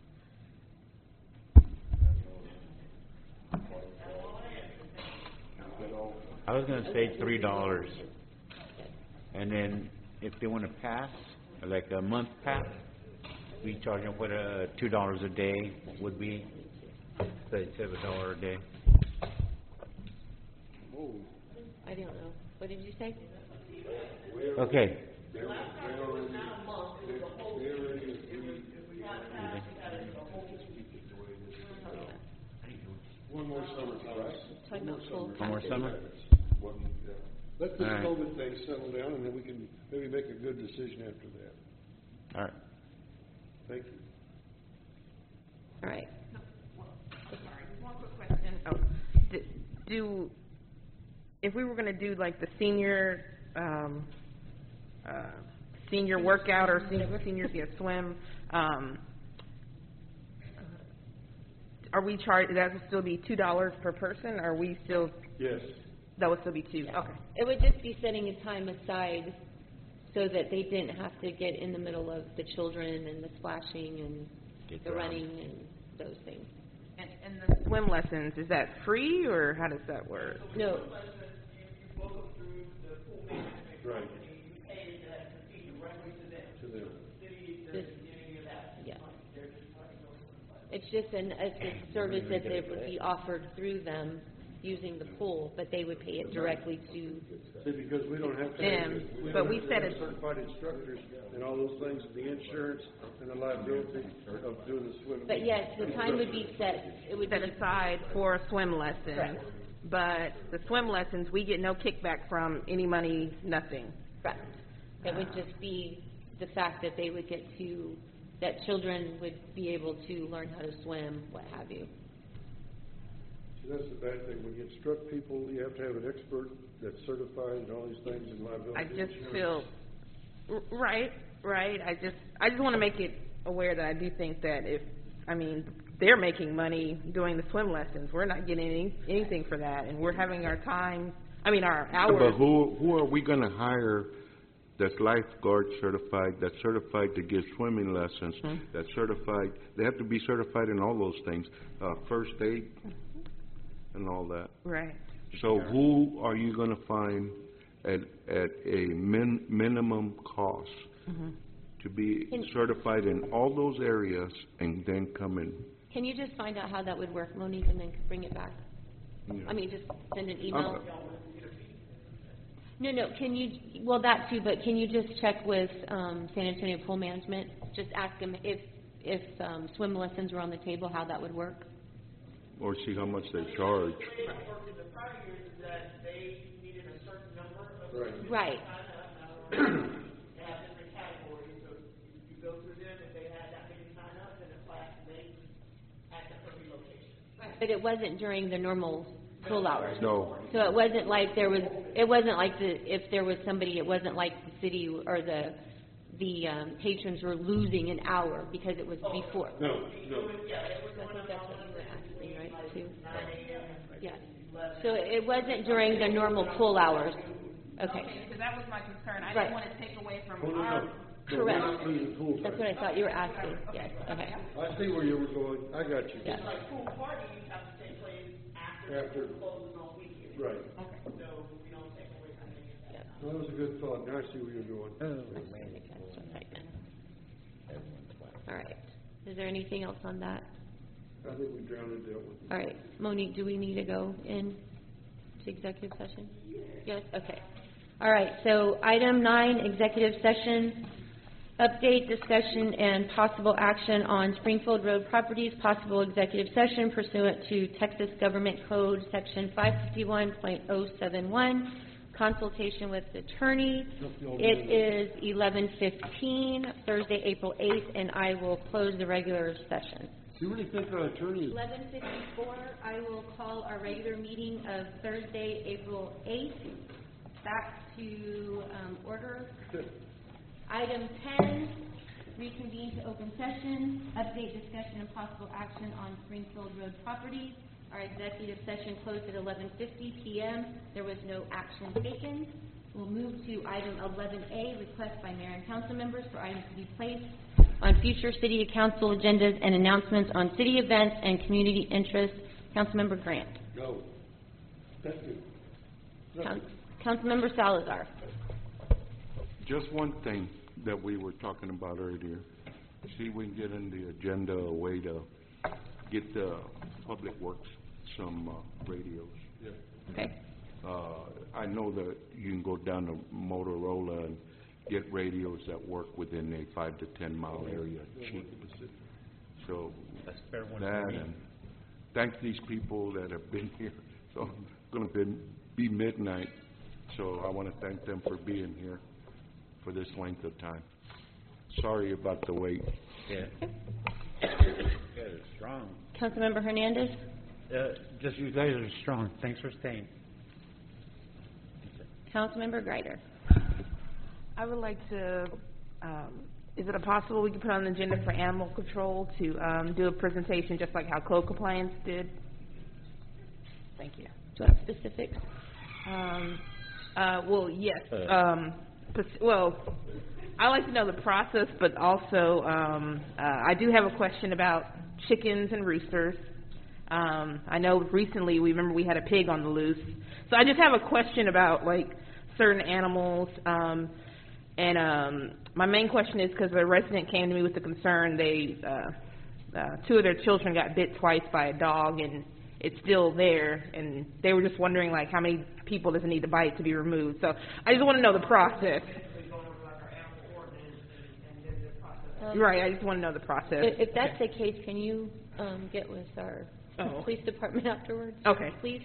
I was gonna say three dollars. And then if they wanna pass, like a month pass, we charge them what, uh, two dollars a day would be, so instead of a dollar a day. I don't know. What did you say? Okay. One more summer, Thomas. Talking about full One more passes. summer? Let this All right. COVID thing settle down, and then we can maybe make a good decision after that. All right. Thank you. All right. Sorry, one quick question. Oh, d- do, if we were gonna do like the senior, um, uh, senior workout or senior, seniors get swim, um, are we charged, that would still be two dollars per person, or are we still, Yes. that would still be two? Okay. It would just be setting a time aside so that they didn't have to get in the middle of the children and the splashing and Get the drowned. running and those things. And, and the swim lessons, is that free, or how does that work? No, Right. this, yeah. It's just an, it's a service that they would be offered through them using the pool, but they would pay it directly to, See, because we don't have to. Them, we but don't we have to said have it- certified instructors and all those things, the insurance and the liability of doing the swimming. but yes, the time would be set, it would be, Set aside for a swim lesson. Correct. But the swim lessons, we get no kickback from any money, nothing. correct. It would just be the fact that they would get to, that children would be able to learn how to swim, what have you. See, that's the bad thing, when you instruct people, you have to have an expert that's certified and all these things and liability. I just insurance. feel, r- right, right, I just, I just want to make it aware that I do think that if, I mean, they're making money doing the swim lessons, we're not getting any, anything for that, and we're having our time, I mean, our But hours. who, who are we gonna hire that's lifeguard certified, that's certified to give swimming lessons, that's certified, they have to be certified in all those things, uh, first aid and all that. Right, So who are you gonna find at, at a min, minimum cost to be Can- certified in all those areas and then come in? Can you just find out how that would work, Monique, and then bring it back? I mean, just send an email? Okay. No, no, can you, well, that too, but can you just check with um, San Antonio Pool Management? Just ask them if, if um, swim lessons were on the table, how that would work? Or see how much they charge? Right. They have different categories, so you go through them, and but it wasn't during the normal school hours. No. So it wasn't like there was, it wasn't like the, if there was somebody, it wasn't like the city or the, the um, patrons were losing an hour because it was before. No, no. So I think that's what you were asking, right, too? Yeah. So it wasn't during the normal pool hours. Okay. Because that was my concern. I Right. didn't want to take away from Oh, no, our, no. No, Correct. we're not losing pool That's time. what I thought you were asking. Yes, okay. I see where you were going, I got you. Yeah. Like pool parties have to take place after After. the closing on weekends. Right. So we don't take away from any of that. Well, that was a good thought, now I see where you're going. All right. Is there anything else on that? I think we drowned it, dealt with it. All right. Monique, do we need to go in to executive session? Yes? Okay. All right. So item nine, executive session, update, discussion, and possible action on Springfield Road properties, possible executive session pursuant to Texas Government Code, Section five fifty-one point oh seven one, consultation with attorney. It is eleven fifteen, Thursday, April eighth, and I will close the regular session. Do you really think our attorney is, eleven fifty-four, I will call our regular meeting of Thursday, April eighth, back to um, order. Item ten, reconvene to open session, update, discussion, and possible action on Springfield Road properties. Our executive session closed at eleven fifty p m There was no action taken. We'll move to item eleven A, request by mayor and council members for items to be placed on future city council agendas and announcements on city events and community interests. Councilmember Grant. no? Thank you. Coun- Councilmember Salazar. Just one thing that we were talking about earlier. See if we can get in the agenda a way to get the Public Works some uh, radios. Yeah. Okay. Uh, I know that you can go down to Motorola and get radios that work within a five to ten mile area cheap. So that, and thank these people that have been here. So it's going to be midnight, so I want to thank them for being here for this length of time. Sorry about the wait. Yeah. You guys are strong. Councilmember Hernandez. Uh, just you guys are strong. Thanks for staying. Councilmember Greider. I would like to, um, is it possible we could put on the agenda for animal control to, um, do a presentation just like how code compliance did? Thank you. Do you have specifics? Um, uh, well, yes, Uh. um, pers- well, I like to know the process, but also, um, uh, I do have a question about chickens and roosters. Um, I know recently, we remember we had a pig on the loose. So I just have a question about, like, certain animals, um, and, um, my main question is because a resident came to me with a concern, they, uh, uh, two of their children got bit twice by a dog, and it's still there, and they were just wondering, like, how many people does it need to bite to be removed? So I just want to know the process. Um, Right, I just want to know the process. If if that's the case, can you um, get with our Oh. police department afterwards? Okay. Please?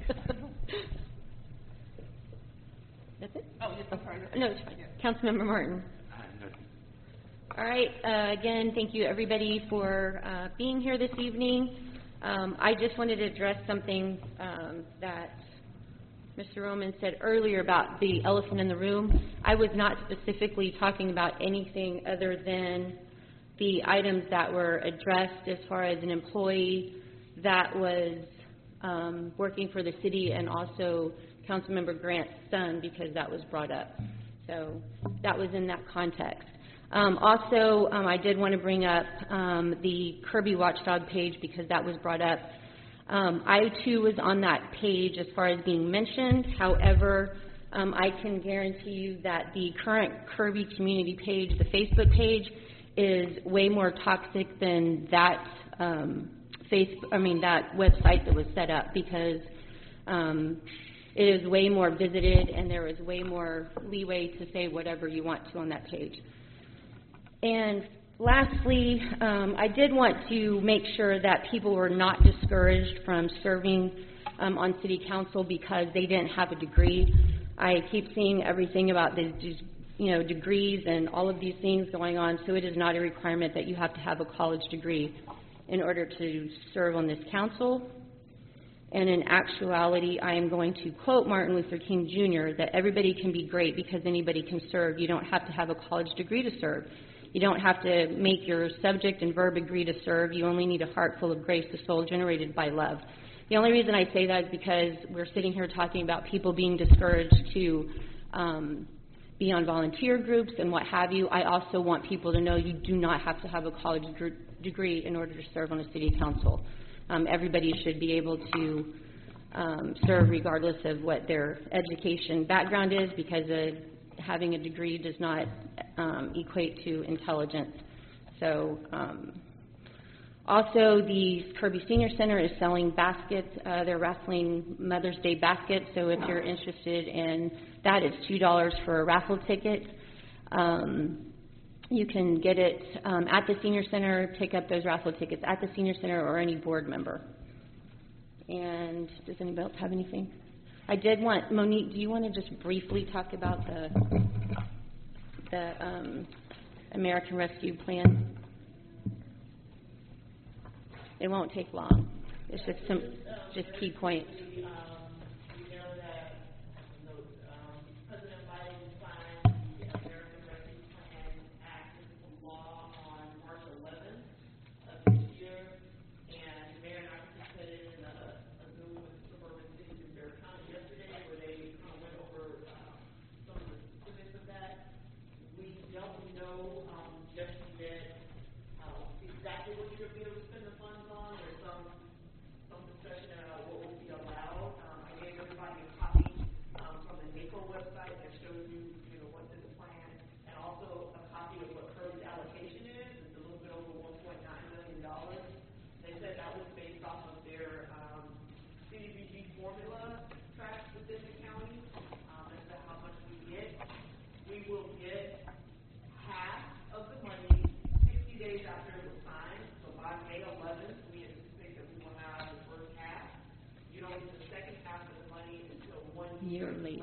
That's it? Oh, yes, I'm sorry. No, it's fine. Councilmember Martin. All right, uh, again, thank you, everybody, for uh, being here this evening. Um, I just wanted to address something um, that Mister Roman said earlier about the elephant in the room. I was not specifically talking about anything other than the items that were addressed as far as an employee that was um, working for the city and also Councilmember Grant's son, because that was brought up. So that was in that context. Um, also, um, I did want to bring up um, the Kirby Watchdog page because that was brought up. Um, I, too, was on that page as far as being mentioned. However, um, I can guarantee you that the current Kirby community page, the Facebook page, is way more toxic than that um, face, I mean, that website that was set up, because um, it is way more visited and there is way more leeway to say whatever you want to on that page. And lastly, um, I did want to make sure that people were not discouraged from serving um, on city council because they didn't have a degree. I keep seeing everything about the, you know, degrees and all of these things going on, so it is not a requirement that you have to have a college degree in order to serve on this council. And in actuality, I am going to quote Martin Luther King Junior that everybody can be great because anybody can serve. You don't have to have a college degree to serve. You don't have to make your subject and verb agree to serve. You only need a heart full of grace, the soul generated by love. The only reason I say that is because we're sitting here talking about people being discouraged to um, be on volunteer groups and what have you. I also want people to know you do not have to have a college gr- degree in order to serve on a city council. Um, everybody should be able to um, serve regardless of what their education background is, because uh, having a degree does not um, equate to intelligence. So um, also the Kirby Senior Center is selling baskets. Uh, they're raffling Mother's Day baskets, so if you're interested in that, it's two dollars for a raffle ticket. Um, You can get it um, at the Senior Center, pick up those raffle tickets at the Senior Center or any board member. And does anybody else have anything? I did want, Monique, do you want to just briefly talk about the, the um, American Rescue Plan? It won't take long. It's just some, just key points. Year later.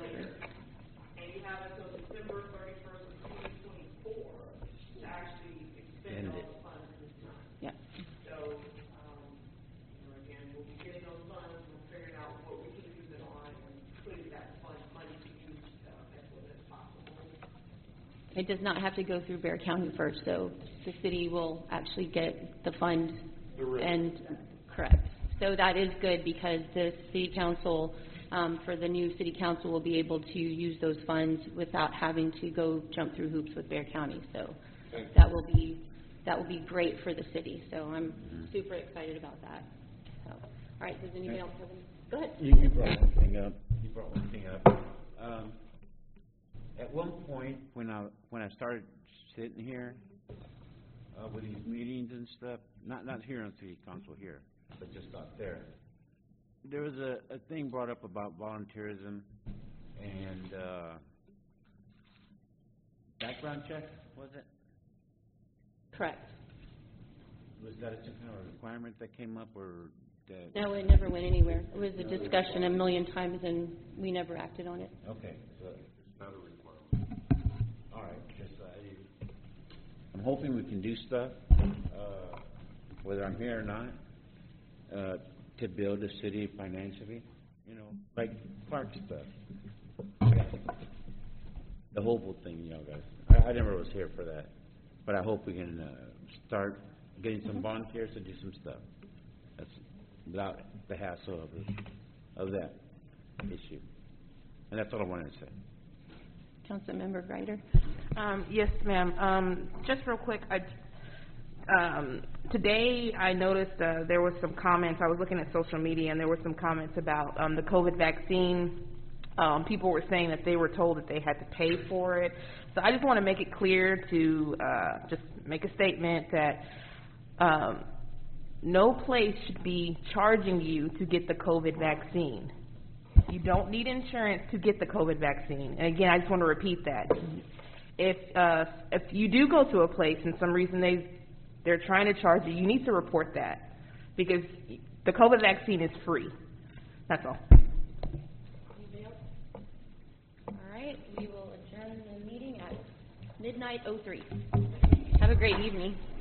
And you have until December thirty-first of twenty twenty-four to actually expend all the funds this time. Yeah. So, um, you know, again, we'll be getting those funds, we'll figure out what we can use it on, and putting that fund money to use uh, as well as possible. It does not have to go through Bear County first, so the city will actually get the fund. And correct. So that is good because the city council. Um, for the new city council will be able to use those funds without having to go jump through hoops with Bear County. So that will be that will be great for the city. So I'm super excited about that. So, all right, does anybody else have any? Go ahead. You, you brought one thing up. You brought one thing up. Um, at one point, when I when I started sitting here uh, with these meetings and stuff, not not here on city council here, but just out there. There was a, a thing brought up about volunteerism and uh, background check, was it? Correct. Was that some kind of requirement that came up, or that? No, it never went anywhere. It was a discussion a million times, and we never acted on it. Okay, so it's not a requirement. All right, just uh, I'm hoping we can do stuff, uh, whether I'm here or not. Uh, to build the city financially, you know, like park stuff. The Hopeful thing, you know, guys. I, I never was here for that, but I hope we can uh, start getting some volunteers to do some stuff. That's without the hassle of, the, of that issue. And that's all I wanted to say. Councilmember Greider. Um, yes, ma'am. Um, just real quick, I, um, today I noticed uh, there were some comments. I was looking at social media, and there were some comments about um, the COVID vaccine. Um, people were saying that they were told that they had to pay for it. So I just want to make it clear to uh, just make a statement that um, no place should be charging you to get the COVID vaccine. You don't need insurance to get the COVID vaccine. And again, I just want to repeat that. If uh, if you do go to a place and some reason they they're trying to charge you, you need to report that, because the COVID vaccine is free. That's all. All right, we will adjourn the meeting at midnight oh three. Have a great evening.